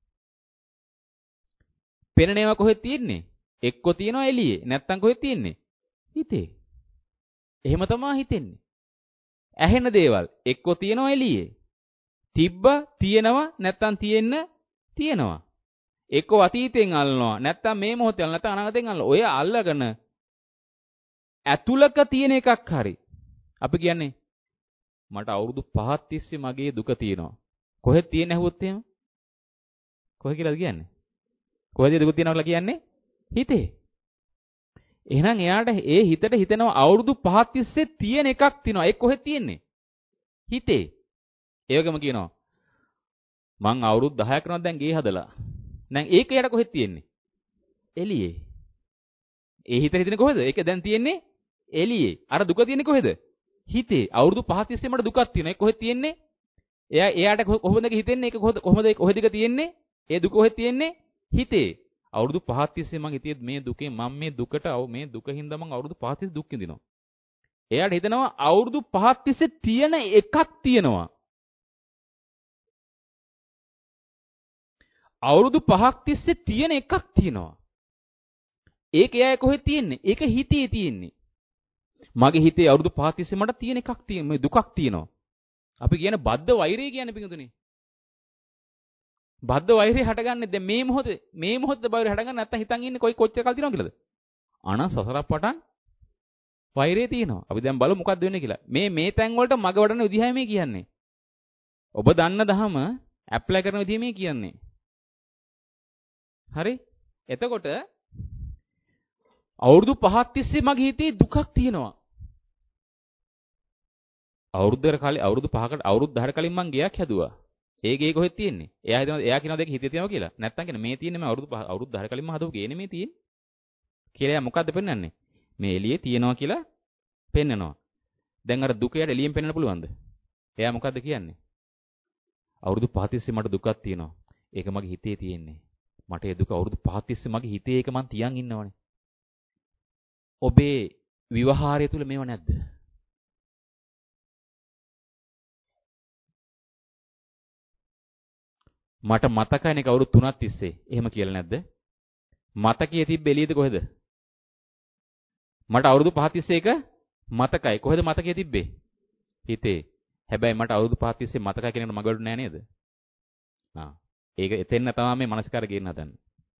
පෙනෙන ඒවා කොහෙද තියෙන්නේ? එක්ක තියෙනවා එළියේ. නැත්තම් කොහෙද තියෙන්නේ? හිතේ. එහෙම තමයි හිතෙන්නේ. ඇහෙන දේවල් එක්ක තියෙනවා එළියේ. තිබ්බ තියෙනවා නැත්තම් තියෙනවා. එක්ක අතීතයෙන් අල්ලනවා නැත්තම් මේ මොහොතේ අල්ලනවා නැත්තම් අනාගතයෙන් අල්ලනවා. ඔය අල්ලගෙන ඇතුළක තියෙන එකක් හරි. අපි කියන්නේ මට අවුරුදු 5ක් තිස්සේ මගේ දුක තියෙනවා. කොහෙද තියෙන්නේ ඇහුවොත් එහෙම? කොහෙද කියලාද කියන්නේ? කොහෙද දුක තියෙනවා කියලා කියන්නේ? හිතේ. එහෙනම් එයාට ඒ හිතට හිතෙනවා අවුරුදු 5ක් තිස්සේ තියෙන එකක් තියෙනවා. ඒක කොහෙද තියෙන්නේ? හිතේ. ඒ වගේම කියනවා මං අවුරුදු 10ක් කරනවා දැන් ගේ හදලා. දැන් ඒක යට කොහෙද තියෙන්නේ? එළියේ. ඒ හිතේ හිතන්නේ කොහෙද? ඒක දැන් තියෙන්නේ එළියේ. අර දුක තියෙන්නේ කොහෙද? හිතේ. අවුරුදු 5 තිස්සේ මට දුකක් තියෙනවා. ඒක කොහෙද තියෙන්නේ? එයාට කොහොමද හිතෙන්නේ? ඒක කොහෙද තියෙන්නේ? ඒ දුක කොහෙද තියෙන්නේ? හිතේ. අවුරුදු 5 තිස්සේ මං හිතේ මේ දුකේ මම මේ දුක හින්දා මං අවුරුදු 5 තිස්සේ දුක් විඳිනවා. එයාට හිතනවා අවුරුදු 5 තිස්සේ තියෙන එකක් තියෙනවා. අවුරුදු 5ක් තිස්සේ තියෙන එකක් තියෙනවා. ඒක එයා කොහෙද තියෙන්නේ? ඒක හිතේ තියෙන්නේ. මගේ හිතේ අවුරුදු 5 තිස්සේ මට තියෙන එකක් තියෙන මේ දුකක් තියෙනවා. අපි කියන්නේ බද්ධ වෛරය කියන්නේ පිටුතුනේ. බද්ධ වෛරය හටගන්නේ දැන් මේ මොහොතේ වෛරය හටගන්නේ නැත්තම් හිතන් ඉන්නේ කොච්චර කාල තියෙනවද කියලාද? අනන් සසරක් පටන් වෛරය තියෙනවා. අපි දැන් බලමු මොකක්ද වෙන්නේ කියලා. මේ තැන් වලට මග වඩන විදිහයි මේ කියන්නේ. ඔබ දන්න දහම ඇප්ලයි කරන විදිහ මේ කියන්නේ. හරි? එතකොට අවුරුදු 5ක් තිස්සේ මගේ හිතේ දුකක් තියෙනවා. අවුරුදු 10කට කලින් මං ගයක් හැදුවා. ඒ ගේ කොහෙද තියෙන්නේ? එයා කියනවා දෙක හිතේ තියෙනවා කියලා. නැත්තම් කියන මේ තියෙන්නේ මම අවුරුදු 10 කලින්ම හදපු ගේ නෙමෙයි තියෙන්නේ. කියලා එයා මොකද්ද පෙන්වන්නේ? මේ එළියේ තියෙනවා කියලා පෙන්නනවා. දැන් අර දුක යට එළියෙන් පෙන්වන්න පුළුවන්ද? එයා මොකද්ද කියන්නේ? අවුරුදු 5 තිස්සේ මට දුකක් තියෙනවා. ඒක මගේ හිතේ තියෙන්නේ. මට ඒ දුක අවුරුදු 5 තිස්සේ මගේ හිතේ ඒක මං තියන් ඉන්නවනේ. ඔබේ විවහාරය තුල මේව නැද්ද? මට මතකයිනේ කවුරු 3ක් තිස්සේ. එහෙම කියලා නැද්ද? මතකයේ තිබ්බ එළියද කොහෙද? මට අවුරුදු 5 තිස්සේ එක මතකයි. කොහෙද මතකයේ තිබ්බේ? හිතේ. හැබැයි මට අවුරුදු 5 තිස්සේ මතකයි කියන එක මගවලු නෑ නේද? ඒක එතෙන්න තමයි මේ මනස්කාර ගේන්න හදන්නේ.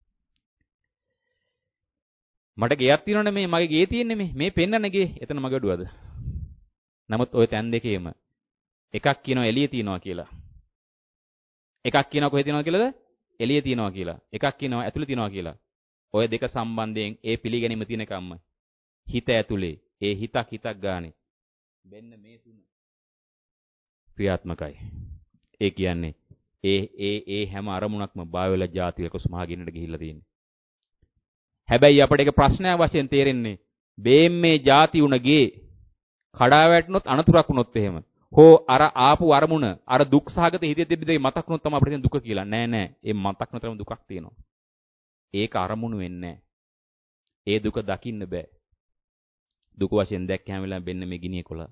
මට ගෙයක් තියෙනවනේ මේ මගේ ගේ තියෙන්නේ මේ පෙන්නන ගේ. එතන මගඩුවද? නමුත් ওই තැන් දෙකේම එකක් කියනවා එළියේ තියනවා කියලා. එකක් කියනවා කොහෙද තියනවා කියලාද? එළියේ තියනවා කියලා. එකක් කියනවා ඇතුලේ තියනවා කියලා. ඔය දෙක සම්බන්ධයෙන් ඒ පිළිගැනීම තියෙන කම්ම හිත ඇතුලේ ඒ හිතක් ගානේ වෙන්න මේ තුන ක්‍රියාත්මකයි. ඒ කියන්නේ ඒ හැම අරමුණක්ම බාවෙලා જાතියක සමහගින්නට ගිහිල්ලා තියෙන්නේ. හැබැයි අපිට ඒක ප්‍රශ්නයක් වශයෙන් තේරෙන්නේ බේම්මේ ಜಾති උණගේ කඩා වැටුනොත් අනතුරක් වුණොත් එහෙම. හෝ අර ආපු අරමුණ අර දුක් සහගත හිතේ තිබෙද්දී මතක් වුණොත් තමයි අපිට තියෙන දුක කියලා. නෑ. ඒ මතක් නැතරම දුකක් තියෙනවා. ඒක අරමුණු වෙන්නේ ඒ දුක දකින්න බෑ. දුක වශයෙන් දැක්ක හැම වෙලාවෙම වෙන්නේ මේ ගිනි කොළ.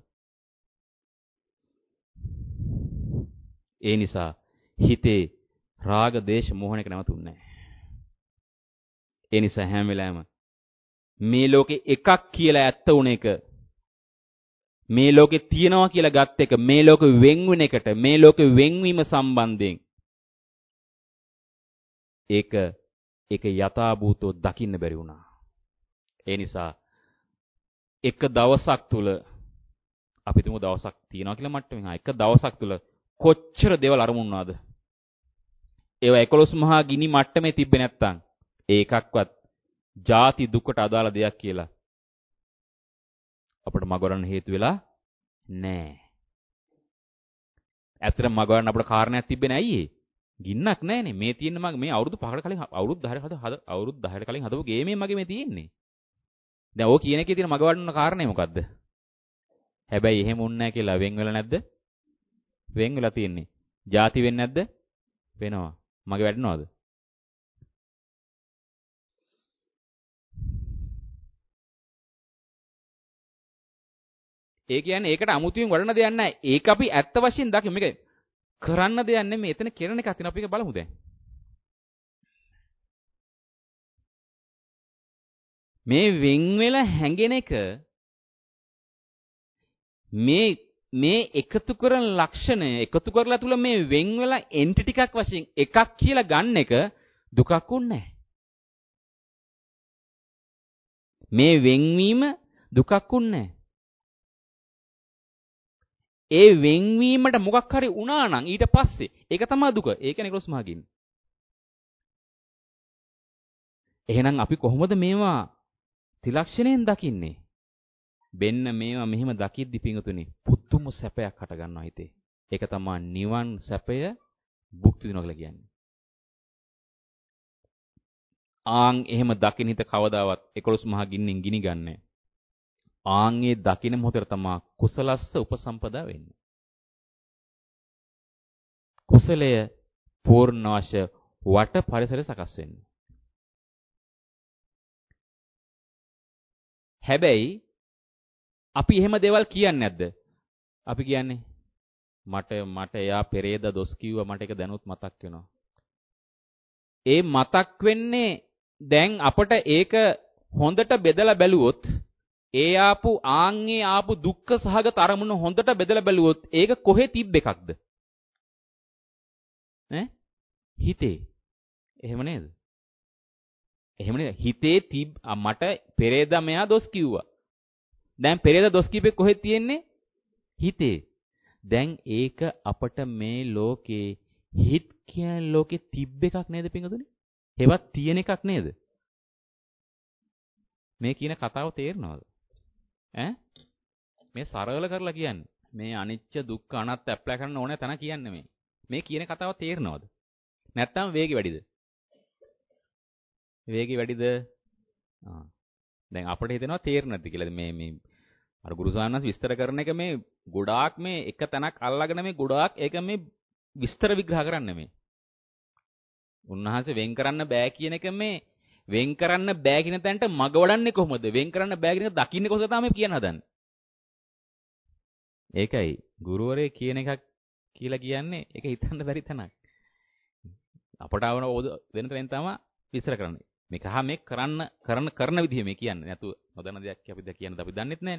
ඒ නිසා හිතේ රාග දේශ මොහණයක නැවතුන්නේ නැහැ. ඒ නිසා හැම වෙලාවෙම මේ ලෝකේ එකක් කියලා ඇත්ත උන එක. මේ ලෝකේ තියනවා කියලා ගත් එක. මේ ලෝකෙ වෙන් වෙන එකට. මේ ලෝකෙ වෙන්වීම සම්බන්ධයෙන්. ඒක යථාභූතව දකින්න බැරි වුණා. ඒ නිසා එක දවසක් තුල අපි තුමු දවසක් තියනවා කියලා මට්ටමින් එක දවසක් තුල කොච්චර දේවල් අරමුණු වුණාද? ඒවා 11 මහා ගිනි මට්ටමේ තිබ්බේ නැත්තම් ඒකක්වත් ජාති දුකට අදාළ දෙයක් කියලා අපිට මගවරන්න හේතු වෙලා නැහැ. ඇත්තටම මගවරන්න අපිට කාරණයක් තිබ්බේ නැයි ඒ. ගින්නක් නැහනේ. මේ තියෙන මගේ මේ අවුරුදු 5කට කලින් අවුරුදු 10කට කලින් හදපු ගේමේ මගේ මේ තියෙන්නේ. දැන් ඕක කියන එකේ තියෙන මගවරන්න කාරණේ මොකද්ද? හැබැයි එහෙම වුන්නේ නැහැ කියලා වෙන් වෙලා නැද්ද? වෙන් වෙලා තියෙන්නේ. ಜಾති වෙන්නේ නැද්ද? වෙනවා. මගේ වැඩනවද? ඒ කියන්නේ ඒකට අමුතුවෙන් වඩන දෙයක් නැහැ. ඒක අපි ඇත්ත වශයෙන් දකිමු. මේක කරන්න දෙයක් නෙමෙයි. එතන කෙරෙන එකක් තියෙනවා. අපි ඒක බලමු දැන්. මේ වෙන් වෙලා හැංගෙන එක මේ එකතු කරන ලක්ෂණය එකතු කරලා තුල මේ වෙන් වෙලා එන්ටිටි ටිකක් වශයෙන් එකක් කියලා ගන්න එක දුකක් උන්නේ මේ වෙන්වීම දුකක් උන්නේ ඒ වෙන්වීමට මොකක් හරි වුණා නම් ඊට පස්සේ ඒක තමයි දුක. ඒ කියන්නේ 11 මහා ගින්න. එහෙනම් අපි කොහොමද මේවා ත්‍රිලක්ෂණයෙන් දකින්නේ? බෙන්න මේවා මෙහෙම දකිද්දි පිංගුතුනි පුදුම සැපයක් හට ගන්නවා හිතේ. ඒක තමයි නිවන් සැපය භුක්ති විඳිනවා කියලා කියන්නේ. ආන් එහෙම දකින්න හිත කවදාවත් 11 මහා ගින්නෙන් ගිනි ගන්නෑ. ආන්ගේ දකින්න මොහොතේ තමයි කුසලස්ස උපසම්පදා වෙන්නේ. කුසලය පූර්ණාශ වට පරිසරය සකස් වෙන්නේ. හැබැයි අපි එහෙම දේවල් කියන්නේ නැද්ද? අපි කියන්නේ මට එයා පෙරේද දොස් කිව්වා මට ඒක දැනුත් මතක් වෙනවා. ඒ මතක් වෙන්නේ දැන් අපට ඒක හොඳට බෙදලා බැලුවොත් ඒ ආපු දුක්ඛ සහගත අරමුණ හොඳට බෙදලා බැලුවොත් ඒක කොහෙ තිබ්බ එකක්ද? හිතේ. එහෙම නේද? එහෙම නේද? හිතේ මට පෙරේදා මෙයා දොස් කිව්වා. දැන් පෙරේදා දොස් කිව්වේ කොහෙද තියෙන්නේ? හිතේ. දැන් ඒක අපට මේ ලෝකේ හිත කියන ලෝකේ තිබ්බ එකක් නේද පින්වතුනි? ඒවත් තියෙන එකක් නේද? මේ කියන කතාව තේරෙනවද? මේ සරල කරලා කියන්නේ. මේ අනිච්ච දුක්ඛ අනාත්ම ඇප්ලයි කරන්න ඕනේ තන කියන්නේ මේ. මේ කියන කතාව තේරෙනවද? නැත්තම් වේගෙ වැඩිද? වේගෙ වැඩිද? දැන් අපිට හිතෙනවා තේරෙන්නේ නැද්ද කියලා. මේ අර ගුරුසානස් විස්තර කරන එක මේ ගොඩාක් මේ එක තැනක් අල්ලගෙන මේ ගොඩාක් ඒක මේ විස්තර විග්‍රහ කරන්නේ මේ. උන්වහන්සේ වෙන් කරන්න බෑ කියන එක මේ වෙන් කරන්න බෑ කියන තැනට මග වඩන්නේ කොහොමද? වෙන් කරන්න බෑ කියන එක දකින්නේ කොහොමද තමයි කියන්න හදන්නේ. ඒකයි ගුරුවරේ කියන එකක් කියලා කියන්නේ ඒක හිතන්න බැරි තැනක්. අපට ආවන වෙන තැන තමයි විස්තර කරන්නේ. මේක මේ කරන විදිහ මේ කියන්නේ. නැතු නොදන්න දෙයක් අපි දැන් කියන්නද අපි දන්නෙත් නැහැ.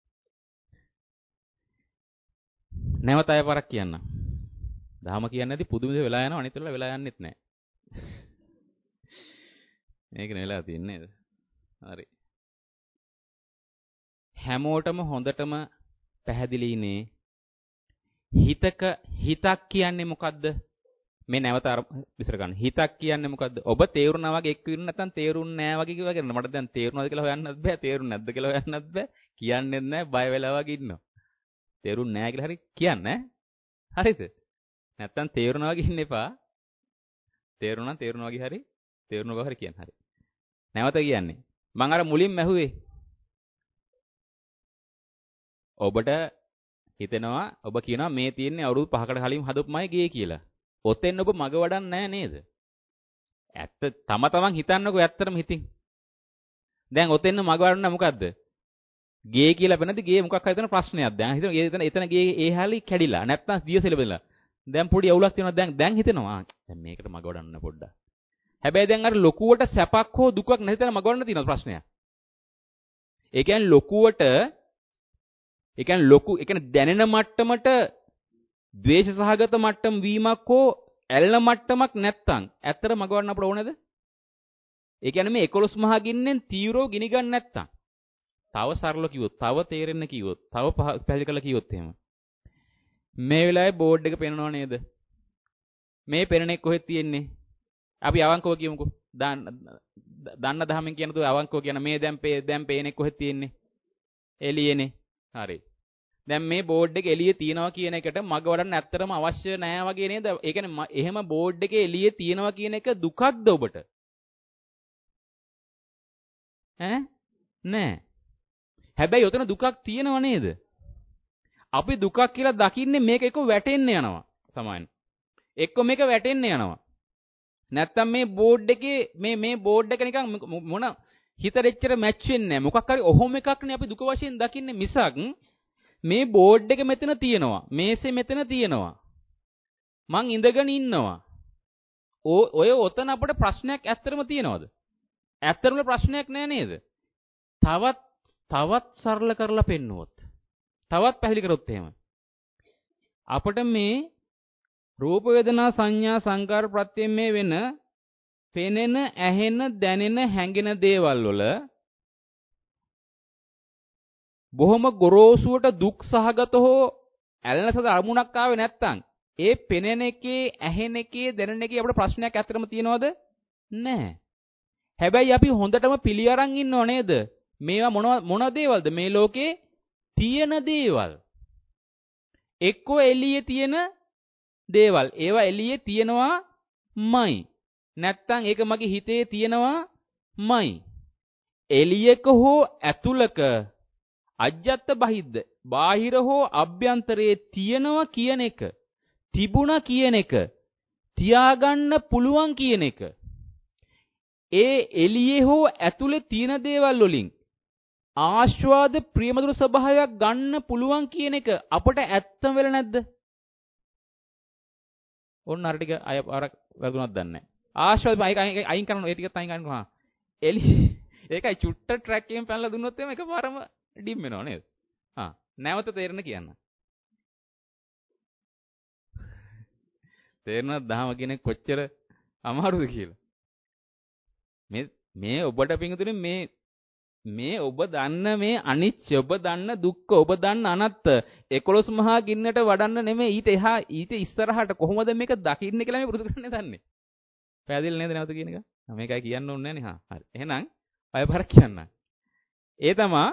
නැවත අය පාරක් කියන්න. දහම කියන්නේ නැති පුදුම දේ වෙලා යනවා අනිත් වෙලාව වෙලා යන්නෙත් නැහැ. මේක නේ වෙලා තියන්නේ නේද? හරි. හැමෝටම හොඳටම පැහැදිලිනේ හිතක් කියන්නේ මොකද්ද? මේ නැවත විස්තර ගන්න. හිතක් කියන්නේ මොකද්ද? ඔබ තේරුණා වගේ එක්ක ඉන්න නැත්නම් තේරුන්නේ නැහැ වගේ කිව්වා කරන. මට දැන් තේරුණාද කියලා හොයන්නත් බෑ. තේරුන්නේ නැද්ද කියලා හොයන්නත් බෑ. කියන්නෙත් නැහැ. බය වෙලා වගේ ඉන්නවා. තේරුන්නේ නැහැ කියලා හරි කියන්නේ හරිද? නැත්තම් තේරුණා වගේ ඉන්න එපා. තේරුණා වගේ හරි තේරුණ බව හරි කියන්න හරි. නැවත කියන්නේ. මම අර මුලින්ම ඇහුවේ. ඔබට හිතෙනවා ඔබ කියනවා මේ තියෙන්නේ අවුරුදු 5කට කලින් හදපුමයි ගේ කියලා. ඔතෙන් ඔබ මග වඩන්නේ නැහැ නේද? ඇත්ත තමන් හිතන්නකෝ ඇත්තටම හිතින්. දැන් ඔතෙන් මග වඩන්න මොකද්ද? ගේ කියලා වෙනද ගේ මොකක් හරි තන ප්‍රශ්නයක්. දැන් හිතන එතන ගේ ඒ හැලි කැඩිලා නැත්නම් දියසෙල බෙදලා. දැන් පොඩි අවුලක් තියෙනවා දැන් හිතෙනවා. දැන් මේකට මග වඩන්න පොඩ්ඩක්. හැබැයි දැන් අර ලොකුවට සැපක් හෝ දුකක් නැති තැන මග වඩන්න තියෙන ප්‍රශ්නයක්. ඒ කියන්නේ ලොකුවට ඒ කියන්නේ දැනෙන මට්ටමට ද්වේෂ සහගත මට්ටම් වීමක් හෝ ඇලෙන මට්ටමක් නැත්තම් ඇත්තට මගවන්න අපට ඕනේද? ඒ කියන්නේ මේ 11 මහා ගින්නෙන් තීව්‍රව ගිනි ගන්න නැත්තම්. තව සරල කිව්වොත්, තව තේරෙන්න කිව්වොත්, තව පැහැදිලි කරලා කිව්වොත් එහෙම. මේ වෙලාවේ බෝඩ් එක පේනව නේද? මේ පේනනේ කොහෙද තියෙන්නේ? අපි අවංකව කියමුකෝ. දන්න දහමෙන් කියන දේ අවංකව කියන මේ දැන් පේන්නේ කොහෙද තියෙන්නේ? එළියේනේ. හරි. දැන් මේ බෝඩ් එක එළියේ තියනවා කියන එකට මග වඩන්න ඇත්තටම අවශ්‍ය නැහැ වගේ නේද? ඒ කියන්නේ එහෙම බෝඩ් එකේ එළියේ තියනවා කියන එක දුකක්ද ඔබට? නෑ. හැබැයි උතන දුකක් තියෙනව නේද? අපි දුකක් කියලා දකින්නේ මේක එක්ක වැටෙන්න යනවා. සමාන. එක්ක මේක වැටෙන්න යනවා. නැත්තම් මේ බෝඩ් එකේ මේ බෝඩ් එක නිකන් මොන හිතට එච්චර මැච් වෙන්නේ නැහැ. මොකක් හරි ඔහොම එකක්නේ අපි දුක වශයෙන් දකින්නේ මිසක් මේ බෝඩ් එක මෙතන තියෙනවා. මේසේ මෙතන තියෙනවා. මං ඉඳගෙන ඉන්නවා. ඔය ඔතන අපිට ප්‍රශ්නයක් ඇත්තටම තියෙනවද? ඇත්තටම ප්‍රශ්නයක් නෑ නේද? තවත් සරල කරලා පෙන්නුවොත්. තවත් පැහැදිලි කරොත් එහෙම. අපිට මේ රූප වේදනා සංඥා සංකාර ප්‍රත්‍යයෙන් මේ වෙන පෙනෙන, ඇහෙන, දැනෙන, හැඟෙන දේවල් වල බොහොම ගොරෝසුවට දුක් සහගත හෝ ඇලෙනසද අරමුණක් ආවේ නැත්තම් ඒ පෙනෙන එකේ, ඇහෙන එකේ, දැනෙන එකේ අපිට ප්‍රශ්නයක් ඇත්තටම තියනවද? නැහැ. හැබැයි අපි හොඳටම පිළි අරන් ඉන්නව නේද? මේවා මොන දේවල්ද? මේ ලෝකේ තියෙන දේවල්. එක්කෝ එළියේ තියෙන දේවල්. ඒවා එළියේ තියෙනවාමයි. නැත්තම් ඒක මගේ හිතේ තියෙනවාමයි. එළියක හෝ ඇතුළක අජ්ජත් බහිද්ද බාහිර හෝ අභ්‍යන්තරයේ තියෙනවා කියන එක, තිබුණා කියන එක, තියාගන්න පුළුවන් කියන එක, ඒ එළියේ හෝ ඇතුලේ තියෙන දේවල් වලින් ආස්වාද ප්‍රියමధుර ස්වභාවයක් ගන්න පුළුවන් කියන එක අපට ඇත්තම වෙලා නැද්ද? ඔන්න අර ටික අය අර වැරදුනක් දන්නේ නැහැ. ආස්වාද අයින් කරනවා, ඒ ටිකත් අයින් කරනවා. ඒකයි චුට්ට ට්‍රැක් එකෙන් පැනලා දුන්නොත් එimhe එකපාරම ඩිම් වෙනව නේද? නැවත තේරෙන්න කියන්න. තේරෙනවද දහම කියන්නේ කොච්චර අමාරුද කියලා? මේ ඔබට පිඟුතුනේ මේ ඔබ දන්න මේ අනිත්‍ය, ඔබ දන්න දුක්ඛ, ඔබ දන්න අනත්ත 11 මහා ගින්නට වඩන්න නෙමෙයි ඊට ඉස්සරහට කොහොමද මේක දකින්නේ කියලා මේ පුරුදු කරන්නේ දන්නේ. පැහැදිලි නේද නැවත කියන එක? මේකයි කියන්න ඕනේ නෑනේ. හරි. එහෙනම් අය පාරක් කියන්න. ඒ තමයි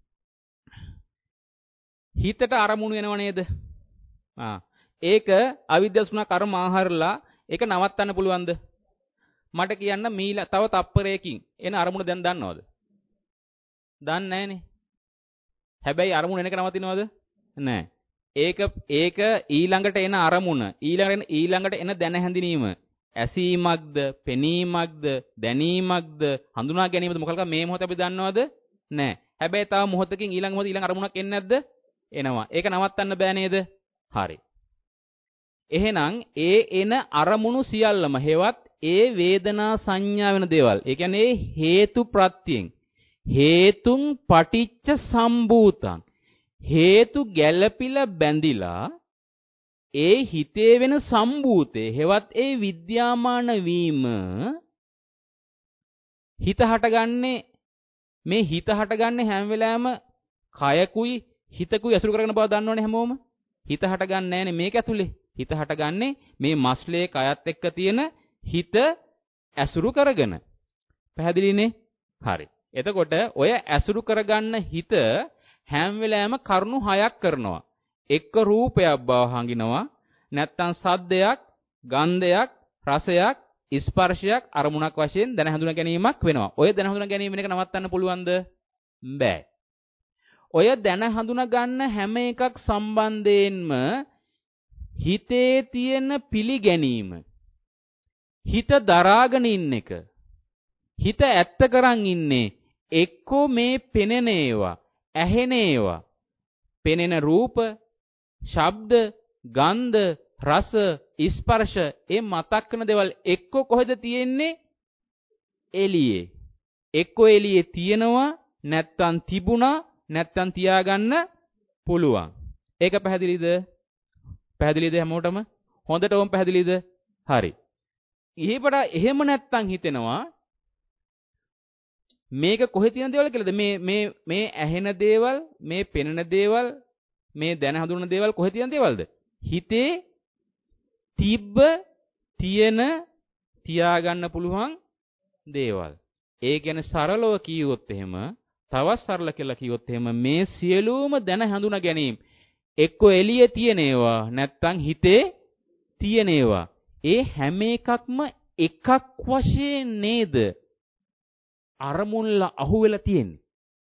හිතට අරමුණු වෙනව නේද? ඒක අවිද්‍යාවසුනා කර්ම ආහාරලා ඒක නවත්තන්න පුළුවන්ද? මට කියන්න තව තප්පරයකින් එන අරමුණ දැන් දන්නවද? දන්නේ නැහනේ. හැබැයි අරමුණ එනක නවතිනවද? නැහැ. ඒක ඊළඟට එන අරමුණ, ඊළඟට එන දැන හැඳිනීම, ඇසීමක්ද, පෙනීමක්ද, දැනීමක්ද, හඳුනා ගැනීමද මොකක්ද මේ මොහොත අපි දන්නවද? නැහැ. හැබැයි තව මොහොතකින් ඊළඟ අරමුණක් එන්නේ නැද්ද? එනවා. ඒක නවත්තන්න බෑ නේද? හරි. එහෙනම් ඒ එන අරමුණු සියල්ලම හේවත් ඒ වේදනා සංඥා වෙන දේවල්. ඒ කියන්නේ හේතු ප්‍රත්‍යයෙන් හේතුන් පටිච්ච සම්භූතං. හේතු ගැළපිලා බැඳිලා ඒ හිතේ වෙන සම්භූතේ හේවත් ඒ විද්‍යාමාන වීම හිත හටගන්නේ හැම වෙලාවෙම කයකුයි හිතකුයි ඇසුරු කරගෙන බව දන්නවනේ හැමෝම. හිත හටගන්නේ නැහැනේ මේක ඇතුලේ. හිත හටගන්නේ මේ මස්ලේ කයත් එක්ක තියෙන හිත ඇසුරු කරගෙන. පැහැදිලිනේ? හරි. එතකොට ඔය ඇසුරු කරගන්න හිත හැම වෙලාවෙම කරුණු 6ක් කරනවා. එක්ක රූපයක් බව හංගිනවා, නැත්තම් සද්දයක්, ගන්ධයක්, රසයක්, ස්පර්ශයක් අරමුණක් වශයෙන් දැන හඳුනා ගැනීමක් වෙනවා. ඔය දැන හඳුනා ගැනීම එක නවත්තන්න පුළුවන්ද? බෑ. ඔය දැන හඳුනා ගන්න හැම එකක් සම්බන්ධයෙන්ම හිතේ තියෙන පිළිගැනීම, හිත දරාගෙන ඉන්න එක, හිත ඇත්ත කරන් ඉන්නේ එක්කෝ මේ පෙනෙන ඒවා, ඇහෙන ඒවා, පෙනෙන රූප, ශබ්ද, ගන්ධ, රස, ස්පර්ශ, ඒ මතක් කරන දේවල් එක්කෝ කොහෙද තියෙන්නේ? එළියේ. එක්කෝ එළියේ තියෙනවා, නැත්තම් තිබුණා නැත්තම් තියාගන්න පුළුවන්. ඒක පැහැදිලිද? පැහැදිලිද හැමෝටම? හොඳටම පැහැදිලිද? හරි. එහෙම නැත්තම් හිතෙනවා මේක කොහේ තියෙන දේවල් කියලාද? මේ ඇහෙන දේවල්, මේ පෙනෙන දේවල්, මේ දැන හඳුනන දේවල් කොහේ තියෙන දේවල්ද? හිතේ තියෙන තියාගන්න පුළුවන් දේවල්. ඒ කියන්නේ සරලව කිව්වොත් එහෙම, තවත් සරල කියලා කිව්වොත් එහෙම මේ සියලුම දැන හඳුනා ගැනීම එක්ක එළියේ තියෙන ඒවා නැත්තම් හිතේ තියෙන ඒවා. ඒ හැම එකක්ම එකක් වශයෙන් නේද අරමුණල අහුවෙලා තියෙන්නේ.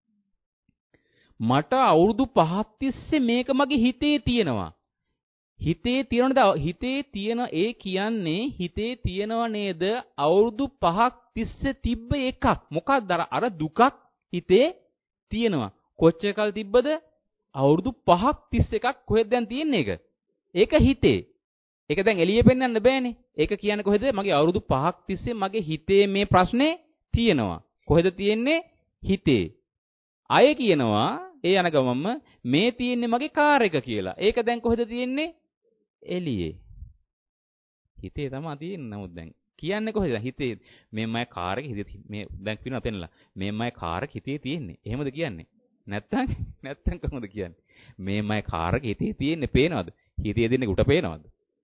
මට අවුරුදු 5ක් තිස්සේ මේක මගේ හිතේ තියෙනවා. හිතේ තියෙන ඒ කියන්නේ හිතේ තියෙනව නේද අවුරුදු 5ක් තිස්සේ තිබ්බ එකක්. මොකක්ද අර දුකක් හිතේ තියෙනවා. කොච්චර කල් තිබ්බද? අවුරුදු 5ක් තිස්සේ එකක් කොහෙද දැන් තියෙන්නේ ඒක? ඒක හිතේ. ඒක දැන් එළියේ පෙන්වන්න බෑනේ. ඒක කියන්නේ කොහෙද? මගේ අවුරුදු 5ක් තිස්සේ මගේ හිතේ මේ ප්‍රශ්නේ තියෙනවා. කොහෙද තියෙන්නේ? හිතේ. අය කියනවා ඒ යන ගමම්ම මේ තියෙන්නේ මගේ කාර් එක කියලා. ඒක දැන් කොහෙද තියෙන්නේ? එළියේ. හිතේ තමයි තියෙන්නේ. නමුත් දැන් කියන්නේ කොහෙද? හිතේ මේ මගේ කාර් එක හිතේ මේ දැන් පිනවා පෙන්නලා. මේ මගේ කාර් එක හිතේ තියෙන්නේ. එහෙමද කියන්නේ? නැත්තම් කොහොමද කියන්නේ? මේ මගේ කාර් එක හිතේ තියෙන්නේ පේනවද? හිතේ දෙන්නේ උට පේනවද?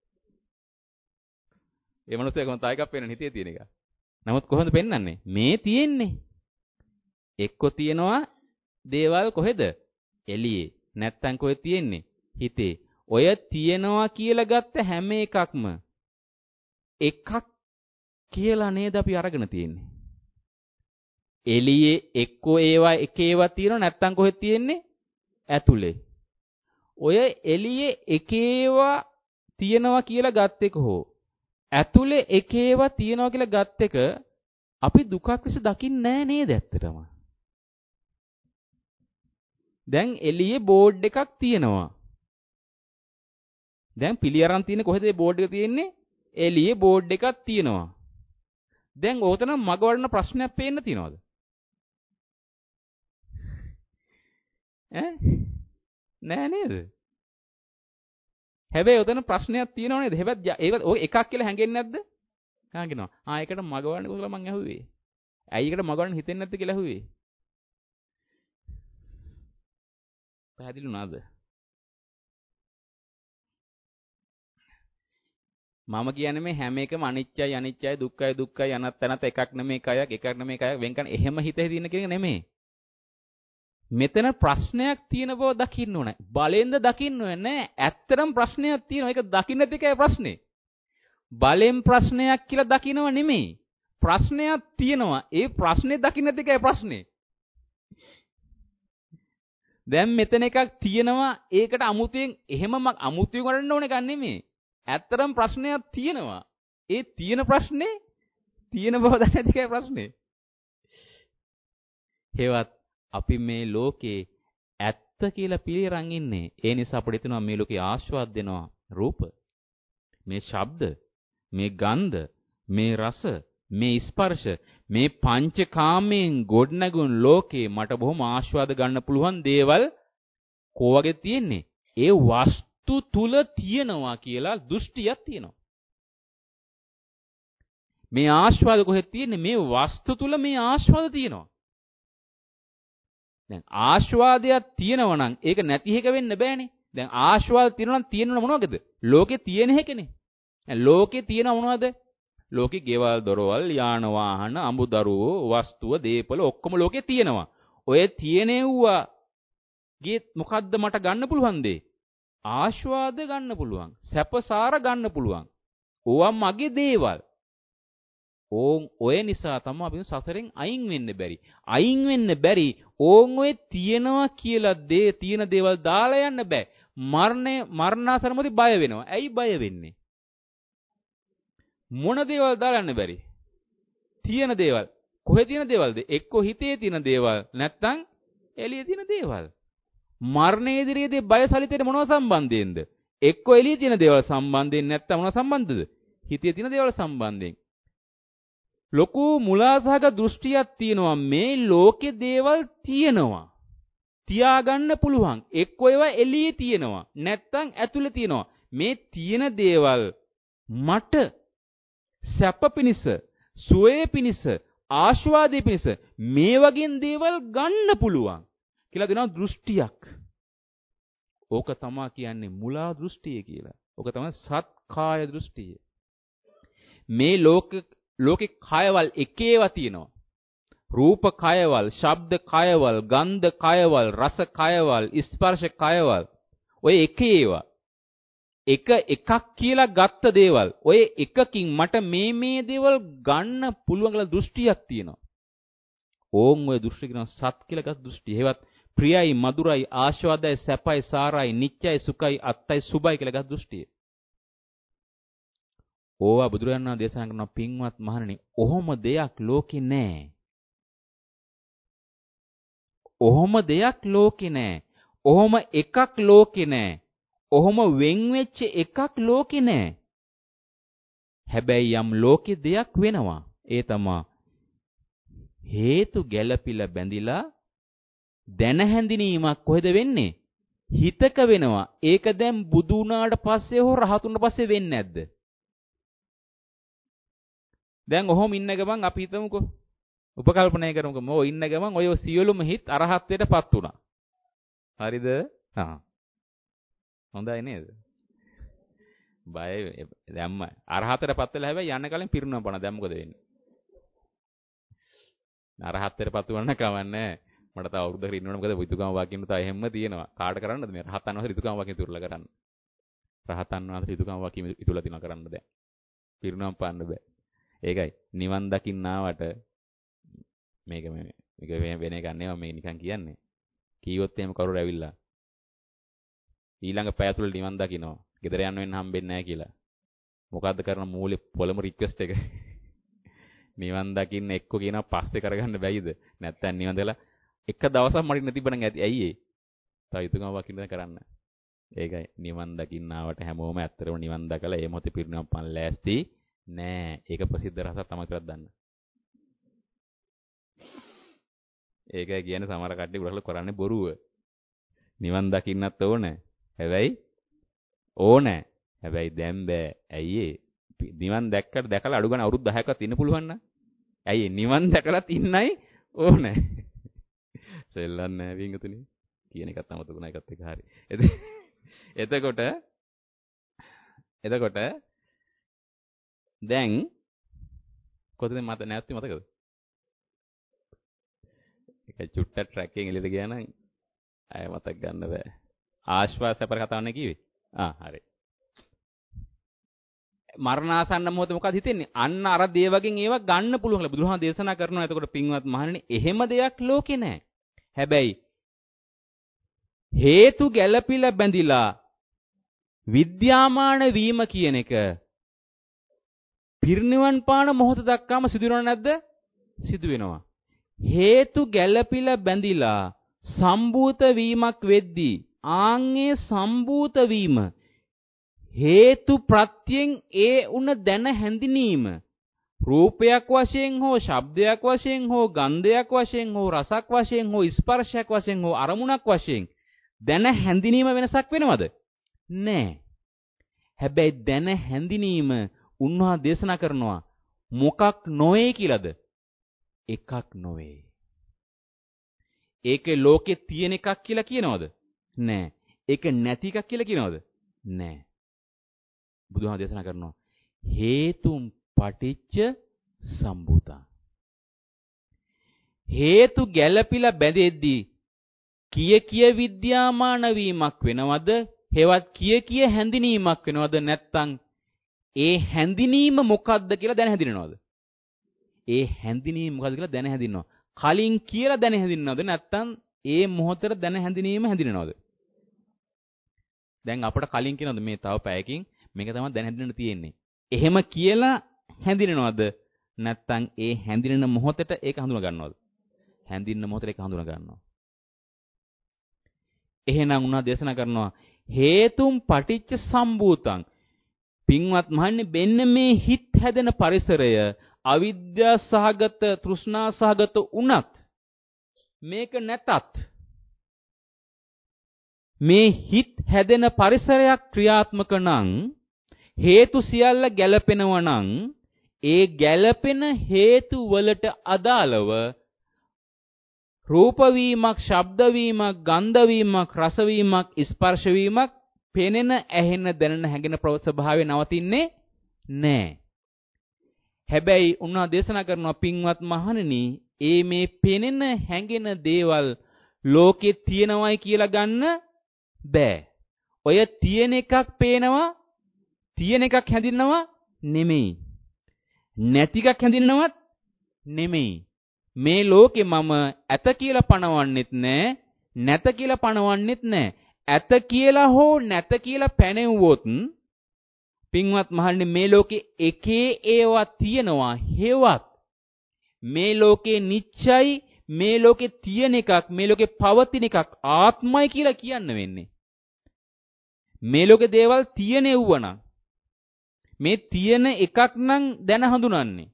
ඒ මනුස්සයා කොහොමද තායකක් පේන්නේ හිතේ තියෙන එක. නමුත් කොහොමද පෙන්වන්නේ? මේ තියෙන්නේ. එක්ක තියනවා දේවල් කොහෙද? එළියේ. නැත්තම් කොහෙද තියෙන්නේ? හිතේ. ඔය තියනවා කියලා ගත්ත හැම එකක්ම එකක් කියලා නේද අපි අරගෙන තියෙන්නේ. එළියේ එක්කෝ ඒවා තියෙනවා නැත්තම් කොහෙද තියෙන්නේ? ඇතුලේ. ඔය එළියේ එක ඒවා තියනවා කියලා ගත්ත එක හෝ ඇතුලේ එක ඒවා තියනවා කියලා ගත්ත එක අපි දුකක් ලෙස දකින්නේ නැහැ නේද ඇත්තටම? දැන් එළියේ බෝඩ් එකක් තියෙනවා. දැන් පිළි අරන් තියෙන්නේ කොහෙද මේ බෝඩ් එක තියෙන්නේ? එළියේ බෝඩ් එකක් තියෙනවා. දැන් ඕතන මග වඩන ප්‍රශ්නයක් පේන්න තියනවද? නෑ නේද? හැබැයි ඔතන ප්‍රශ්නයක් තියෙනව නේද? හැබැයි ඒක ඔය එකක් කියලා හැංගෙන්නේ නැද්ද? හැංගෙනවා. ඒකට මග වඩන්නේ කොහොමද මං ඇහුවේ? ඇයි ඒකට මග වඩන්න හිතෙන්නේ නැද්ද කියලා ඇහුවේ? පැහැදිලි වුණාද? මම කියන්නේ මේ හැම එකම අනිත්‍යයි දුක්ඛයි අනත්ත එකක් නෙමේ එකක් නෙමේ වෙන් කරන එහෙම හිතේ තියෙන කෙනෙක් නෙමෙයි. මෙතන ප්‍රශ්නයක් තියෙන බව දකින්න ඕනේ. බලෙන්ද දකින්න ඕනේ නෑ. ඇත්තටම ප්‍රශ්නයක් තියෙනවා. ඒක දකින්න දෙකයි ප්‍රශ්නේ. බලෙන් ප්‍රශ්නයක් කියලා දකින්නව නෙමෙයි. ප්‍රශ්නයක් තියෙනවා. ඒ ප්‍රශ්නේ දකින්න දෙකයි ප්‍රශ්නේ. දැන් මෙතන එකක් තියෙනවා. ඒකට අමුතුවෙන් අමුතුවෙන් වඩන්න ඕන එකක් නෙමෙයි. ඇත්තටම ප්‍රශ්නයක් තියෙනවා. ඒ තියෙන ප්‍රශ්නේ තියෙන බව දකින්න දෙකයි ප්‍රශ්නේ. හේවත් අපි මේ ලෝකේ ඇත්ත කියලා පිළිරන් ඉන්නේ. ඒ නිසා අපිට හිතෙනවා මේ ලෝකේ ආස්වාද දෙනවා රූප, මේ ශබ්ද, මේ ගන්ධ, මේ රස, මේ ස්පර්ශ, මේ පංචකාමයෙන් ගොඩනැගුණු ලෝකේ මට බොහොම ආස්වාද ගන්න පුළුවන් දේවල් කොවගේ තියෙන්නේ? ඒ වස්තු තුල තියෙනවා කියලා දෘෂ්ටියක් තියෙනවා. මේ ආස්වාද කොහෙද තියෙන්නේ? මේ වස්තු තුල මේ ආස්වාද තියෙනවා. දැන් ආස්වාදයක් තියෙනවා නම් ඒක නැති එක වෙන්න බෑනේ. දැන් ආස්වාද තියෙනවා නම් තියෙනව මොනවද? ලෝකේ තියෙන එකනේ. දැන් ලෝකේ තියෙනව මොනවද? ලෝකේ ගෙවල් දොරවල් යාන වාහන අමුදරුවෝ වස්තුව දීපල ඔක්කොම ලෝකේ තියෙනවා. ඔය තියෙනෙව්වා ගේ මොකද්ද මට ගන්න පුළුවන් දේ? ආස්වාද ගන්න පුළුවන්. සැපසාර ගන්න පුළුවන්. ඕවා මගේ දේවල්. ඔය නිසා තමයි අපි සසරෙන් අයින් වෙන්න බැරි. අයින් වෙන්න බැරි ඔය තියනවා කියලා තියෙන දේවල් දාලා යන්න බෑ. මරණාසන්නමදී බය වෙනවා. ඇයි බය වෙන්නේ? මොන දේවල් දාලා යන්න බැරි? තියෙන දේවල්. කොහේ තියෙන දේවල්ද? එක්කෝ හිතේ තියෙන දේවල් නැත්නම් එළියේ තියෙන දේවල්. මරණය ඉදිරියේදී බය සලිතේට මොනව සම්බන්ධයෙන්ද? එක්කෝ එළියේ තියෙන දේවල් සම්බන්ධයෙන් නැත්නම් මොනව සම්බන්ධද? හිතේ තියෙන දේවල් සම්බන්ධයෙන්. ලොකු මුලාසහගත දෘෂ්ටියක් තියෙනවා. මේ ලෝකේ දේවල් තියෙනවා. තියාගන්න පුළුවන්. එක්ක ඒවා එළියේ තියෙනවා. නැත්තම් ඇතුලේ තියෙනවා. මේ තියෙන දේවල් මට සැප පිණිස, සුවය පිණිස, ආශාවාදයේ පිණිස මේ වගේ දේවල් ගන්න පුළුවන් කියලා දෙනවා දෘෂ්ටියක්. ඕක තමයි කියන්නේ මුලා දෘෂ්ටිය කියලා. ඕක තමයි සත්කාය දෘෂ්ටිය. මේ ලෝකේ කයවල් එක ඒවා තියෙනවා. රූප කයවල්, ශබ්ද කයවල්, ගන්ධ කයවල්, රස කයවල්, ස්පර්ශ කයවල්. ඔය එක ඒවා. එකක් කියලා ගත්ත දේවල්. ඔය එකකින් මට මේ දේවල් ගන්න පුළුවන් කියලා දෘෂ්ටියක් තියෙනවා. ඕම් ඔය දෘෂ්ටි කියන සත් කියලා ගත් දෘෂ්ටිය. ඒවත් ප්‍රියයි, මధుරයි, ආශාවදයි, සැපයි, සාරයි, නිත්‍යයි, සුඛයි, අත්තයි, සුභයි කියලා ගත් දෘෂ්ටිය. ඕවා බුදුරජාණන් වහන්සේ දේශනා කරන පින්වත් මහණෙනි, ඔහොම දෙයක් ලෝකේ නැහැ. ඔහොම දෙයක් ලෝකේ නැහැ. ඔහොම එකක් ලෝකේ නැහැ. ඔහොම වෙන් වෙච්ච එකක් ලෝකේ නැහැ. හැබැයි යම් ලෝකේ දෙයක් වෙනවා. ඒ තමයි හේතු ගැළපිලා බැඳිලා දැන හැඳිනීමක් කොහෙද වෙන්නේ? හිතක වෙනවා. ඒක දැන් බුදු වුණාට පස්සේ හෝ රහතුන්ට පස්සේ වෙන්නේ නැද්ද? දැන් ඔහොම ඉන්න ගමන් අපි හිතමුකෝ. උපකල්පනය කරමුකෝ. මො ඉන්න ගමන් ඔය සියලුම හිත් අරහත්ත්වයටපත් වුණා. හරිද? හොඳයි නේද? බය දැම්ම අරහතටපත් වෙලා හැබැයි යන්න කලින් පිරුණම් පණ. දැන් මොකද වෙන්නේ? අරහතටපත් වුණා කවන්නේ. මට තව අවුරුද්දකට ඉන්න ඕන. මොකද ඍතුගම වාක්‍යෙන්න තව එහෙම තියෙනවා. කාට කරන්නද මේ රහතන් වහන්සේ ඍතුගම වාක්‍යෙ ඉතුරුලා කරන්න. රහතන් වහන්සේ ඍතුගම වාක්‍යෙ ඉතුරුලා තියනවා කරන්න දැන්. පිරුණම් පාන්න බෑ. ඒකයි නිවන් දකින්න ආවට මේක වෙන එකක් නෙවෙයි මේ නිකන් කියන්නේ. කීවොත් එහෙම කවුරු ඇවිල්ලා ඊළඟ පැය තුල නිවන් දකින්නවා. ගෙදර යන්න වෙන්න හම්බෙන්නේ නැහැ කියලා. මොකද්ද කරන මූලේ පොළම රික්වෙස්ට් එක. නිවන් දකින්න එක්ක කියනවා පස්සේ කරගන්න බැයිද? නැත්තම් නිවන් දලා එක දවසක් මඩින් නැතිබණ ඇති. ඇයි ඒ? තව යුතුයකම වකින්න කරන්න. ඒකයි නිවන් දකින්න ආවට හැමෝම ඇත්තටම නිවන් දකලා ඒ මොහොතේ පිරිනවම් පන් ලෑස්ති නෑ. ඒක ප්‍රසිද්ධ රහසක් තමයි කියලා දන්න. ඒකයි කියන්නේ සමහර කට්ටිය ගොඩක් කරන්නේ බොරුව. නිවන් දකින්නත් ඕනේ. හැබැයි ඕනේ. හැබැයි දැන් බෑ. ඇයි ඒ? නිවන් දැකලා අඩු ගන්න අවුරුදු 10ක්වත් ඉන්න පුළුවන් නම්. ඇයි නිවන් දැකලාත් ඉන්නයි ඕනේ. සෙල්ලන්නේ නැහැ වින්ගතුනි. කියන එකත් අමතකුණා එකත් එක හරි. එතකොට දැන් කොතනද මතකද? ඒක චුට්ටක් ට්‍රැක් එකෙන් එළියට ගියා නම් අය මතක ගන්න බෑ. ආශ්වාස අපර කතාවන්නේ කිව්වේ. හරි. මරණාසන්න මොහොතේ මොකද හිතෙන්නේ? අන්න අර දේවගෙන් ඒවා ගන්න පුළුවන් කියලා බුදුහාම දේශනා කරනවා. එතකොට පින්වත් මහණෙනි එහෙම දෙයක් ලෝකේ නැහැ. හැබැයි හේතු ගැළපිලා බැඳිලා විද්‍යාමාන වීම කියන එක පිරිනිවන් පාන මොහොත දක්වාම සිදු වෙනව නැද්ද? සිදු වෙනවා. හේතු ගැළපිලා බැඳිලා සම්භූත වීමක් වෙද්දී ආන්ගේ සම්භූත වීම හේතු ප්‍රත්‍යයෙන් ඒ උන දැන හැඳිනීම රූපයක් වශයෙන් හෝ ශබ්දයක් වශයෙන් හෝ ගන්ධයක් වශයෙන් හෝ රසක් වශයෙන් හෝ ස්පර්ශයක් වශයෙන් හෝ අරමුණක් වශයෙන් දැන හැඳිනීම වෙනසක් වෙනවද? නෑ. හැබැයි දැන හැඳිනීම උන්වහන්සේ දේශනා කරනවා මොකක් නොවේ කියලාද? එකක් නොවේ. ඒකේ ලෝකේ තියෙන එකක් කියලා කියනවද? නෑ. ඒක නැති එකක් කියලා කියනවද? නෑ. බුදුහාම දේශනා කරනවා හේතුම් පටිච්ච සම්භූතං. හේතු ගැළපිලා බැඳෙද්දී කිය විද්‍යාමාන වීමක් වෙනවද? හෙවත් කිය හැඳිනීමක් වෙනවද? නැත්නම් ඒ හැඳිනීම මොකක්ද කියලා දැන හැඳිනනවද? ඒ හැඳිනීම මොකක්ද කියලා දැන හැඳිනනවා. කලින් කියලා දැන හැඳිනනවද? නැත්නම් ඒ මොහොතේ දැන හැඳිනීම හැඳිනනවද? දැන් අපිට කලින් කියනවද මේ තව පැයකින් මේක තමයි දැන හැඳිනන්න තියෙන්නේ. එහෙම කියලා හැඳිනනවද? නැත්නම් ඒ හැඳිනන මොහොතට ඒක හඳුනා ගන්නවද? හැඳින්න මොහොතට ඒක හඳුනා ගන්නවා. එහෙනම් උනා දේශනා කරනවා හේතුම් පටිච්ච සම්භූතං. පින්වත් මහන්නේ මෙන්න මේ හිත් හැදෙන පරිසරය අවිද්‍යා සහගත තෘෂ්ණා සහගත උනත් මේක නැතත් මේ හිත් හැදෙන පරිසරයක් ක්‍රියාත්මක නම් හේතු සියල්ල ගැලපෙනවා නම් ඒ ගැලපෙන හේතු වලට අදාළව රූප වීමක්, ශබ්ද වීමක්, ගන්ධ වීමක්, රස වීමක්, ස්පර්ශ වීමක්, පෙනෙන, ඇහෙන, දැනෙන, හැඟෙන ස්වභාවය නවතින්නේ නැහැ. හැබැයි උන්වහන්සේ දේශනා කරනවා පින්වත් මහණෙනි, මේ පෙනෙන, හැඟෙන දේවල් ලෝකේ තියෙනවයි කියලා ගන්න බෑ. ඔය තියෙන එකක් පේනවා, තියෙන එකක් හැඳින්නවා නෙමෙයි. නැති එකක් හැඳින්නවත් නෙමෙයි. මේ ලෝකේ මම ඇත කියලා පණවන්නෙත් නෑ, නැත කියලා පණවන්නෙත් නෑ. ඇත කියලා හෝ නැත කියලා පැනෙවුවොත් පින්වත් මහණනි මේ ලෝකේ එකේ ඒවා තියෙනවා හේවත් මේ ලෝකේ නිච්චයි, මේ ලෝකේ තියෙන එකක්, මේ ලෝකේ පවතින එකක් ආත්මයි කියලා කියන්න වෙන්නේ. මේ ලෝකේ දේවල් තියෙනෙව්වනම් මේ තියෙන එකක් නම් දැන හඳුනන්නේ.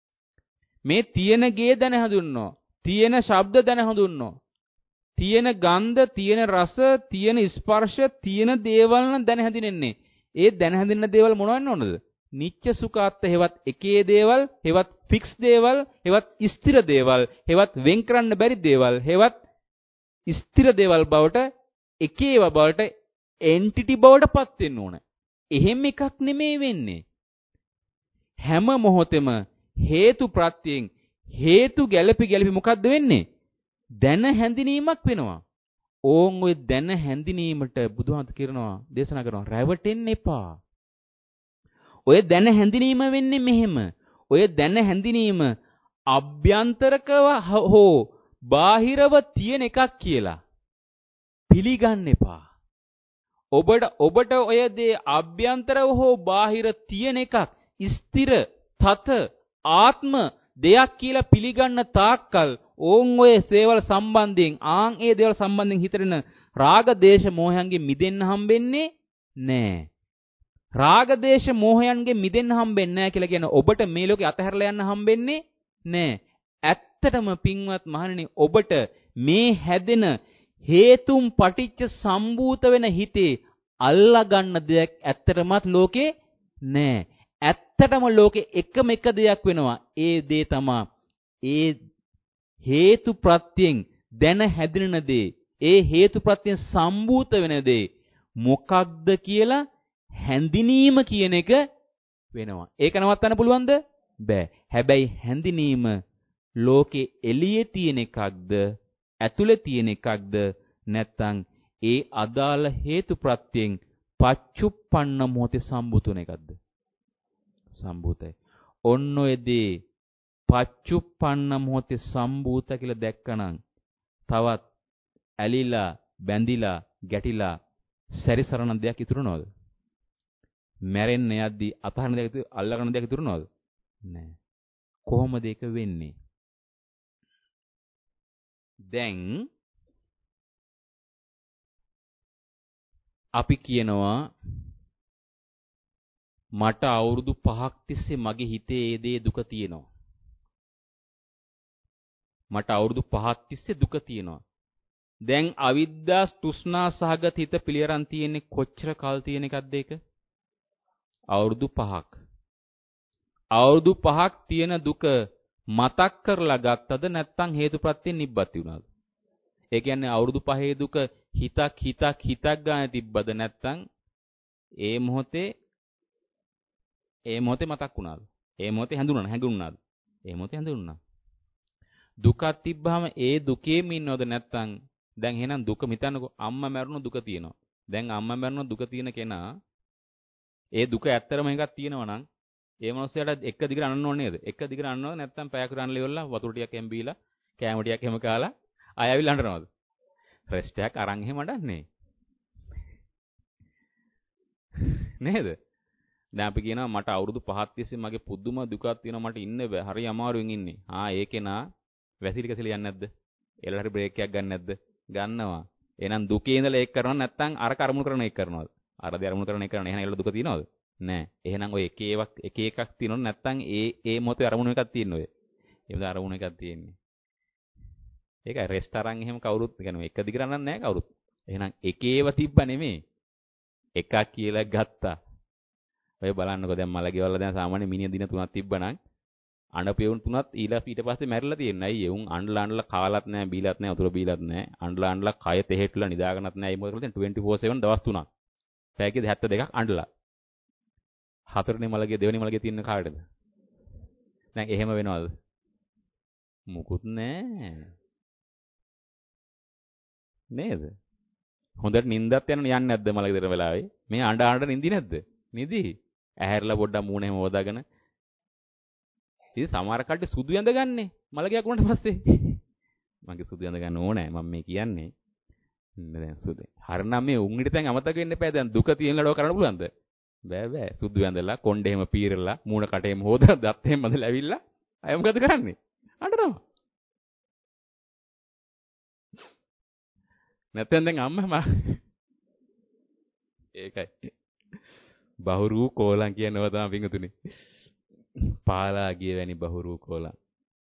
මේ තියෙන ගේ දැන හඳුන්වනවා. තියෙන ශබ්ද දැන හඳුන්වනවා. තියෙන ගන්ධ, තියෙන රස, තියෙන ස්පර්ශ, තියෙන දේවල් නම් දැන හැඳින්න්නේ. ඒ දැන හැඳින්න දේවල් මොනවන්න ඕනද? නිච්ච සුඛාත්ත හේවත් එකේ දේවල්, හේවත් ෆික්ස් දේවල්, හේවත් ස්ථිර දේවල්, හේවත් වෙන් කරන්න බැරි දේවල්, හේවත් ස්ථිර දේවල් බවට, එකේව බවට, එන්ටිටි බවට පත් වෙන්න ඕන. එහෙම එකක් නෙමෙයි වෙන්නේ. හැම මොහොතෙම හේතු ප්‍රත්‍යයෙන් හේතු ගැළපි මොකද්ද වෙන්නේ? දැන හැඳිනීමක් වෙනවා. ඕන් ඔය දැන හැඳිනීමට බුදුහාමුදුරු කියනවා, දේශනා කරනවා රැවටෙන්න එපා. ඔය දැන හැඳිනීම වෙන්නේ මෙහෙම. ඔය දැන හැඳිනීම අභ්‍යන්තරකව හෝ බාහිරව තියෙන එකක් කියලා පිළිගන්න එපා. ඔබට ඔය දේ අභ්‍යන්තරව හෝ බාහිර තියෙන එකක් ස්ථිර තත ආත්ම දෙයක් කියලා පිළිගන්න තාක්කල් ඕන් ඔය දේවල් සම්බන්ධයෙන් ඒ දේවල් සම්බන්ධයෙන් හිතරෙන රාග දේශ මොහයන්ගෙන් මිදෙන්න හම්බෙන්නේ නැහැ. රාග දේශ මොහයන්ගෙන් මිදෙන්න හම්බෙන්නේ නැහැ කියලා කියන ඔබට මේ ලෝකේ අතහැරලා යන්න හම්බෙන්නේ නැහැ. ඇත්තටම පින්වත් මහණෙනි, ඔබට මේ හැදෙන හේතුම් පටිච්ච සම්භූත වෙන හිතේ අල්ලා ගන්න දෙයක් ඇත්තටමත් ලෝකේ නැහැ. ඇත්තටම ලෝකේ එකම එක දෙයක් වෙනවා. ඒ දේ තමයි ඒ හේතු ප්‍රත්‍යයෙන් දැන හැදෙන දේ. ඒ හේතු ප්‍රත්‍යයෙන් සම්භූත වෙන දේ මොකක්ද කියලා හැඳිනීම කියන එක වෙනවා. ඒක නවත්තන්න පුළුවන්ද? බෑ. හැබැයි හැඳිනීම ලෝකේ එළියේ තියෙන එකක්ද ඇතුලේ තියෙන එකක්ද නැත්නම් ඒ අදාළ හේතු ප්‍රත්‍යයෙන් පච්චුප්පන්න මොහොතේ සම්භූත වෙන එකක්ද? සම්භූතයි. ඔන්න ඔය දේ පච්චුප්පන්න මොහොතේ සම්භූත කියලා දැක්කනම් තවත් ඇලිලා බැඳිලා ගැටිලා සැරිසරන දෙයක් ඉතුරු නෝද? මැරෙන්න යද්දී අතහරින දෙයක් අල්ලගන්න දෙයක් ඉතුරු නෝද? නැහැ. කොහොමද ඒක වෙන්නේ? දැන් අපි කියනවා මට අවුරුදු 5ක් තිස්සේ මගේ හිතේ ඒ දේ දුක තියෙනවා. මට අවුරුදු 5ක් තිස්සේ දුක තියෙනවා. දැන් අවිද්‍යා තෘෂ්ණා සහගත හිත පිළියරන් තියෙන්නේ කොච්චර කල් තියෙන එකක්ද ඒක? අවුරුදු 5ක්. අවුරුදු 5ක් තියෙන දුක මතක් කරලා ගත්තද නැත්නම් හේතුප්‍රත්‍යයෙන් නිබ්බත් වුණාද? ඒ කියන්නේ අවුරුදු 5 දුක හිතක් ගන්න තිබ්බද නැත්නම් ඒ මොහොතේ මතක් වුණාද? ඒ මොහොතේ හැඟුණාද? ඒ මොහොතේ හැඟුණා. දුකක් තිබ්බහම ඒ දුකේම ඉන්නවද නැත්නම් දැන් එහෙනම් දුක මිතන්නකෝ අම්මා මැරුණු දුක තියෙනවා. දැන් අම්මා මැරුණු දුක තියෙන කෙනා ඒ දුක ඇත්තරම එකක් තියෙනවා නම් ඒ මනුස්සයාට එක දිගට අනන්න ඕනේ නේද? එක දිගට අනනවද නැත්නම් පැයකට අනලා ඉවරලා වතුර ටිකක් එම් බීලා කෑම ටිකක් එහෙම කාලා ආය ආවිල්ලා අඬනවද? රෙස්ට් එකක් අරන් එහෙම අඬන්නේ නේද? දැන් අපි කියනවා මට අවුරුදු 5ක් තිස්සේ මගේ පුදුම දුකක් තියෙනවා මට ඉන්න බෑ. හරි අමාරුවෙන් ඉන්නේ. ඒකේ නා වැසිලි කැසිලි යන්නේ නැද්ද? එළලා හරි බ්‍රේක් එකක් ගන්න නැද්ද? ගන්නවා. එහෙනම් දුකේ ඉඳලා ඒක කරනව නැත්නම් අර කර්මුණු කරන එක කරනවද? අර දේ අරමුණු කරන එක කරන. එහෙනම් එළලා දුක තියනවද? නෑ. එහෙනම් ඔය එක එකක් තියෙනවද නැත්නම් ඒ මොහොතේ අරමුණු එකක් තියෙනවද? එහෙමද අරමුණු එකක් තියෙන්නේ. ඒකයි රෙස්ටරන් එහෙම කවුරුත් කියන්නේ එක දිගට නෑ නෑ කවුරුත්. එහෙනම් එකේව තිබ්බ නෙමෙයි. එකක් කියලා ගත්තා. ඔය බලන්නකෝ දැන් මලගේ වල දැන් සාමාන්‍ය මිනිහ දින 3ක් තිබ්බනම් අඬපෙවුන් 3ක් ඊට පස්සේ මැරිලා තියෙනවා. අයියේ උන් අඬලා කාලත් නැහැ, බීලත් නැහැ, වතුර බීලත් නැහැ. අඬලා කය තෙහෙට්ටුලා නිදාගන්නත් නැහැ. ඒ මොකද කරලා දැන් 24/7 දවස් 3ක්. පැයකේ 72ක් අඬලා. හතරනේ මලගේ දෙවෙනි මලගේ තියෙන කාටද? දැන් එහෙම වෙනවද? මුකුත් නැහැ. නේද? හොඳට නිින්දත් යන්නේ නැද්ද මලගේ දෙන වෙලාවේ? මේ අඬ නිින්දි නැද්ද? නිදි. ඇහැරලා පොඩ්ඩක් මූණ එහෙම හොදාගෙන. ඉතින් සමහර කට්ටිය සුදු ඇඳ ගන්නෙ මලගයක් වුණාට පස්සේ. මගේ සුදු ඇඳ ගන්න ඕනේ මම මේ කියන්නේ. දැන් සුදු. හරිනම් මේ උන්ගිට දැන් අමතක වෙන්න එපා. දැන් දුක තියෙන ලඩව කරන්න පුළුවන්ද? බෑ. සුදු ඇඳලා කොණ්ඩේ එහෙම පීරලා මූණ කට එහෙම හොදලා දත් එහෙම මදලා ඇවිල්ලා අය මොකද කරන්නේ? අඬනවා. නැත්නම් දැන් අම්මා ඒකයි. බහුරු කෝලං කියනවා තමයි පිංගුතුනේ. පාලා ගිය වැනි බහුරු කෝලං.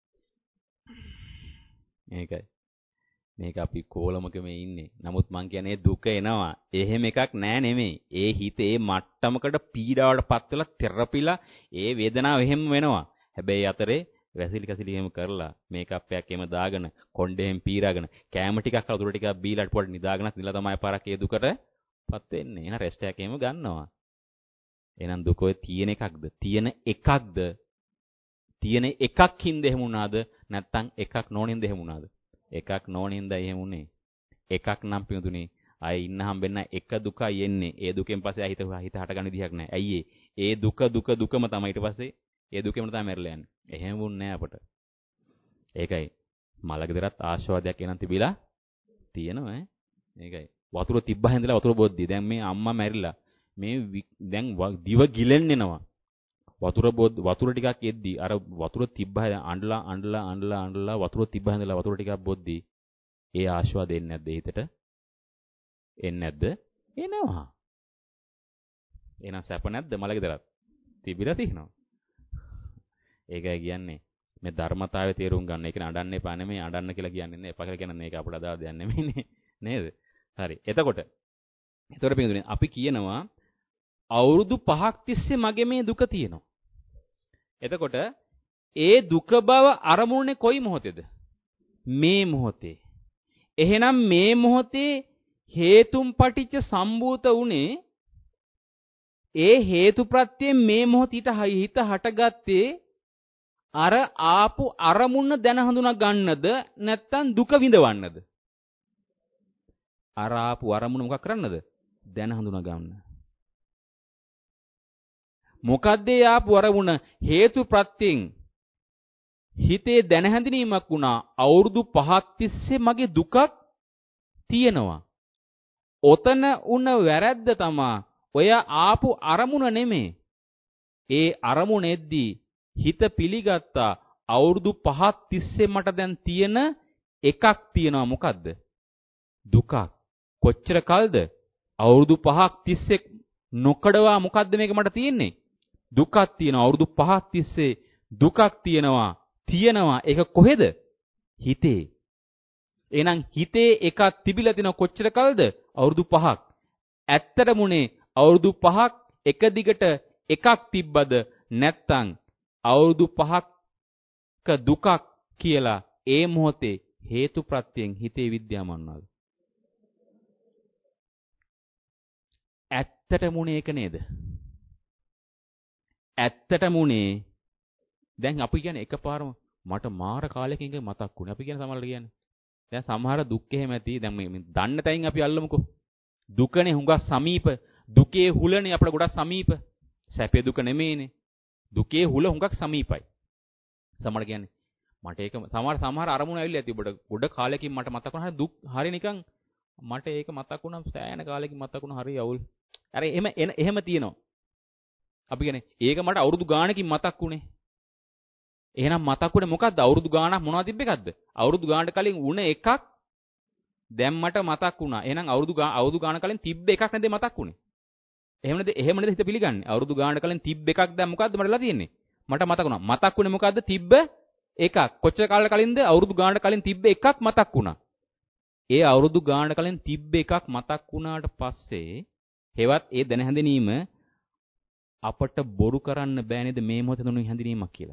මේකයි. මේක අපි කෝලමකම ඉන්නේ. නමුත් මං කියන්නේ දුක එනවා. එහෙම එකක් නෑ නෙමෙයි. ඒ හිතේ මට්ටමකට පීඩාවටපත් වෙලා තෙරපිලා ඒ වේදනාව එහෙම වෙනවා. හැබැයි අතරේ වැසිලි කසිලි එහෙම කරලා මේකප් එකක් එහෙම දාගෙන කොණ්ඩෙන් පීරාගෙන කෑම ටිකක් වතුර ටිකක් බීලා පොඩ්ඩක් නිදාගෙනත් නිලා තමයි පාරක් ඒ දුකටපත් වෙන්නේ. එහෙනම් රෙස්ට් එකක් එහෙම ගන්නවා. එහෙනම් දුක ඔය තියෙන එකක්ද? තියෙන එකක්ද? තියෙන එකක්ින්ද එහෙම වුණාද? නැත්නම් එකක් නොනින්ද එහෙම වුණාද? එකක් නොනින්ද එහෙම වුණේ. එකක් නම් පිටුනේ අය ඉන්න හම්බෙන්න එක දුකයි එන්නේ. ඒ දුකෙන් පස්සේ හිත හටගන්න විදිහක් නැහැ. ඇයි ඒ දුකම තමයි ඊට පස්සේ ඒ දුකෙම තමයි මැරලා යන්නේ. එහෙම වුන්නේ නැහැ අපට. ඒකයි මලක දරත් ආශාවදයක් එනන් තිබිලා තියෙනවා ඈ. ඒකයි වතුර තිබ්බා හැඳලා වතුර බොද්දි. දැන් මේ අම්මා මැරිලා මේ දැන් දිව ගිලෙන්නේනවා. වතුර ටිකක් එද්දි අර වතුර තිබ්බා අඬලා වතුර තිබ්බා හැඳලා වතුර ටිකක් බොද්දි ඒ ආශාවද එන්නේ නැද්ද හිතට? එන්නේ නැද්ද? එනවා. එහෙනම් සැප නැද්ද මලක දරත්? තිබිලා තියෙනවා. ඒකයි කියන්නේ මේ ධර්මතාවය තේරුම් ගන්න. ඒක නඩන්න එපා නෙමෙයි අඬන්න කියලා කියන්නේ නෑ. එපා කියලා කියන්නේ මේක අපට අදාළ දෙයක් නෙමෙයිනේ. නේද? හරි. එතකොට පිටුනේ අපි කියනවා අවුරුදු 5ක් තිස්සේ මගේ මේ දුක තියෙනවා. එතකොට ඒ දුක බව අරමුණේ කොයි මොහොතේද? මේ මොහොතේ. එහෙනම් මේ මොහොතේ හේතුම් පටිච්ච සම්භූත උනේ ඒ හේතුප්‍රත්‍යයෙන් මේ මොහොත හිත හටගත්තේ අර ආපු අරමුණ දැන හඳුනා ගන්නද නැත්නම් දුක විඳවන්නද? අර ආපු අරමුණ මොකක් කරන්නද? දැන හඳුනා ගන්න. මොකද්ද ආපු අරමුණ? හේතුප්‍රත්‍යයෙන් හිතේ දැන හැඳිනීමක් වුණා. අවුරුදු 5ක් තිස්සේ මගේ දුකක් තියෙනවා. ඔතන උන වැරද්ද තමා ඔය ආපු අරමුණ නෙමෙයි. ඒ අරමුණෙද්දී හිත පිළිගත්තා අවුරුදු 5ක් තිස්සේ මට දැන් තියෙන එකක් තියෙනවා. මොකද්ද? දුකක්. කොච්චර කල්ද? අවුරුදු 5ක් තිස්සේ නොකඩවා මොකද්ද මේක මට තියෙන්නේ? දුකක් තියෙනවා. අවුරුදු 5ක් තිස්සේ දුකක් තියෙනවා. ඒක කොහෙද? හිතේ. එහෙනම් හිතේ එකක් තිබිලා තිනවා කොච්චර කල්ද? අවුරුදු 5ක්. ඇත්තටමුනේ අවුරුදු 5ක් එක දිගට එකක් තිබ්බද නැත්නම් අවුරුදු 5ක දුකක් කියලා ඒ මොහොතේ හේතුප්‍රත්‍යයෙන් හිතේ විද්‍යාමානවද? ඇත්තටමුනේ ඒක නේද? ඇත්තටමුනේ දැන් අපි කියන්නේ එකපාරම මට මාර කාලයකින් මතක් වුණේ. අපි කියන සමහරට කියන්නේ. දැන් සමහර දුක් එහෙම ඇති. දැන් මේ දන්න තැනින් අපි අල්ලමුකෝ. දුකනේ හුඟක් සමීප. දුකේ හුලනේ අපිට ගොඩක් සමීප. සැපේ දුක නෙමෙයිනේ. දුකේ හුල හුඟක් සමීපයි. සමහර කියන්නේ මට ඒක සමහර අරමුණ ඇවිල්ලා ඇති ඔබට ගොඩ කාලයකින් මට මතක් වුණා. දුක් හරි නිකන් මට ඒක මතක් වුණා සෑහෙන කාලෙකින් මතක් වුණා හරි අවුල්. අර එහෙම තියෙනවා. අපි කියන්නේ ඒක මට අවුරුදු ගාණකින් මතක් වුණේ. එහෙනම් මතක් වුණේ මොකද්ද? අවුරුදු ගාණක් මොනවද තිබ්බ එකක්ද? අවුරුදු ගාණට කලින් වුණ එකක් දැන් මට මතක් වුණා. එහෙනම් අවුරුදු ගාණ කලින් තිබ්බ එකක් නේද මතක් වුණේ? එහෙම නේද හිත පිළිගන්නේ. අවුරුදු ගානකට කලින් තිබ්බ එකක් දැන් මොකද්ද මට වෙලා තියෙන්නේ? මට මතක වුණා. මතක් වුණේ මොකද්ද? තිබ්බ එකක්. කොච්චර කාලයකට කලින්ද? අවුරුදු ගානකට කලින් තිබ්බ එකක් මතක් වුණා. ඒ අවුරුදු ගානකට කලින් තිබ්බ එකක් මතක් වුණාට පස්සේ හෙවත් ඒ දැන හැඳිනීම අපට බොරු කරන්න බෑ නේද මේ මොහොතේ දුණු හැඳිනීමක් කියලා.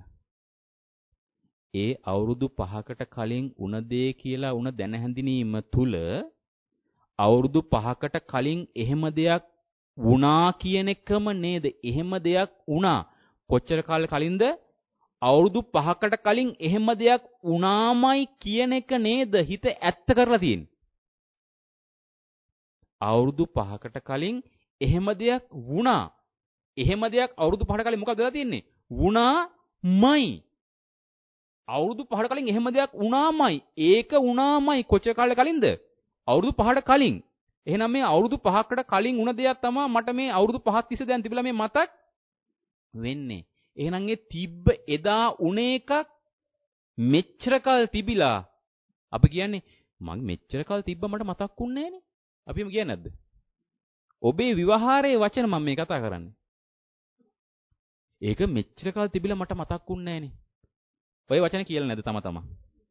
ඒ අවුරුදු 5කට කලින් උන දේ කියලා උන දැන හැඳිනීම තුල අවුරුදු 5කට කලින් එහෙම දෙයක් වුණා කියන එකම නේද? එහෙම දෙයක් වුණා. කොච්චර කාලෙ කලින්ද? අවුරුදු 5කට කලින් එහෙම දෙයක් වුණාමයි කියන එක නේද හිත ඇත්ත කරලා තියෙන්නේ. අවුරුදු 5කට කලින් එහෙම දෙයක් වුණා. එහෙම දෙයක් අවුරුදු 5කට කලින් මොකද වෙලා තියෙන්නේ? වුණාමයි. අවුරුදු 5කට කලින් එහෙම දෙයක් වුණාමයි. ඒක වුණාමයි. කොච්චර කාලෙ කලින්ද? අවුරුදු 5කට කලින්. එහෙනම් මේ අවුරුදු 5කට කලින් වුණ දෙයක් තමයි මට මේ අවුරුදු 5ක් තිස්සේ දැන් තිබිලා මේ මතක් වෙන්නේ. එහෙනම් ඒ තිබ්බ එදා උණ එකක් මෙච්චර කල් තිබිලා අපි කියන්නේ මං මෙච්චර කල් තිබ්බ මට මතක්ුන්නේ නෑනේ. අපි එහෙම කියන්නේ නැද්ද? ඔබේ විවහාරයේ වචන මම මේ කතා කරන්නේ. ඒක මෙච්චර කල් තිබිලා මට මතක්ුන්නේ නෑනේ. ඔය වචන කියලා නැද්ද තම තමා?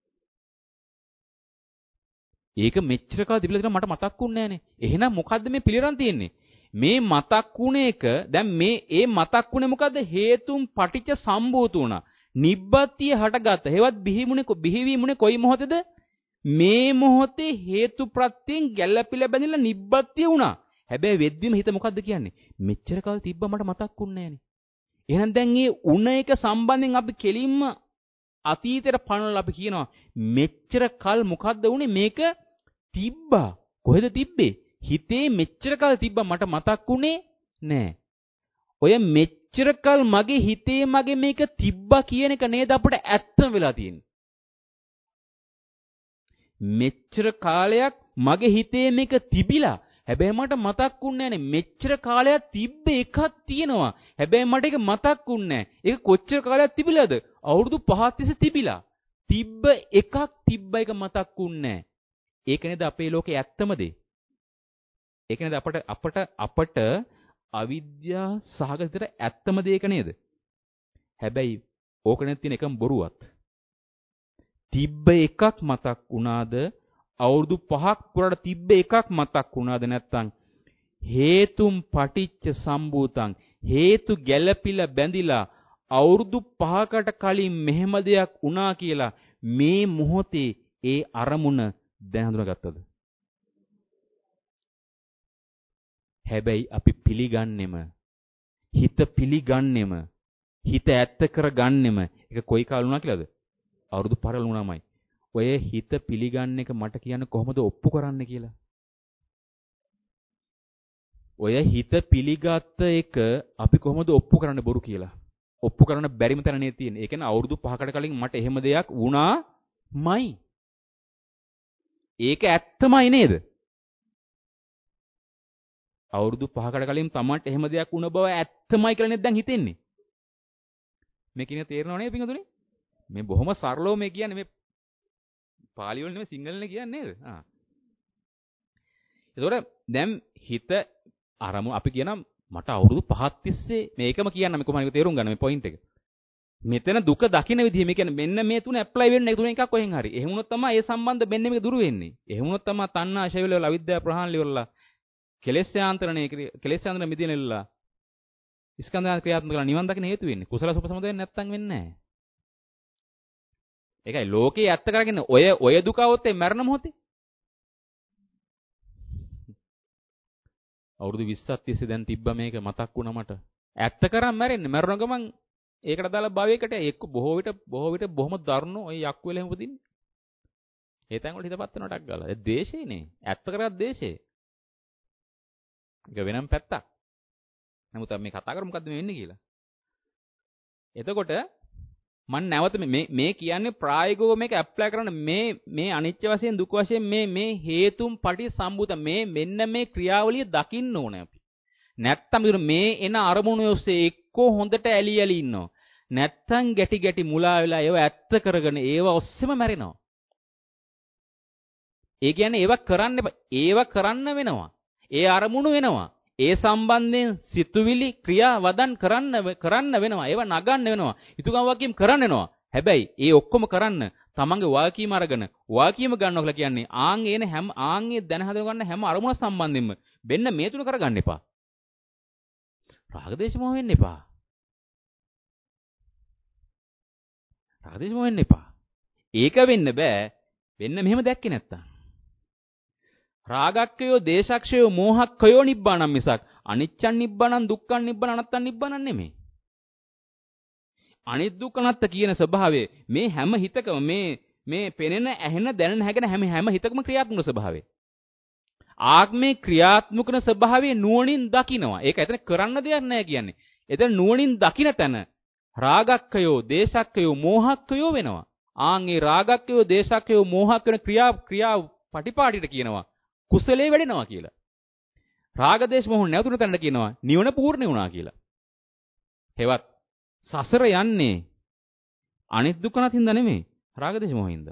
ඒක මෙච්චර කල් තිබිලා මට මතක්ුන්නේ නෑනේ. එහෙනම් මොකද්ද මේ පිළිරන් තියෙන්නේ? මේ මතක්ුණ එක දැන් මේ මතක්ුණේ මොකද්ද? හේතුන් පටිච්ච සම්භූත වුණා. නිබ්බත්තිය හටගත්ත. හේවත් බිහිවීමුනේ කොයි මොහොතේද? මේ මොහොතේ හේතු ප්‍රත්‍යයෙන් ගැළපිලා බැඳිලා නිබ්බත්තිය වුණා. හැබැයි වෙද්දිම හිත මොකද්ද කියන්නේ? මෙච්චර කල් තිබ්බා මට මතක්ුන්නේ නෑනේ. එහෙනම් දැන් මේ උණ එක සම්බන්ධයෙන් අපි කෙලින්ම අතීතයට පනවලා අපි කියනවා මෙච්චර කල් මොකද්ද වුනේ? මේක තිබ්බා. කොහෙද තිබ්බේ? හිතේ මෙච්චර කල් තිබ්බා මට මතක්ුනේ නෑ. ඔය මෙච්චර කල් මගේ හිතේ මගේ මේක තිබ්බා කියන එක නේද අපිට ඇත්තම වෙලා තියෙන්නේ. මෙච්චර කාලයක් මගේ හිතේ මේක තිබිලා හැබැයි මට මතක්ුන්නේ නෑනේ. මෙච්චර කාලයක් තිබ්බ එකක් තියෙනවා. හැබැයි මට ඒක මතක්ුන්නේ නෑ. ඒක කොච්චර කාලයක් තිබිලාද? අවුරුදු 5ක් තිස්සේ තිබිලා. තිබ්බ එකක් තිබ්බ එක මතක්ුන්නේ නෑ. ඒක නේද අපේ ලෝකේ ඇත්තම දේ. ඒක නේද අපට අවිද්‍යා සහගතට ඇත්තම දේ ඒක නේද? හැබැයි ඕක නැති තියෙන එකම බොරුවක්. තිබ්බ එකක් මතක් වුණාද? අවුරුදු 5ක් පුරාට තිබ්බ එකක් මතක් වුණාද නැත්නම් හේතුම් පටිච්ච සම්භූතං හේතු ගැළපිලා බැඳිලා අවුරුදු 5කට කලින් මෙහෙම දෙයක් වුණා කියලා මේ මොහොතේ ඒ අරමුණ දැන් හඳුනාගත්තද? හැබැයි අපි පිළිගන්නෙම හිත ඇත්ත කරගන්නෙම ඒක කොයි කාලේ වුණා කියලාද? අවුරුදු 5ක් වුණාමයි. ඔය හිත පිළිගන්න එක මට කියන්නේ කොහොමද ඔප්පු කරන්නේ කියලා. ඔය හිත පිළිගත්ත එක අපි කොහොමද ඔප්පු කරන්නේ බොරු කියලා. ඔප්පු කරන්න බැරිම තැන නේ තියෙන්නේ. ඒ කියන්නේ අවුරුදු 5කට කලින් මට එහෙම දෙයක් වුණාමයි. ඒක ඇත්තමයි නේද? අවුරුදු 5කට කලින් තමන්ට එහෙම දෙයක් වුණ බව ඇත්තමයි කියලා නේද දැන් හිතෙන්නේ. මේ කියන තේරෙනව නේද පිංගුතුනි? මේ බොහොම සරලව මේ කියන්නේ මේ පාලි වල නෙමෙයි සිංහලනේ කියන්නේ නේද? ඒතකොට දැන් හිත අරමු අපි කියනවා මට අවුරුදු 5ක් තිස්සේ මේකම කියන්න මේ කොහොමද තේරුම් ගන්න මේ පොයින්ට් එක. මෙතන දුක දකින්න විදිහ මේ කියන්නේ මෙන්න මේ තුන ඇප්ලයි වෙන්නේ තුන එකක් කොහෙන් හරි. එහෙම වුණොත් තමයි ඒ සම්බන්ධ මෙන්න මේක දුරු වෙන්නේ. එහෙම වුණොත් තමයි තණ්හා ශෛල වල අවිද්‍යාව ප්‍රහාණය වල කෙලෙස් යාන්ත්‍රණ මිදිනෙල්ලා ස්කන්ධයන් ක්‍රියාත්මක කරලා නිවන් දකින්න හේතු වෙන්නේ. කුසල සුප සමුදය නැත්තම් වෙන්නේ නැහැ. ඒකයි ලෝකේ ඇත්ත කරගෙන ඔය දුක આવොත් ඒ මරණ මොහොතේ අවුරුදු 20ක් තිස්සේ දැන් තිබ්බා මේක මතක් වුණා මට. ඇත්ත කරන් මැරෙන්නේ. මරණ ගමන් ඒකට දාලා භවයකට එක්ක බොහෝ විට බොහොම දරුණු ඔය යක්කු වෙලා එහෙම උපදින්නේ. ඒ තැන් වල හිතපත් වෙනටක් ගාලා. ඒ දේශේනේ. ඇත්ත කරගත් දේශේ. ඒක වෙනම පැත්තක්. නමුත් අපි මේ කතා කරමු මොකද්ද මේ වෙන්නේ කියලා. එතකොට මම නැවත මේ කියන්නේ ප්‍රායෝගිකව මේක ඇප්ලයි කරන්න මේ අනිත්‍ය වශයෙන් දුක් වශයෙන් මේ හේතුම් පටිසම්භූත මෙන්න මේ ක්‍රියාවලිය දකින්න ඕනේ අපි. නැත්තම් මේ එන අරමුණු ඔස්සේ එක්කෝ හොඳට ඇලි ඉන්නවා. නැත්තම් ගැටි මුලා වෙලා ඒව ඇත්ත කරගෙන ඒව ඔස්සේම මැරෙනවා. ඒ කියන්නේ ඒව කරන්න වෙනවා. ඒ අරමුණු වෙනවා. ඒ සම්බන්ධයෙන් සිතුවිලි ක්‍රියා වදන් කරන්න වෙනවා. ඒවා නගන්න වෙනවා. යුතුයකම් වාක්‍යම් කරන්න වෙනවා. හැබැයි ඒ ඔක්කොම කරන්න තමන්ගේ වාක්‍යීම අරගෙන වාක්‍යීම ගන්නවා කියලා කියන්නේ ආන්ගේ දැන හදව ගන්න හැම අරමුණ සම්බන්ධයෙන්ම වෙන්න මේ තුන කරගන්න එපා. රාග දේශ මොහ වෙන්න එපා. රාග දේශ මොහ වෙන්න එපා. ඒක වෙන්න බෑ. වෙන්න මෙහෙම දැක්කේ නැත්තම්. රාගක්කයෝ දේශක්ෂයෝ මෝහක්කයෝ නිබ්බානම් මිසක් අනිච්චන් නිබ්බානම් දුක්ඛන් නිබ්බාන අනත්තන් නිබ්බානම් නෙමෙයි. අනිත් දුක්ඛ අනත්ත කියන ස්වභාවය මේ හැම හිතකම මේ පෙනෙන ඇහෙන දැනෙන හැගෙන හැම හිතකම ක්‍රියාත්මක ස්වභාවය. ආත්මේ ක්‍රියාත්මක කරන ස්වභාවය නුවණින් දකිනවා. ඒක එතන කරන්න දෙයක් නැහැ කියන්නේ. එතන නුවණින් දකින තැන රාගක්කයෝ දේශක්කයෝ මෝහක්කයෝ වෙනවා. ආන්ගේ රාගක්කයෝ දේශක්කයෝ මෝහක් වෙන ක්‍රියා පටිපාටිට කියනවා කුසලයේ වැඩෙනවා කියලා. රාග දේශ මොහ නැවතුන තැනට කියනවා නිවන පූර්ණ වුණා කියලා. හෙවත් සසර යන්නේ අනිත් දුක නැතිඳ නෙමෙයි රාග දේශ මොහින්ද.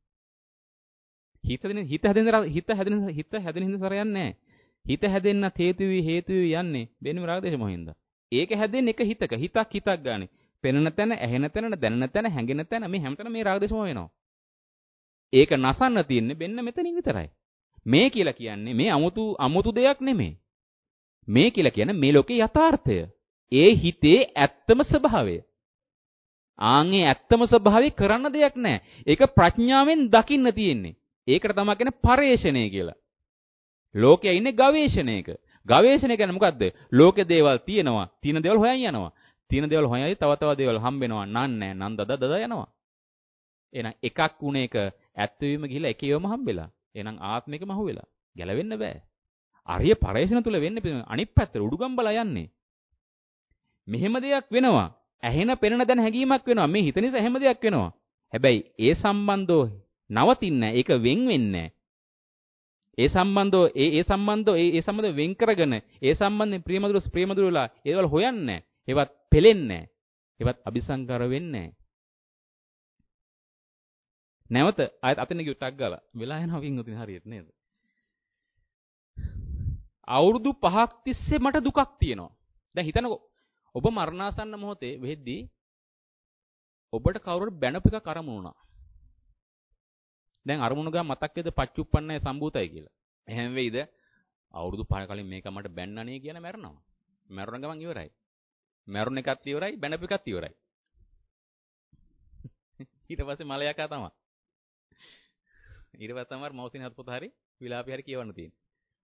හිත හැදෙන හින්දා සර යන්නේ නැහැ. හිත හැදෙන්න හේතු යන්නේ වෙනම රාග දේශ මොහින්ද. ඒක හැදෙන්නේ එක හිතක් ගානේ. පෙනෙන තැන, ඇහෙන තැන, දැනෙන තැන, හැඟෙන තැන මේ හැමතැනම මේ රාග දේශ මොහ වෙනවා. ඒක නසන්න තියෙන්නේ මෙන්න මෙතනින් විතරයි. මේ කියලා කියන්නේ මේ අමුතු දෙයක් නෙමෙයි. මේ කියලා කියන්නේ මේ ලෝකේ යථාර්ථය. ඒ හිතේ ඇත්තම ස්වභාවය. ආන්ගේ ඇත්තම ස්වභාවය කරන්න දෙයක් නැහැ. ඒක ප්‍රඥාවෙන් දකින්න තියෙන්නේ. ඒකට තමයි කියන්නේ පරේෂණය කියලා. ලෝකයේ ඉන්නේ ගවේෂණයක. ගවේෂණය කියන්නේ මොකද්ද? ලෝකේ දේවල් තියෙනවා. තියෙන දේවල් හොයන් යනවා. තියෙන දේවල් හොයයි තව දේවල් හම්බ වෙනවා. නන්නේ නන් දද යනවා. එහෙනම් එකක් වුණ එක ඇත්ත වීම ගිහිලා එකේවම හම්බෙලා. එහෙනම් ආත්මිකම අහුවෙලා. ගැලවෙන්න බෑ. අරිය පරේෂණ තුල වෙන්නේ අනිත් පැත්තට උඩුගම්බලා යන්නේ. මෙහෙම දෙයක් වෙනවා. ඇහෙන පෙනෙන දැන හැඟීමක් වෙනවා. මේ හිත නිසා හැම දෙයක් වෙනවා. හැබැයි ඒ සම්බන්ධෝ නවතින්නේ ඒක වෙන් වෙන්නේ ඒ සම්බන්ධ වෙන් කරගෙන ඒ සම්බන්ධයෙන් ප්‍රියමදුරලා ඒවල හොයන්නේ ඒවත් පෙලෙන්නේ ඒවත් අபிසංකාර වෙන්නේ නැවත ආයත් අතන ගියුටක් ගාලා වෙලා යනවා වින්ගුතින් හරියට නේද? අවුරුදු 5ක් තිස්සේ මට දුකක් තියෙනවා. දැන් හිතනකො ඔබ මරණාසන්න මොහොතේ වෙද්දී ඔබට කවුරුහරි බැනපු එකක් අරමුණු වුණා. දැන් අරමුණු ගා මතක් වේද පච්චුප්පන්නය සම්භූතයි කියලා. එහෙම වෙයිද? අවුරුදු 5 කලින් මේක මට බැන්නනේ කියන මැරෙනවා. මැරුණ ගමන් ඉවරයි. මැරුණ එකත් ඉවරයි, බැනපු එකත් ඉවරයි. ඊට පස්සේ මලයකා තමයි. ඊට පස්සේ තමයි මෞසින හත් පොත හරි විලාපي හරි කියවන්න තියෙන්නේ.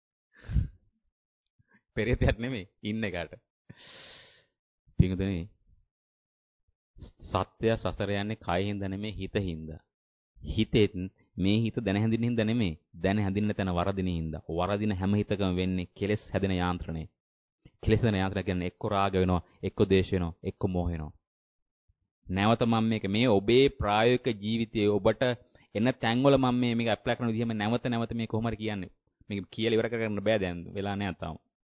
පෙරේතයක් නෙමෙයි ඉන්න එකට. පිටුදෙනේ සත්‍ය සසර යන්නේ කයින්ද නෙමෙයි හිතින්ද. හිතෙත් මේ හිත දැන හැඳින්න හින්දා නෙමෙයි දැන හැඳින්න තැන වරදින හින්දා. වරදින හැම හිතකම වෙන්නේ කෙලෙස් හැදෙන යාන්ත්‍රණය. කෙලෙස් හැදෙන යාන්ත්‍රණය කියන්නේ එක්ක රාග වෙනවා, එක්ක ද්වේෂ වෙනවා, එක්ක මෝහ වෙනවා. නැවත මම මේ ඔබේ ප්‍රායෝගික ජීවිතයේ ඔබට එන තැන්වල මම මේක ඇප්ලයි කරන විදිහම නැවත මේ කොහොම හරි කියන්නේ. මේක කියලා ඉවර කරගන්න බෑ දැන් වෙලා නෑ තාම.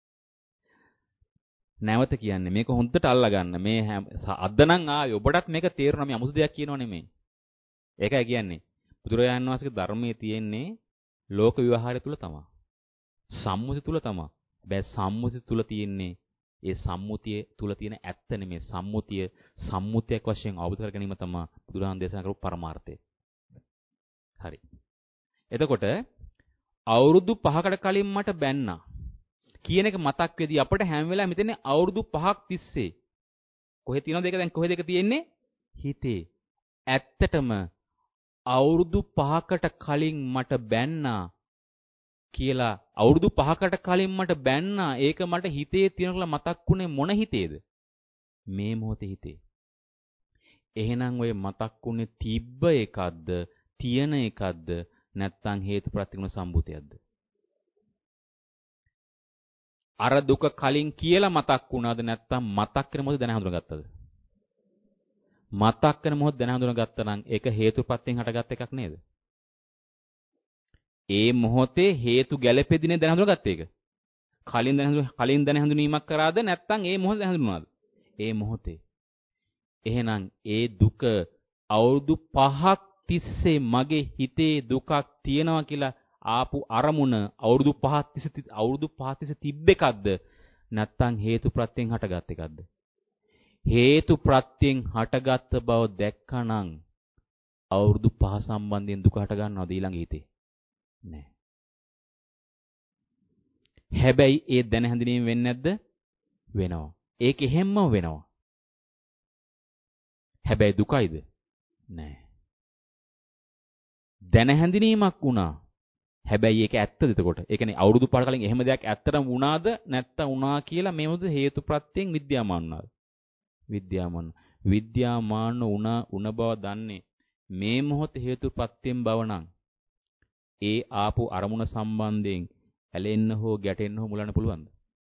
නැවත කියන්නේ මේක හොඳට අල්ලා ගන්න. මේ අද නම් ආවේ ඔබටත් මේක තේරුණා මේ අමුතු දෙයක් කියනව නෙමෙයි. ඒකයි කියන්නේ බුදුරජාණන් වහන්සේගේ ධර්මයේ තියෙන්නේ ලෝක විවහාරය තුල තමයි. සම්මුති තුල තමයි. හැබැයි සම්මුති තුල තියෙන්නේ ඒ සම්මුතිය තුල තියෙන ඇත්ත නෙමෙයි. සම්මුතියක් වශයෙන් අවබෝධ කර ගැනීම තමයි බුදුරජාණන් දේශනා කරපු පරමාර්ථය. හරි. එතකොට අවුරුදු 5කට කලින් මට බැන්නා කියන එක මතක් වෙදී අපිට හැම වෙලාවෙම හිතෙන්නේ අවුරුදු 5ක් තිස්සේ කොහෙ තියෙනවද ඒක දැන් කොහෙද ඒක තියෙන්නේ හිතේ. ඇත්තටම අවුරුදු 5කට කලින් මට බැන්නා කියලා අවුරුදු 5කට කලින් මට බැන්නා ඒක මට හිතේ තියෙන කියලා මතක්ුනේ මොන හිතේද? මේ මොහොතේ හිතේ. එහෙනම් ඔය මතක්ුනේ තිබ්බ එකක්ද තියෙන එකක්ද නැත්නම් හේතුප්‍රත්‍යක්ෂ සම්භූතයක්ද? අර දුක කලින් කියලා මතක් වුණාද නැත්නම් මතක් වෙන මොහොත දැන හඳුනාගත්තද? මතක් වෙන මොහොත දැන හඳුනාගත්තා නම් ඒක හේතුප්‍රත්‍යයෙන් හටගත් එකක් නේද? ඒ මොහොතේ හේතු ගැළපෙදිනේ දැන හඳුනාගත්ත එක. කලින් දැන හඳුනීමක් කරාද නැත්නම් ඒ මොහොත දැන හඳුනාද? ඒ මොහොතේ. එහෙනම් ඒ දුක අවුරුදු 5ක් තිස්සේ මගේ හිතේ දුකක් තියෙනවා කියලා ආපු අරමුණ අවුරුදු 5 තිස්සේ තිබ්බ එකක්ද නැත්තම් හේතු ප්‍රත්‍යයෙන් හටගත් එකක්ද? හේතු ප්‍රත්‍යයෙන් හටගත් බව දැක්කනම් අවුරුදු 5 සම්බන්ධයෙන් දුක හට ගන්නවද ඊළඟ හිතේ? නෑ. හැබැයි ඒ දැන හැඳිනීම වෙන්නේ නැද්ද? වෙනවා. ඒක එහෙම්ම වෙනවා. හැබැයි දුකයිද? නෑ. දැන හැඳිනීමක් වුණා. හැබැයි ඒක ඇත්තද එතකොට? ඒ කියන්නේ අවුරුදු 5 කලින් එහෙම දෙයක් ඇත්තටම වුණාද නැත්තම් වුණා කියලා මේ මොකද හේතුප්‍රත්‍යයෙන් විද්‍යාමාන වුණාද? විද්‍යාමාන. විද්‍යාමාන උන බව දන්නේ මේ මොහොත හේතුප්‍රත්‍යයෙන් බව නම් ඒ ආපු අරමුණ සම්බන්ධයෙන් ඇලෙන්න හෝ ගැටෙන්න හෝ මුලන්න පුළුවන්ද?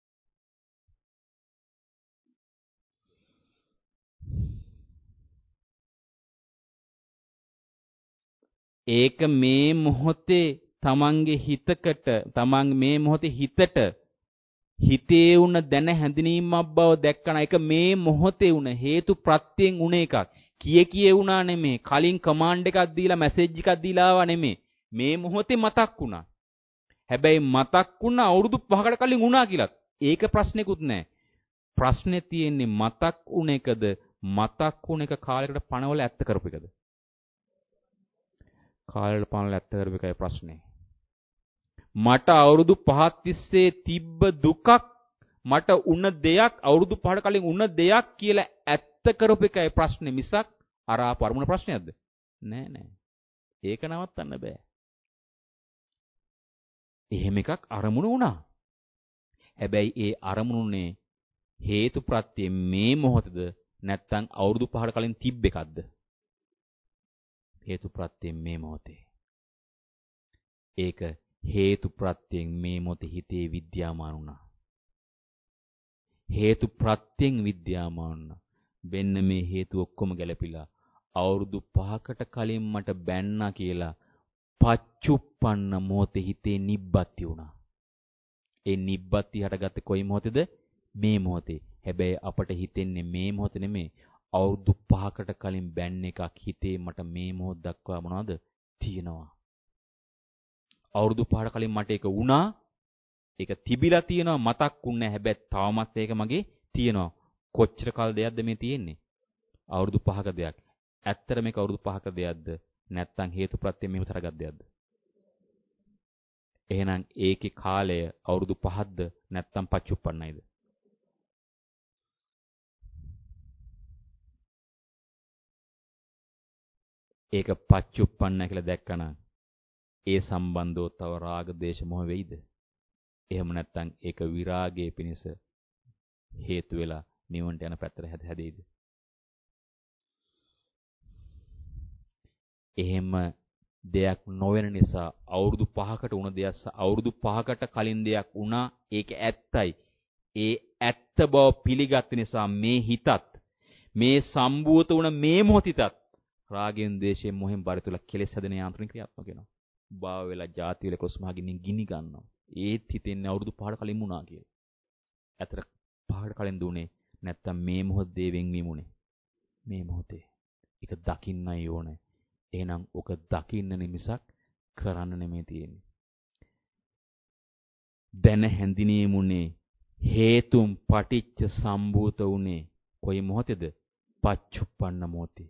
ඒක මේ මොහොතේ තමන්ගේ හිතකට තමන් මේ මොහොතේ හිතට හිතේ උන දැන හැඳිනීමක් බව දැක්කන එක මේ මොහොතේ උන හේතු ප්‍රත්‍යයෙන් උන එකක් කියේ වුණා නෙමේ කලින් කමාන්ඩ් එකක් දීලා මැසේජ් එකක් දීලා ආවා නෙමේ මේ මොහොතේ මතක් වුණා හැබැයි මතක් වුණා අවුරුදු 5කට කලින් වුණා කියලාත් ඒක ප්‍රශ්නෙකුත් නෑ ප්‍රශ්නේ තියෙන්නේ මතක් වුණ එකද මතක් වුණ එක කාලයකට පණවල ඇත්ත කරපු එකද කාලවල පණවල ඇත්ත කරපු එකයි ප්‍රශ්නේ මට අවුරුදු 5ක් තිස්සේ තිබ්බ දුකක් මට උන දෙයක් අවුරුදු 5කට කලින් උන දෙයක් කියලා ඇත්ත කරපු එකයි ප්‍රශ්නේ මිසක් අර පරමුණ ප්‍රශ්නයක්ද නෑ ඒක නවත්තන්න බෑ එහෙම එකක් අරමුණු වුණා හැබැයි ඒ අරමුණුනේ හේතු ප්‍රත්‍ය මේ මොහොතද නැත්නම් අවුරුදු 5කට කලින් තිබ්බ එකක්ද හේතු ප්‍රත්‍ය මේ මොහොතේ ඒක හේතු ප්‍රත්‍යයෙන් මේ මොහොතේ හිතේ විද්‍යාමාන වුණා. හේතු ප්‍රත්‍යයෙන් විද්‍යාමාන වුණා. වෙන්න මේ හේතු ඔක්කොම ගැලපිලා අවුරුදු 5කට කලින් මට බැන්නා කියලා පච්චුප්පන්න මොහොතේ හිතේ නිබ්බත්ති වුණා. ඒ නිබ්බත්ති හටගත්තේ කොයි මොහොතේද? මේ මොහොතේ. හැබැයි අපට හිතෙන්නේ මේ මොහොතේ නෙමෙයි. අවුරුදු 5කට කලින් බැන්න එකක් හිතේ මට මේ මොහොත දක්වා මොනවද තියෙනවා. අවුරුදු 5කට කලින් මට ඒක වුණා. ඒක තිබිලා තියෙනවා මතක්ුන්නේ නැහැ. හැබැයි තවමත් ඒක මගේ තියෙනවා. කොච්චර කාල දෙයක්ද මේ තියෙන්නේ? අවුරුදු 5ක දෙයක්. ඇත්තට මේක අවුරුදු 5ක දෙයක්ද? නැත්නම් හේතුප්‍රත්‍යයෙන් මෙහෙම තරගක් දෙයක්ද? එහෙනම් ඒකේ කාලය අවුරුදු 5ක්ද නැත්නම් පච්චුප්පන්නයිද? ඒක පච්චුප්පන්නයි කියලා දැක්කනම් ඒ සම්බන්ධව තව රාග දේශ මොහ වෙයිද? එහෙම නැත්නම් ඒක විරාගයේ පිණිස හේතු වෙලා නිවන්ට යන පැත්තට හැදෙයිද? එහෙම දෙයක් නොවන නිසා අවුරුදු 5කට වුණ දෙයක් අවුරුදු 5කට කලින් දෙයක් වුණා ඒක ඇත්තයි. ඒ ඇත්ත බව පිළිගත් නිසා මේ හිතත් මේ සම්භූත වුණ මේ මොහොතිතත් රාගෙන් දේශයෙන් මොහෙන් බරිතුල කෙලෙස් හැදෙන යාන්ත්‍රණ ක්‍රියාත්මක වෙනවා. බාව වෙලා ಜಾති වල කොස්මහගින් ගිනි ගන්නවා. ඒත් හිතෙන්නේ අවුරුදු 5කට කලින් වුණා කියලා. ඇතර 5කට කලින් දුන්නේ නැත්තම් මේ මොහොතේ වෙන්වීම උනේ. මේ මොහොතේ. ඒක දකින්නයි ඕනේ. එහෙනම් ඔක දකින්න මිසක් කරන්න නෙමෙයි තියෙන්නේ. දැන හැඳිනීමුනේ හේතුම් පටිච්ච සම්භූත උනේ කොයි මොහොතේද? පච්චුප්පන්න මොහොතේ.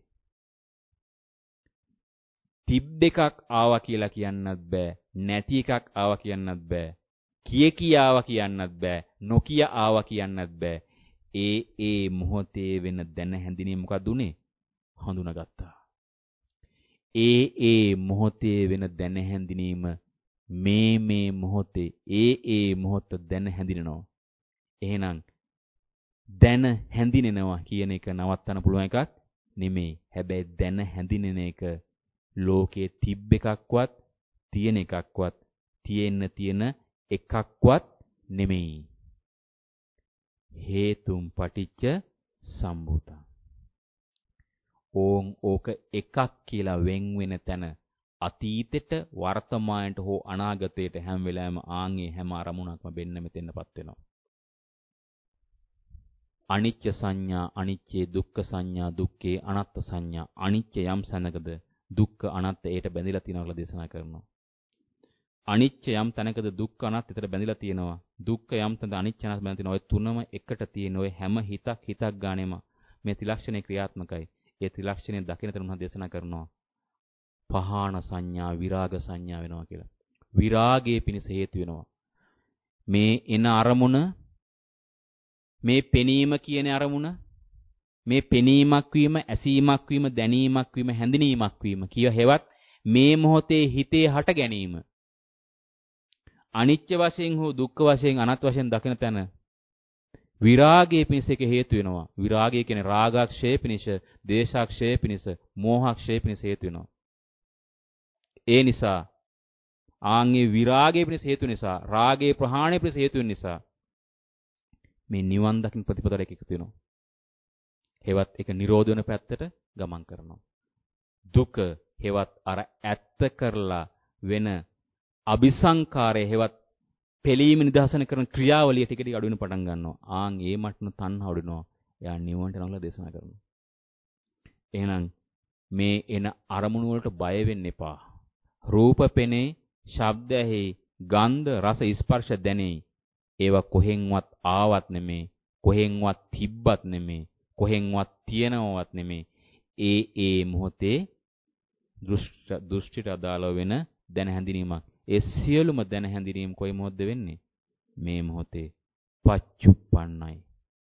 තිබ්බ එකක් ආවා කියලා කියන්නත් බෑ. නැති එකක් ආවා කියන්නත් බෑ. කිය ආවා කියන්නත් බෑ. නොකිය ආවා කියන්නත් බෑ. ඒ මොහොතේ වෙන දැන හැඳිනීම මොකක්ද උනේ? හඳුනාගත්තා. ඒ මොහොතේ වෙන දැන හැඳිනීම මේ මොහොතේ ඒ මොහොත දැන හැඳිනනවා. එහෙනම් දැන හැඳිනෙනවා කියන එක නවත්තන්න පුළුවන් එකක් නෙමෙයි. හැබැයි දැන හැඳිනෙන එක ලෝකයේ තිබ්බ එකක්වත් තියෙන එකක්වත් තියෙන එකක්වත් නෙමෙයි. හේතුම් පටිච්ච සම්භූතං. ඕක එකක් කියලා වෙන් වෙන තැන අතීතෙට වර්තමානයට හෝ අනාගතයට හැම වෙලාවෙම ආන්ගේ හැම අරමුණක්ම වෙන්න මෙතෙන්පත් වෙනවා. අනිච්ච සංඥා අනිච්චේ දුක්ඛ සංඥා දුක්ඛේ අනාත්ත සංඥා අනිච්ච යම් සැනකද දුක්ඛ අනාත්ත ඒට බැඳිලා තියෙනවා කියලා දේශනා කරනවා. අනිච්ච යම් තැනකද දුක්ඛ අනාත්ම විතර බැඳිලා තියෙනවා. දුක්ඛ යම් තැනද අනිච්ච අනාත්ම බැඳිලා තියෙනවා. ඔය තුනම එකට තියෙන ඔය හැම හිතක් ගානෙම මේ ත්‍රිලක්ෂණේ ක්‍රියාත්මකයි. ඒ ත්‍රිලක්ෂණේ දකින්න තැන උන්වහන්සේ දේශනා කරනවා. පහාන සංඥා විරාග සංඥා වෙනවා කියලා. විරාගයේ පිණිස හේතු වෙනවා. මේ එන අරමුණ මේ පෙනීම කියන අරමුණ මේ පෙනීමක් වීම ඇසීමක් වීම දැනීමක් වීම හැඳිනීමක් වීම කිය හේවත් මේ මොහොතේ හිතේ හට ගැනීම අනිත්‍ය වශයෙන් හෝ දුක්ඛ වශයෙන් අනාත්ම වශයෙන් දකින තැන විරාගයේ පිණිස එක හේතු වෙනවා. විරාගය කියන්නේ රාගක්ෂය පිණිස, ද්වේෂක්ෂය පිණිස, මෝහක්ෂය පිණිස හේතු වෙනවා. ඒ නිසා ආන්ගේ විරාගයේ පිණිස හේතු නිසා, රාගයේ ප්‍රහාණය පිණිස හේතු වෙන නිසා මේ නිවන් දකින්න ප්‍රතිපදාවට එකතු වෙනවා. හේවත් ඒක නිරෝධ වෙන පැත්තට ගමන් කරනවා. දුක හේවත් අර ඇත්ත කරලා වෙන අபிසංකාරය හේවත් පෙළීම නිදහසන කරන ක්‍රියාවලිය ටික ටික අඩු වෙන පටන් ගන්නවා. ආන් ඒ මට්ටම තණ්හා අඩුනවා. එයා නිවන්ට යනවා දේශනා කරනවා. එහෙනම් මේ එන අරමුණු වලට බය වෙන්න එපා. රූප පෙනේ, ශබ්ද ඇහි, ගන්ධ, රස, ස්පර්ශ දැනේ. ඒවා කොහෙන්වත් ආවත් නෙමේ, කොහෙන්වත් තිබ්බත් නෙමේ, කොහෙන්වත් තියෙනවවත් නෙමේ. ඒ මොහොතේ දෘෂ්ටිට අදාළ වෙන දැන හැඳිනීමක්. ඒ සියලුම දැන හැඳිනීම කොයි මොහොතද වෙන්නේ? මේ මොහොතේ පච්චුප්පන්නයි.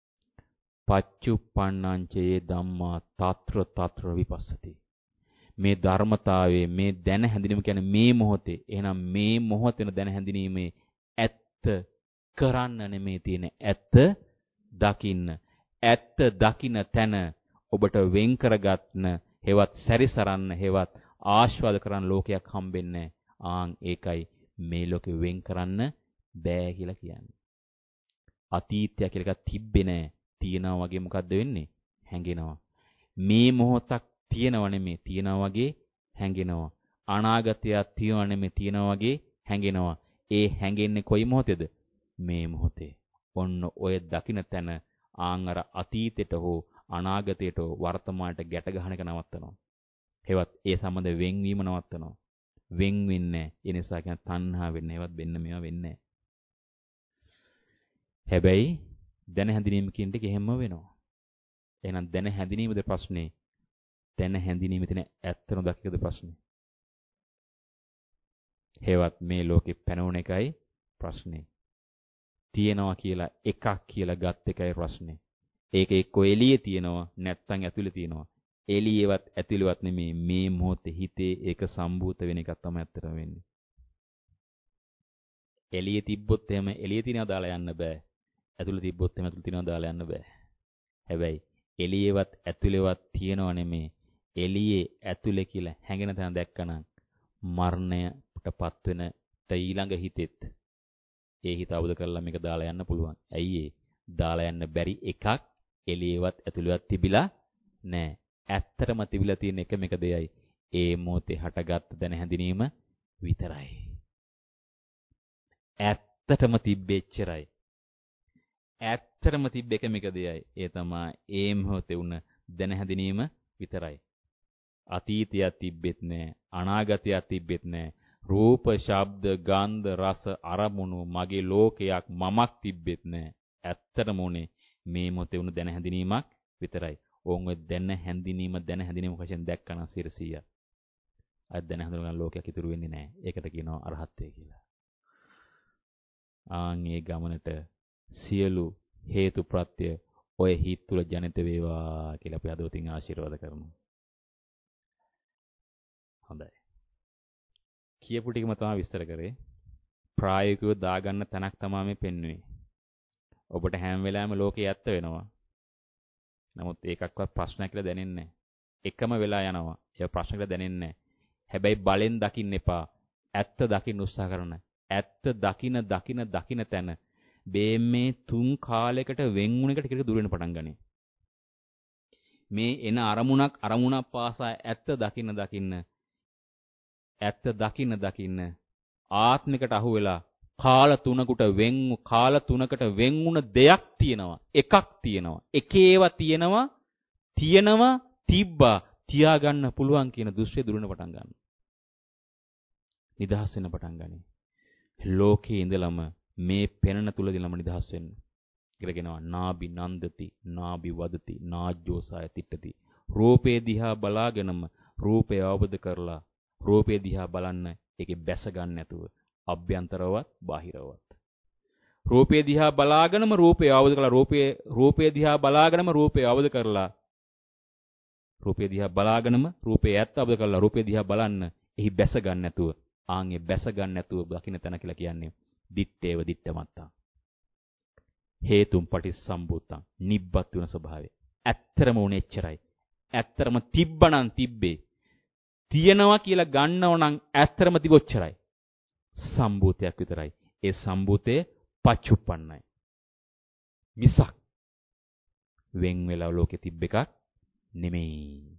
පච්චුප්පන්නංචේ ධම්මා తත්‍ර විපස්සති. මේ ධර්මතාවයේ මේ දැන හැඳිනීම කියන්නේ මේ මොහොතේ. එහෙනම් මේ මොහොතේන දැන හැඳිනීමේ ඇත්ත කරන්න නෙමේ තියෙන ඇත්ත දකින්න. ඇත්ත දකින්න තැන ඔබට වෙන් කරගත්න හේවත් සැරිසරන්න හේවත් ආස්වාද කරන්න ලෝකයක් හම්බෙන්නේ. ආන් ඒකයි මේ ලෝකෙ වෙන් කරන්න බෑ කියලා කියන්නේ. අතීතය කියලා එකක් තිබ්බේ නෑ. තියනවා වගේ මොකද්ද වෙන්නේ? හැංගෙනවා. මේ මොහොතක් තියනව නෙමෙයි තියනවා වගේ හැංගෙනවා. අනාගතයක් තියනව නෙමෙයි තියනවා වගේ හැංගෙනවා. ඒ හැංගෙන්නේ කොයි මොහොතේද? මේ මොහොතේ. ඔන්න ඔය දකින්න තැන ආන් අර අතීතයට හෝ අනාගතයට හෝ වර්තමානට ගැට ගන්න එක නවත්තනවා. හේවත් ඒ සම්බන්ධ වෙන්වීම නවත්තනවා. වෙන් වෙන්නේ නැහැ. ඒ නිසා කියන තණ්හා වෙන්නේ. ඒවත් වෙන්න මේවා වෙන්නේ නැහැ. හැබැයි දැන හැඳිනීම කියන එක එහෙම වෙනවා. එහෙනම් දැන හැඳිනීමද ප්‍රශ්නේ? දැන හැඳිනීමේ තියෙන ඇත්ත නොදකිකද ප්‍රශ්නේ? හේවත් මේ ලෝකේ පැනවන එකයි ප්‍රශ්නේ. තියෙනවා කියලා එකක් කියලා ගත් එකයි ප්‍රශ්නේ. ඒක එක්කෝ එළියේ තියෙනවා නැත්නම් ඇතුලේ තියෙනවා. එළියේවත් ඇතුලේවත් නෙමේ මේ මොහොතේ හිතේ ඒක සම්භූත වෙන එකක් තමයි ඇත්තටම වෙන්නේ. එළියේ තිබ්බොත් එහෙම එළියේ තියනවා දාලා යන්න බෑ. ඇතුලේ තිබ්බොත් එහෙම ඇතුලේ තියනවා දාලා යන්න බෑ. හැබැයි එළියේවත් ඇතුලේවත් තියනවා නෙමේ එළියේ ඇතුලේ කියලා හැඟෙන තැන දැක්කනම් මරණයටපත් වෙන ඊළඟ හිතෙත් ඒ හිත අවබෝධ කරලා මේක දාලා යන්න පුළුවන්. ඇයි ඒ? දාලා යන්න බැරි එකක් එළියේවත් ඇතුලේවත් තිබිලා නැහැ. ඇත්තටම තිබිලා තියෙන එකම එක දෙයයි. ඒ මොහොතේ හටගත් දැන හැඳිනීම විතරයි. ඇත්තටම තිබෙච්චරයි. ඇත්තටම තිබ්බ එකම එක දෙයයි. ඒ තමයි ඒ මොහොතේ උන දැන හැඳිනීම විතරයි. අතීතයක් තිබෙත් නැහැ. අනාගතයක් තිබෙත් නැහැ. රූප, ශබ්ද, ගන්ධ, රස, අරමුණු මගේ ලෝකයක් මමක් තිබෙත් නැහැ. ඇත්තටම උනේ මේ මොහොතේ උන දැන හැඳිනීමක් විතරයි. ඕන් ඔය දැන හැඳිනීම වශයෙන් දැක්කනම් 100%. අද දැන හඳුනගන්න ලෝකයක් ඉතුරු වෙන්නේ නැහැ. ඒකට කියනවා අරහත්ත්වය කියලා. ආන් ඒ ගමනට සියලු හේතු ප්‍රත්‍ය ඔය හිත් තුල ජනිත වේවා කියලා අපි අදවතින් ආශිර්වාද කරනවා. හොඳයි. කියපු ටිකම තමයි විස්තර කරේ. ප්‍රායෝගිකව දාගන්න තැනක් තමයි මේ පෙන්වන්නේ. ඔබට හැම වෙලාවෙම ලෝකේ ඇත්ත වෙනවා. නමුත් ඒකක්වත් ප්‍රශ්නයක් කියලා දැනෙන්නේ නැහැ. එකම වෙලා යනවා. ඒක ප්‍රශ්න කියලා දැනෙන්නේ නැහැ. හැබැයි බලෙන් දකින්න එපා. ඇත්ත දකින්න උත්සාහ කරන. ඇත්ත දකින තැන මේ තුන් කාලයකට වෙන් වුණ එකට ටික දුර වෙන පටන් ගන්නේ. මේ එන අරමුණක් පාසා ඇත්ත දකින්න ආත්මිකට අහු වෙලා කාල තුනකට වෙන් වුණ දෙයක් තියෙනවා. එකක් තියෙනවා. එකේව තියෙනවා තිබ්බා තියාගන්න පුළුවන් කියන දෘශ්‍ය දුරන පටන් ගන්නවා. නිදහස් වෙන පටන් ගන්නේ. ලෝකේ ඉඳලම මේ පෙනෙන තුල දිනම නිදහස් වෙන්න. කියලා කියනවා නාබි නන්දති, නාබි වදති, නාජ්ජෝසාය තිට්ඨති. රූපේ දිහා බලාගෙනම රූපය අවබෝධ කරලා රූපේ දිහා බලන්න ඒකේ බැස ගන්න නැතුව අභ්‍යන්තරවත් බාහිරවත්. රූපේ දිහා බලාගෙනම රූපය අවබෝධ කරලා රූපේ දිහා බලාගෙනම රූපය අවබෝධ කරලා රූපේ දිහා බලාගෙනම රූපේ ඇත්ත අවබෝධ කරලා රූපේ දිහා බලන්න එහි බැස ගන්න නැතුව ආන්ගේ බැස ගන්න නැතුව දකින්න තැන කියලා කියන්නේ දිත්තේව දිත්තමත්තා. හේතුම් පටිසම්භූතං නිබ්බත් වෙන ස්වභාවය. ඇත්තරම උනේ එච්චරයි. ඇත්තරම තිබ්බනම් තිබ්බේ. තියනවා කියලා ගන්නව නම් ඇත්තරම තිබොච්චරයි. සම්භූතයක් විතරයි. ඒ සම්භූතේ පච්චුප්පන්නයි. මිසක් වෙන් වෙලා ලෝකෙ තිබ්බ එකක් නෙමෙයි.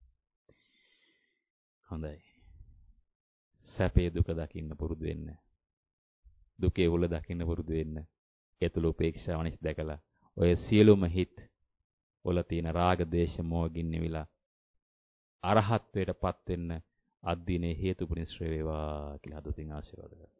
හොඳයි. සැපේ දුක දකින්න පුරුදු වෙන්න. දුකේ උල දකින්න පුරුදු වෙන්න. ඒ තුල උපේක්ෂාව අනිත් දැකලා ඔය සියලුම හිත් වල තියෙන රාග දේශ මොහගින් නිවිලා අරහත්ත්වයටපත් වෙන්න අද්දීනේ හේතුපුනිශ්‍රේ වේවා කියලා හදවතින් ආශිර්වාද කරනවා.